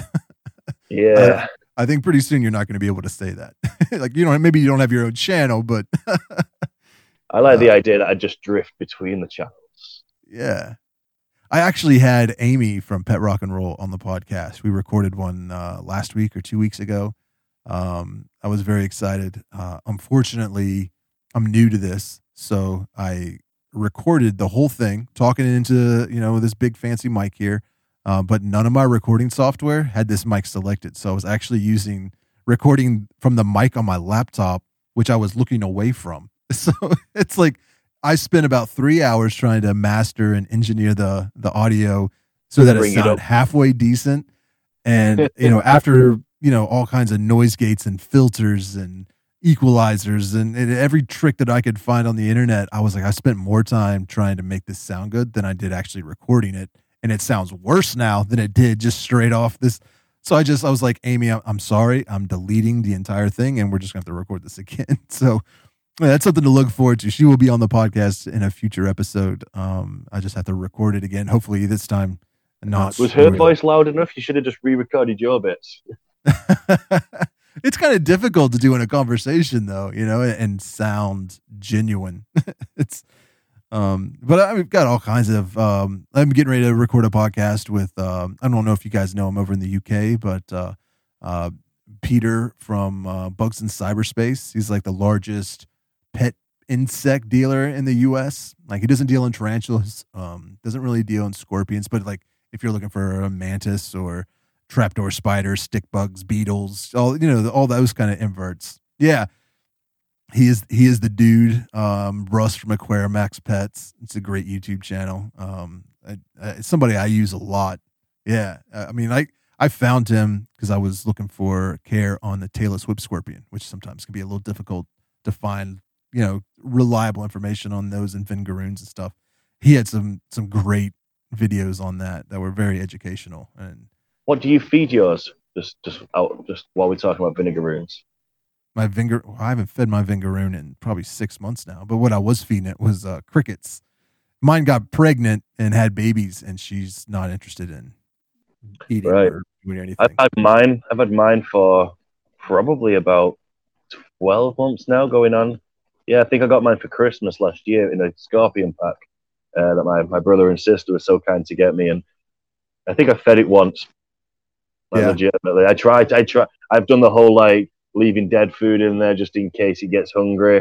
Yeah, I, I think pretty soon you're not going to be able to say that. Like you know, maybe you don't have your own channel, but I like uh, the idea that I just drift between the channels. Yeah. I actually had Amy from Pet Rock and Roll on the podcast. We recorded one uh, last week or two weeks ago. Um, I was very excited. Uh, unfortunately, I'm new to this, so I recorded the whole thing, talking into you know this big fancy mic here, uh, but none of my recording software had this mic selected. So I was actually using recording from the mic on my laptop, which I was looking away from. So it's like I spent about three hours trying to master and engineer the the audio so that it sounded halfway decent. And, you know, after, you know, all kinds of noise gates and filters and equalizers and, and every trick that I could find on the internet, I was like, I spent more time trying to make this sound good than I did actually recording it. And it sounds worse now than it did just straight off this. So I just, I was like, Amy, I'm, I'm sorry. I'm deleting the entire thing and we're just going to have to record this again. So yeah, that's something to look forward to. She will be on the podcast in a future episode. Um, I just have to record it again. Hopefully this time not. Was her voice loud enough? You should have just re-recorded your bits. It's kind of difficult to do in a conversation though, you know, and sound genuine. It's, um, but I, we've got all kinds of, um, I'm getting ready to record a podcast with, um, I don't know if you guys know him over in the U K, but, uh, uh, Peter from, uh, Bugs in Cyberspace. He's like the largest pet insect dealer in the U S. Like he doesn't deal in tarantulas, um, doesn't really deal in scorpions, but like if you're looking for a mantis or trapdoor spiders, stick bugs, beetles, all you know, all those kind of inverts. Yeah, he is he is the dude. Um, Russ from Aquarimax Pets. It's a great YouTube channel. Um, I, I, it's somebody I use a lot. Yeah, I mean, I I found him because I was looking for care on the tailless whip scorpion, which sometimes can be a little difficult to find, you know, reliable information on those and Vingaroons and stuff. He had some some great videos on that that were very educational. And what do you feed yours? Just just out just while we're talking about Vingaroons. My Vingar, well, I haven't fed my Vingaroon in probably six months now. But what I was feeding it was uh, crickets. Mine got pregnant and had babies, and she's not interested in eating right. or doing anything. I've had mine. I've had mine for probably about twelve months now, going on. Yeah, I think I got mine for Christmas last year in a scorpion pack uh, that my, my brother and sister were so kind to get me, and I think I fed it once. Like, yeah. Legitimately, I tried. I try. I've done the whole like leaving dead food in there just in case he gets hungry.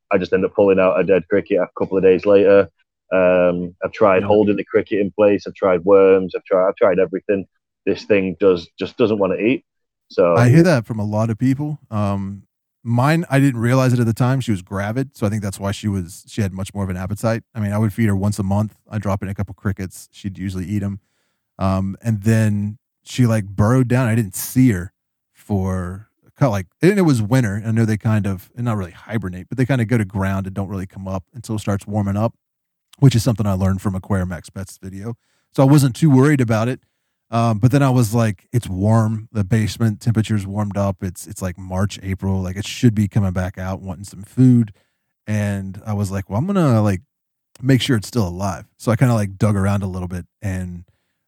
I just end up pulling out a dead cricket a couple of days later. Um, I've tried Yeah. holding the cricket in place. I've tried worms. I've tried. I've tried everything. This thing does just doesn't want to eat. So I hear that from a lot of people. Um, mine, I didn't realize it at the time. She was gravid, so I think that's why she was. She had much more of an appetite. I mean, I would feed her once a month. I'd drop in a couple crickets. She'd usually eat them, um, and then she like burrowed down. I didn't see her for kind of like, and it was winter. I know they kind of, and not really hibernate, but they kind of go to ground and don't really come up until it starts warming up, which is something I learned from Aquarium Experts video. So I wasn't too worried about it. Um, but then I was like, it's warm. The basement temperature's warmed up. It's it's like March, April. Like it should be coming back out, wanting some food. And I was like, well, I'm gonna like make sure it's still alive. So I kind of like dug around a little bit and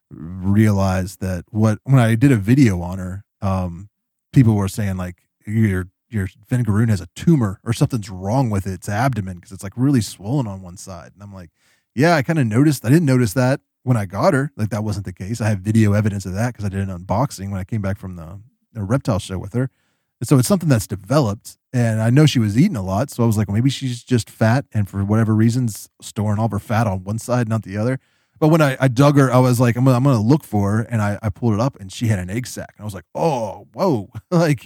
realized that what when I did a video on her, um, people were saying like your your Vengaroon has a tumor or something's wrong with its abdomen because it's like really swollen on one side. And I'm like, yeah, I kind of noticed. I didn't notice that when I got her. Like that wasn't the case. I have video evidence of that because I did an unboxing when I came back from the, the reptile show with her. And so it's something that's developed, and I know she was eating a lot. So I was like, well, maybe she's just fat and for whatever reasons storing all of her fat on one side, not the other. But when I, I dug her, I was like, I'm gonna, I'm gonna look for her, and I, I pulled it up, and she had an egg sac, and I was like, oh, whoa, like,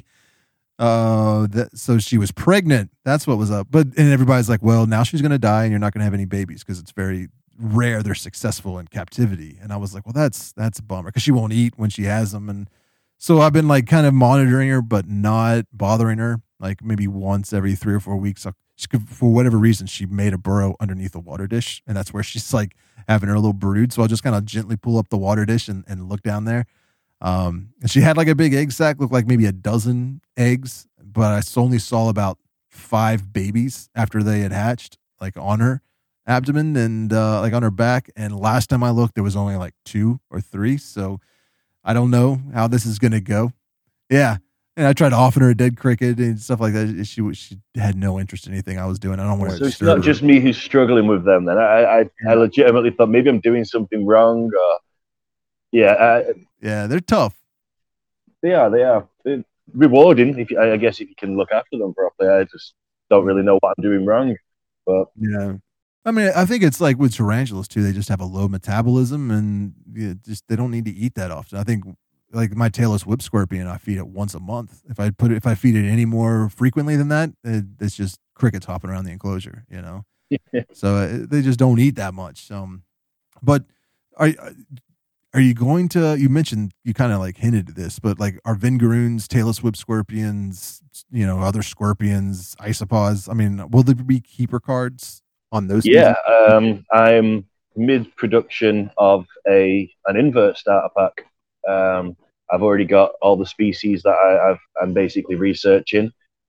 uh, that, so she was pregnant. That's what was up. But and everybody's like, well, now she's gonna die, and you're not gonna have any babies because it's very rare they're successful in captivity. And I was like, well, that's that's a bummer because she won't eat when she has them, and so I've been like kind of monitoring her, but not bothering her. Like maybe once every three or four weeks, she could, for whatever reason, she made a burrow underneath a water dish, and that's where she's like having her little brood. So I'll just kind of gently pull up the water dish and, and look down there. Um, and she had like a big egg sac, looked like maybe a dozen eggs, but I only saw about five babies after they had hatched, like on her abdomen and uh, like on her back. And last time I looked, there was only like two or three. So I don't know how this is going to go. Yeah. And I tried to offer her a dead cricket and stuff like that. She she had no interest in anything I was doing. I don't want to. So it's not just me who's struggling with them. Then I I, I legitimately thought maybe I'm doing something wrong. Or yeah, uh, yeah, they're tough. They are. They are they're rewarding. If you, I guess if you can look after them properly, I just don't really know what I'm doing wrong. But yeah, I mean, I think it's like with tarantulas too. They just have a low metabolism and yeah, just they don't need to eat that often. I think. Like my tailless whip scorpion, I feed it once a month. If I put it, if I feed it any more frequently than that, it, it's just crickets hopping around the enclosure, you know. So uh, they just don't eat that much. Um, but are are you going to? You mentioned you kind of like hinted at this, but like are Vengaroons, tailless whip scorpions, you know, other scorpions, isopods? I mean, will there be keeper cards on those? Yeah, um, I'm mid production of a an invert starter pack. Um, I've already got all the species that I, I've, I'm basically researching.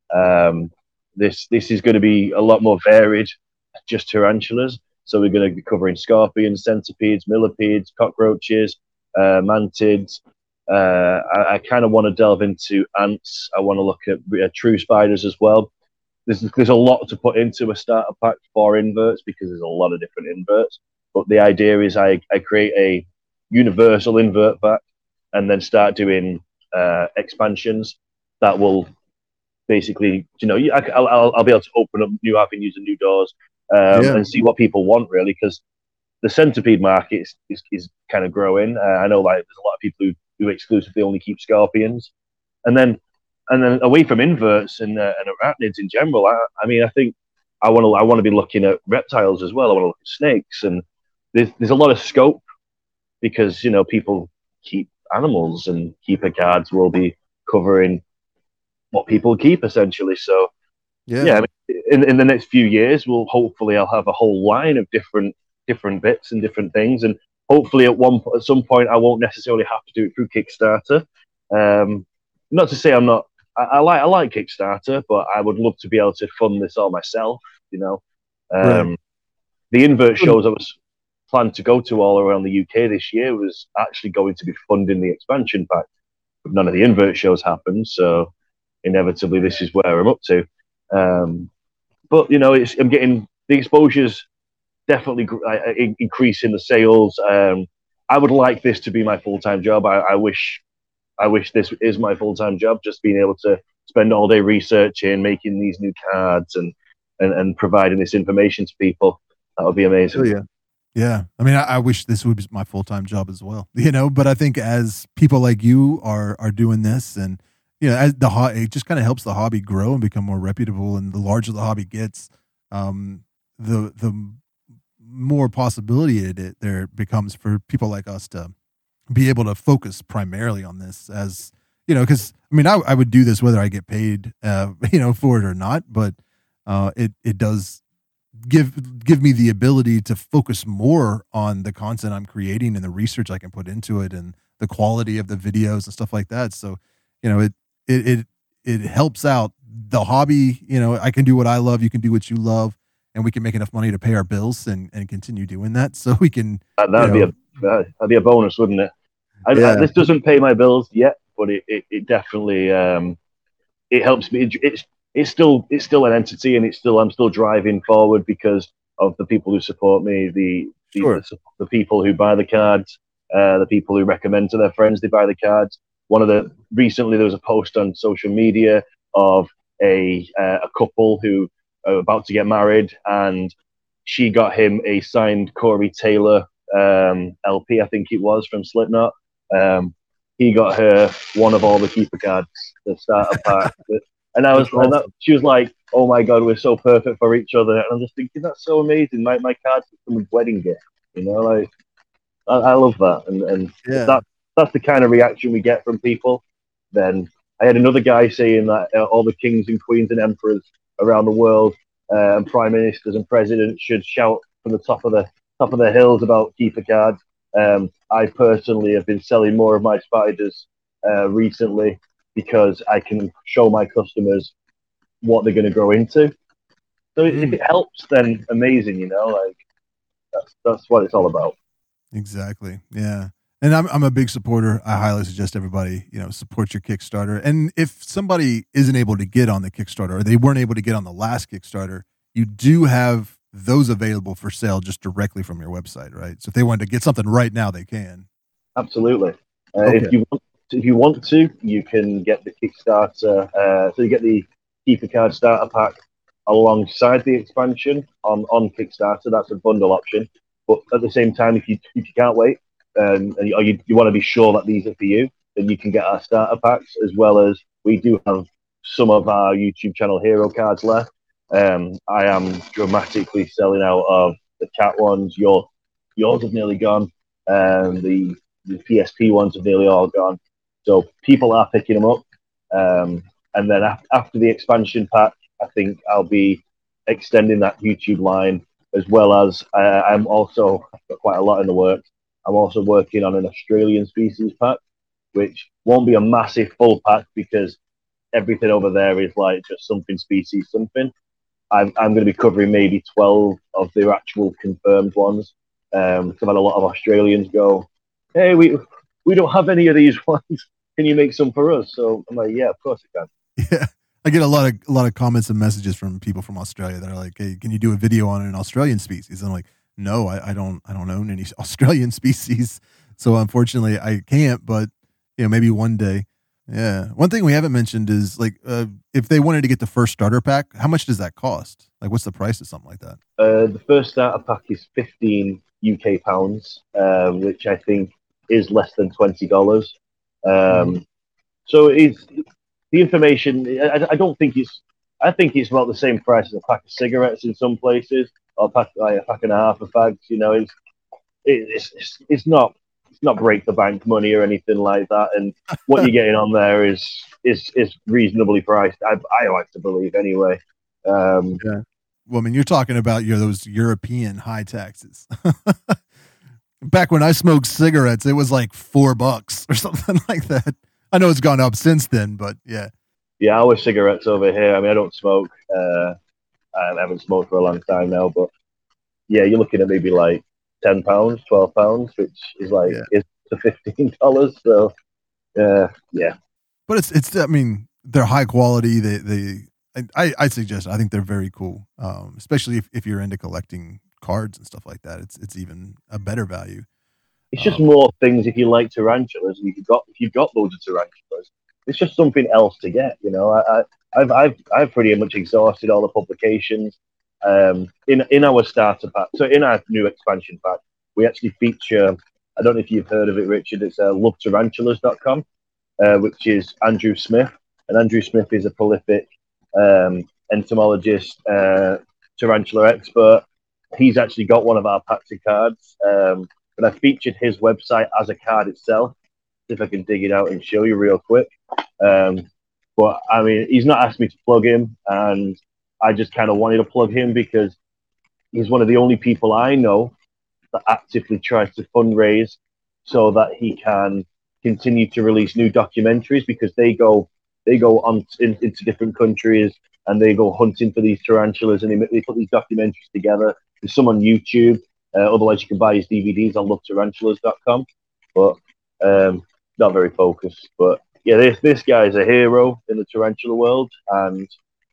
Um, this this is going to be a lot more varied, just tarantulas. So we're going to be covering scorpions, centipedes, millipedes, cockroaches, uh, mantids. Uh, I, I kind of want to delve into ants. I want to look at uh, true spiders as well. There's there's a lot to put into a starter pack for inverts because there's a lot of different inverts. But the idea is I, I create a universal invert pack, and then start doing uh, expansions that will basically, you know, I, I'll, I'll be able to open up new avenues and new doors um, yeah. and see what people want, really, because the centipede market is, is, is kind of growing. Uh, I know like there's a lot of people who, who exclusively only keep scorpions. And then and then away from inverts and, uh, and arachnids in general, I, I mean, I think I want to I want to be looking at reptiles as well. I want to look at snakes. And there's, there's a lot of scope because, you know, people keep animals and keeper cards will be covering what people keep essentially. So yeah, yeah I mean, in, in the next few years, we'll hopefully I'll have a whole line of different different bits and different things, and hopefully at one at some point I won't necessarily have to do it through Kickstarter. Um, not to say I'm not. I, I like I like Kickstarter, but I would love to be able to fund this all myself. You know, um, right. The invert shows I was planned to go to all around the U K this year was actually going to be funding the expansion pack, but none of the invert shows happened, so inevitably this is where I'm up to. Um, but you know, it's, I'm getting the exposures definitely uh, increasing the sales. Um, I would like this to be my full-time job. I, I wish, I wish this is my full-time job. Just being able to spend all day researching, making these new cards, and and, and providing this information to people. That would be amazing. Oh, yeah. Yeah. I mean, I, I wish this would be my full-time job as well, you know, but I think as people like you are, are doing this, and, you know, as the ho- it just kind of helps the hobby grow and become more reputable. And the larger the hobby gets, um, the, the more possibility it, it there becomes for people like us to be able to focus primarily on this, as, you know, cause I mean, I, I would do this whether I get paid, uh, you know, for it or not, but, uh, it, it does give give me the ability to focus more on the content I'm creating and the research I can put into it and the quality of the videos and stuff like that. So, you know, it it it it helps out the hobby. You know, I can do what I love, you can do what you love, and we can make enough money to pay our bills and, and continue doing that. So we can. That, that'd you know, be a that'd be a bonus, wouldn't it? I, yeah. I, this doesn't pay my bills yet, but it it, it definitely um, it helps me. It, it's it's still it's still an entity, and it's still I'm still driving forward because of the people who support me, the the, Sure. the, the people who buy the cards, uh, the people who recommend to their friends they buy the cards. One of the recently there was a post on social media of a uh, a couple who are about to get married, and she got him a signed Corey Taylor um, L P, I think it was, from Slipknot. Um, he got her one of all the keeper cards, the starter pack. And I was, Awesome. and that, she was like, "Oh my god, we're so perfect for each other." And I'm just thinking, that's so amazing. My my cards are someone's wedding gift, you know. Like, I, I love that, and and Yeah. that that's the kind of reaction we get from people. Then I had another guy saying that uh, all the kings and queens and emperors around the world, uh, and prime ministers and presidents should shout from the top of the top of the hills about keeper cards. Um, I personally have been selling more of my spiders uh, recently, because I can show my customers what they're going to grow into. So mm. if it helps, then amazing, you know, like that's that's what it's all about. Exactly. Yeah. And I'm I'm a big supporter. I highly suggest everybody, you know, support your Kickstarter. And if somebody isn't able to get on the Kickstarter, or they weren't able to get on the last Kickstarter, you do have those available for sale just directly from your website, right? So if they wanted to get something right now, they can. Absolutely. Uh, okay. If you want, if you want to, you can get the Kickstarter. Uh, so you get the Keeper Card Starter Pack alongside the expansion on, on Kickstarter. That's a bundle option. But at the same time, if you if you can't wait, um, and you, or you, you want to be sure that these are for you, then you can get our starter packs, as well as we do have some of our YouTube channel hero cards left. Um, I am dramatically selling out of the cat ones. Your yours have nearly gone. Um, the the P S P ones have nearly all gone. So people are picking them up. Um, and then af- after the expansion pack, I think I'll be extending that YouTube line, as well as uh, I'm also I've got quite a lot in the works. I'm also working on an Australian species pack, which won't be a massive full pack because everything over there is like just something species something. I'm, I'm going to be covering maybe twelve of the actual confirmed ones. Um, I've had a lot of Australians go, "Hey, we we don't have any of these ones. Can you make some for us?" So I'm like, "Yeah, of course I can." Yeah, I get a lot of a lot of comments and messages from people from Australia that are like, "Hey, can you do a video on an Australian species?" And I'm like, "No, I, I don't. I don't own any Australian species, so unfortunately, I can't. But you know, maybe one day." Yeah. One thing we haven't mentioned is like, uh, if they wanted to get the first starter pack, how much does that cost? Like, what's the price of something like that? Uh, the first starter pack is fifteen U K pounds, uh, which I think is less than twenty dollars. Um, mm. So it's the information. I, I don't think it's. I think it's about the same price as a pack of cigarettes in some places, or a pack, like a pack and a half of fags. You know, it's it's it's, it's not. It's not break the bank money or anything like that, and what you're getting on there is is is reasonably priced. I I like to believe anyway. Um, yeah. Well, I mean, you're talking about your those European high taxes. Back when I smoked cigarettes, it was like four bucks or something like that. I know it's gone up since then, but yeah. Yeah, our cigarettes over here. I mean, I don't smoke. Uh, I haven't smoked for a long time now, but yeah, you're looking at maybe like ten pounds, twelve pounds, which is like yeah. is to fifteen dollars. So, uh, yeah. But it's it's. I mean, they're high quality. They they. I I suggest. I think they're very cool, um, especially if, if you're into collecting cards and stuff like that. It's it's even a better value. It's just um, more things if you like tarantulas, and if you've got if you've got loads of tarantulas, it's just something else to get. You know, I I, I've I've I've pretty much exhausted all the publications. Um, in in our starter pack, so in our new expansion pack, we actually feature. I don't know if you've heard of it, Richard. It's uh, love tarantulas dot com, uh, which is Andrew Smith, and Andrew Smith is a prolific um, entomologist, uh, tarantula expert. He's actually got one of our packs of cards, um, but I featured his website as a card itself. If I can dig it out and show you real quick. Um, but I mean, he's not asked me to plug him, and I just kind of wanted to plug him because he's one of the only people I know that actively tries to fundraise so that he can continue to release new documentaries, because they go they go on in, into different countries and they go hunting for these tarantulas, and they, they put these documentaries together. There's some on YouTube. Uh, otherwise, you can buy his D V Ds on love tarantulas dot com. But um, not very focused. But yeah, this this guy is a hero in the tarantula world, and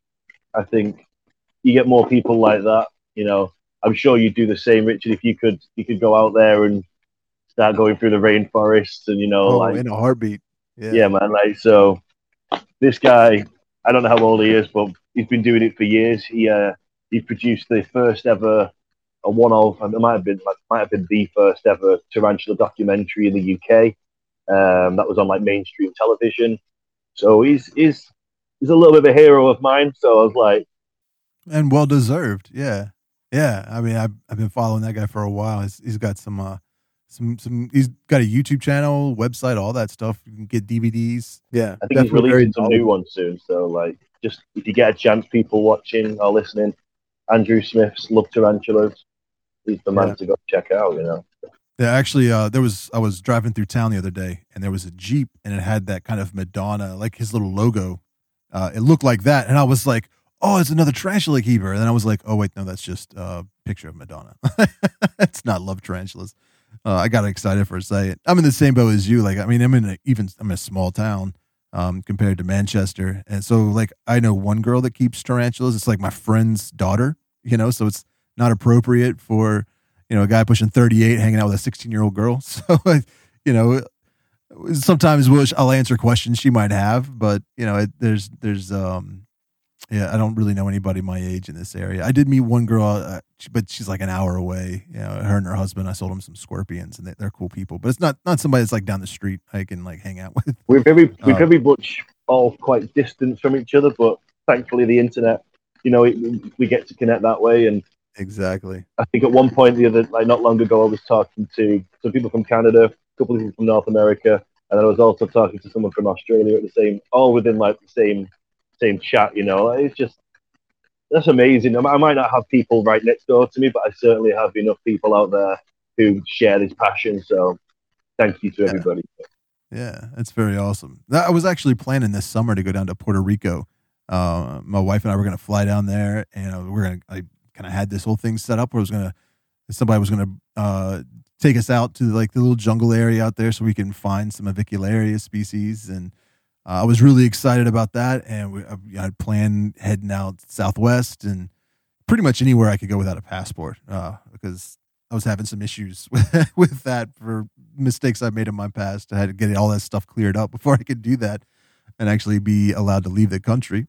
I think you get more people like that. You know, I'm sure you'd do the same, Richard, if you could you could go out there and start going through the rainforests and, you know, oh, like in a heartbeat. Yeah. yeah, man. Like, so this guy, I don't know how old he is, but he's been doing it for years. He uh, he produced the first ever, a one of, it might have been might have been the first ever tarantula documentary in the U K. Um, that was on like mainstream television. So he's he's he's a little bit of a hero of mine. So I was like, and well deserved. Yeah, yeah. I mean, I've I've been following that guy for a while. He's, he's got some uh, some some. He's got a YouTube channel, website, all that stuff. You can get D V Ds. Yeah, I think he's releasing some new ones soon. So like, just if you get a chance, people watching or listening, Andrew Smith's Love Tarantulas. He's the man yeah. to go check out. You know. Yeah, actually, uh, there was I was driving through town the other day, and there was a Jeep, and it had that kind of Madonna, like his little logo. Uh, it looked like that, and I was like, "Oh, it's another tarantula keeper." And then I was like, "Oh, wait, no, that's just a picture of Madonna. It's not Love Tarantulas." Uh, I got excited for a second. I'm in the same boat as you. Like, I mean, I'm in a, even I'm in a small town um, compared to Manchester, and so like I know one girl that keeps tarantulas. It's like my friend's daughter, you know, so it's not appropriate for, you know, a guy pushing thirty-eight hanging out with a sixteen-year-old girl. So, you know, sometimes we'll, I'll answer questions she might have, but, you know, it, there's, there's, um, yeah, I don't really know anybody my age in this area. I did meet one girl, uh, but she's like an hour away. You know, her and her husband, I sold them some scorpions, and they, they're cool people. But it's not, not somebody that's like down the street I can like hang out with. We're very, we're uh, very much all quite distant from each other, but thankfully the internet, you know, it, we get to connect that way. And exactly. I think at one point the other, like not long ago, I was talking to some people from Canada, a couple of people from North America, and I was also talking to someone from Australia at the same, all within like the same, same chat. You know, it's just that's amazing. I might not have people right next door to me, but I certainly have enough people out there who share this passion. So, thank you to everybody. Yeah, yeah, that's very awesome. I was actually planning this summer to go down to Puerto Rico. Uh, my wife and I were going to fly down there, and we're going to. I kind of had this whole thing set up where I was going to, somebody was going to uh, take us out to like the little jungle area out there so we can find some Avicularia species. And uh, I was really excited about that. And we, I, I had planned heading out southwest and pretty much anywhere I could go without a passport uh, because I was having some issues with, with that for mistakes I made in my past. I had to get all that stuff cleared up before I could do that and actually be allowed to leave the country.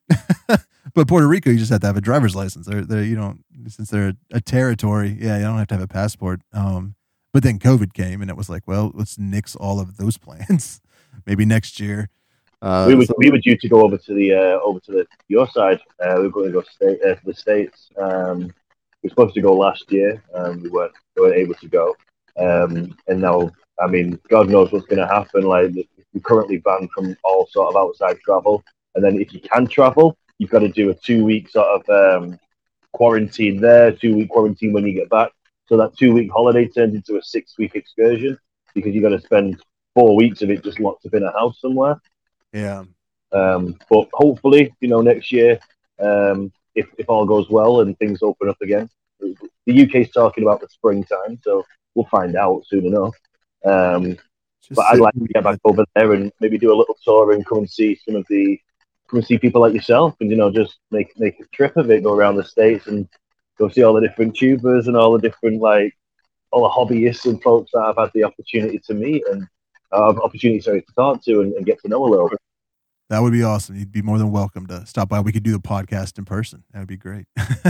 But Puerto Rico, you just have to have a driver's license. They're, they're you don't, since they're a, a territory, yeah, you don't have to have a passport. Um, but then COVID came, and it was like, well, let's nix all of those plans. Maybe next year. Uh, we were so, we were due to go over to the uh, over to the your side. Uh, we were going to go state, uh, to the States. Um, we were supposed to go last year, and we weren't we weren't able to go. Um, and now, I mean, God knows what's going to happen. Like we're currently banned from all sort of outside travel, and then if you can travel, you've got to do a two-week sort of um, quarantine there, two-week quarantine when you get back. So that two-week holiday turns into a six-week excursion because you've got to spend four weeks of it just locked up in a house somewhere. Yeah. Um, but hopefully, you know, next year, um, if, if all goes well and things open up again, the U K's talking about the springtime, so we'll find out soon enough. Um, but I'd like to get back over there and maybe do a little tour and come and see some of the come and see people like yourself, and you know, just make make a trip of it, go around the States and go see all the different tubers and all the different like all the hobbyists and folks that I've had the opportunity to meet and uh, opportunity sorry to talk to and, and get to know a little bit. That would be awesome. You'd be more than welcome to stop by. We could do the podcast in person. That would be great.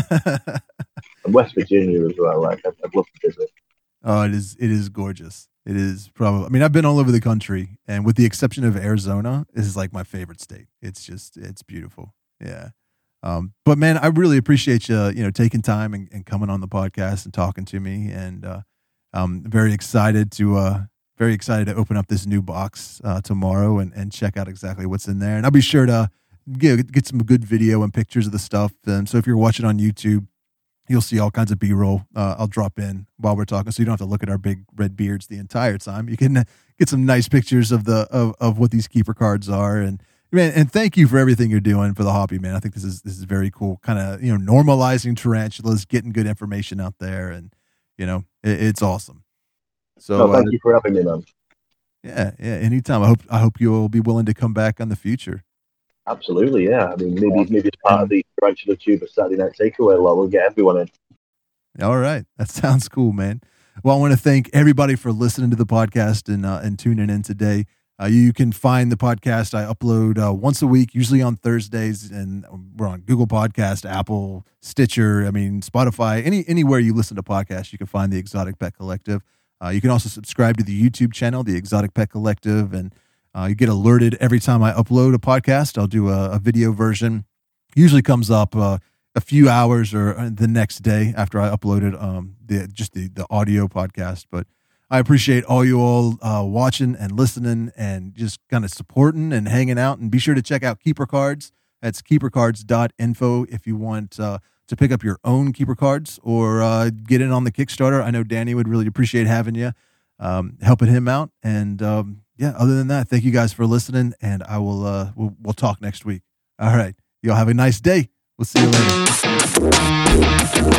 And West Virginia as well. Like, I'd, I'd love to visit. Oh, it is. It is gorgeous. It is probably. I mean, I've been all over the country, and with the exception of Arizona, this is like my favorite state. It's just, it's beautiful. Yeah. Um, but man, I really appreciate you, you know, taking time and, and coming on the podcast and talking to me. And uh, I'm very excited to, uh, very excited to open up this new box uh, tomorrow and, and check out exactly what's in there. And I'll be sure to get, get some good video and pictures of the stuff. And so if you're watching on YouTube, you'll see all kinds of B-roll. Uh, I'll drop in while we're talking, so you don't have to look at our big red beards the entire time. You can get some nice pictures of the of, of what these keeper cards are. And man, and thank you for everything you're doing for the hobby, man. I think this is this is very cool. Kind of, you know, normalizing tarantulas, getting good information out there, and you know, it, it's awesome. So no, thank uh, you for having me, man. Yeah, yeah. Anytime. I hope I hope you'll be willing to come back in the future. Absolutely, yeah. I mean, maybe maybe it's part of the Tarantula Tuber Saturday Night Takeaway lot. We'll get everyone in. All right, that sounds cool, man. Well, I want to thank everybody for listening to the podcast and uh, and tuning in today. Uh, you can find the podcast. I upload uh, once a week, usually on Thursdays, and we're on Google Podcast, Apple, Stitcher. I mean, Spotify. Any anywhere you listen to podcasts, you can find the Exotic Pet Collective. Uh, you can also subscribe to the YouTube channel, the Exotic Pet Collective, and Uh, you get alerted every time I upload a podcast. I'll do a, a video version. Usually comes up uh, a few hours or the next day after I uploaded um, the just the, the audio podcast. But I appreciate all you all uh, watching and listening and just kind of supporting and hanging out. And be sure to check out Keeper Cards. That's keeper cards dot info if you want uh, to pick up your own Keeper Cards or uh, get in on the Kickstarter. I know Danny would really appreciate having you, um, helping him out. And um, yeah, other than that, thank you guys for listening, and I will uh we'll, we'll talk next week. All right. Y'all have a nice day. We'll see you later.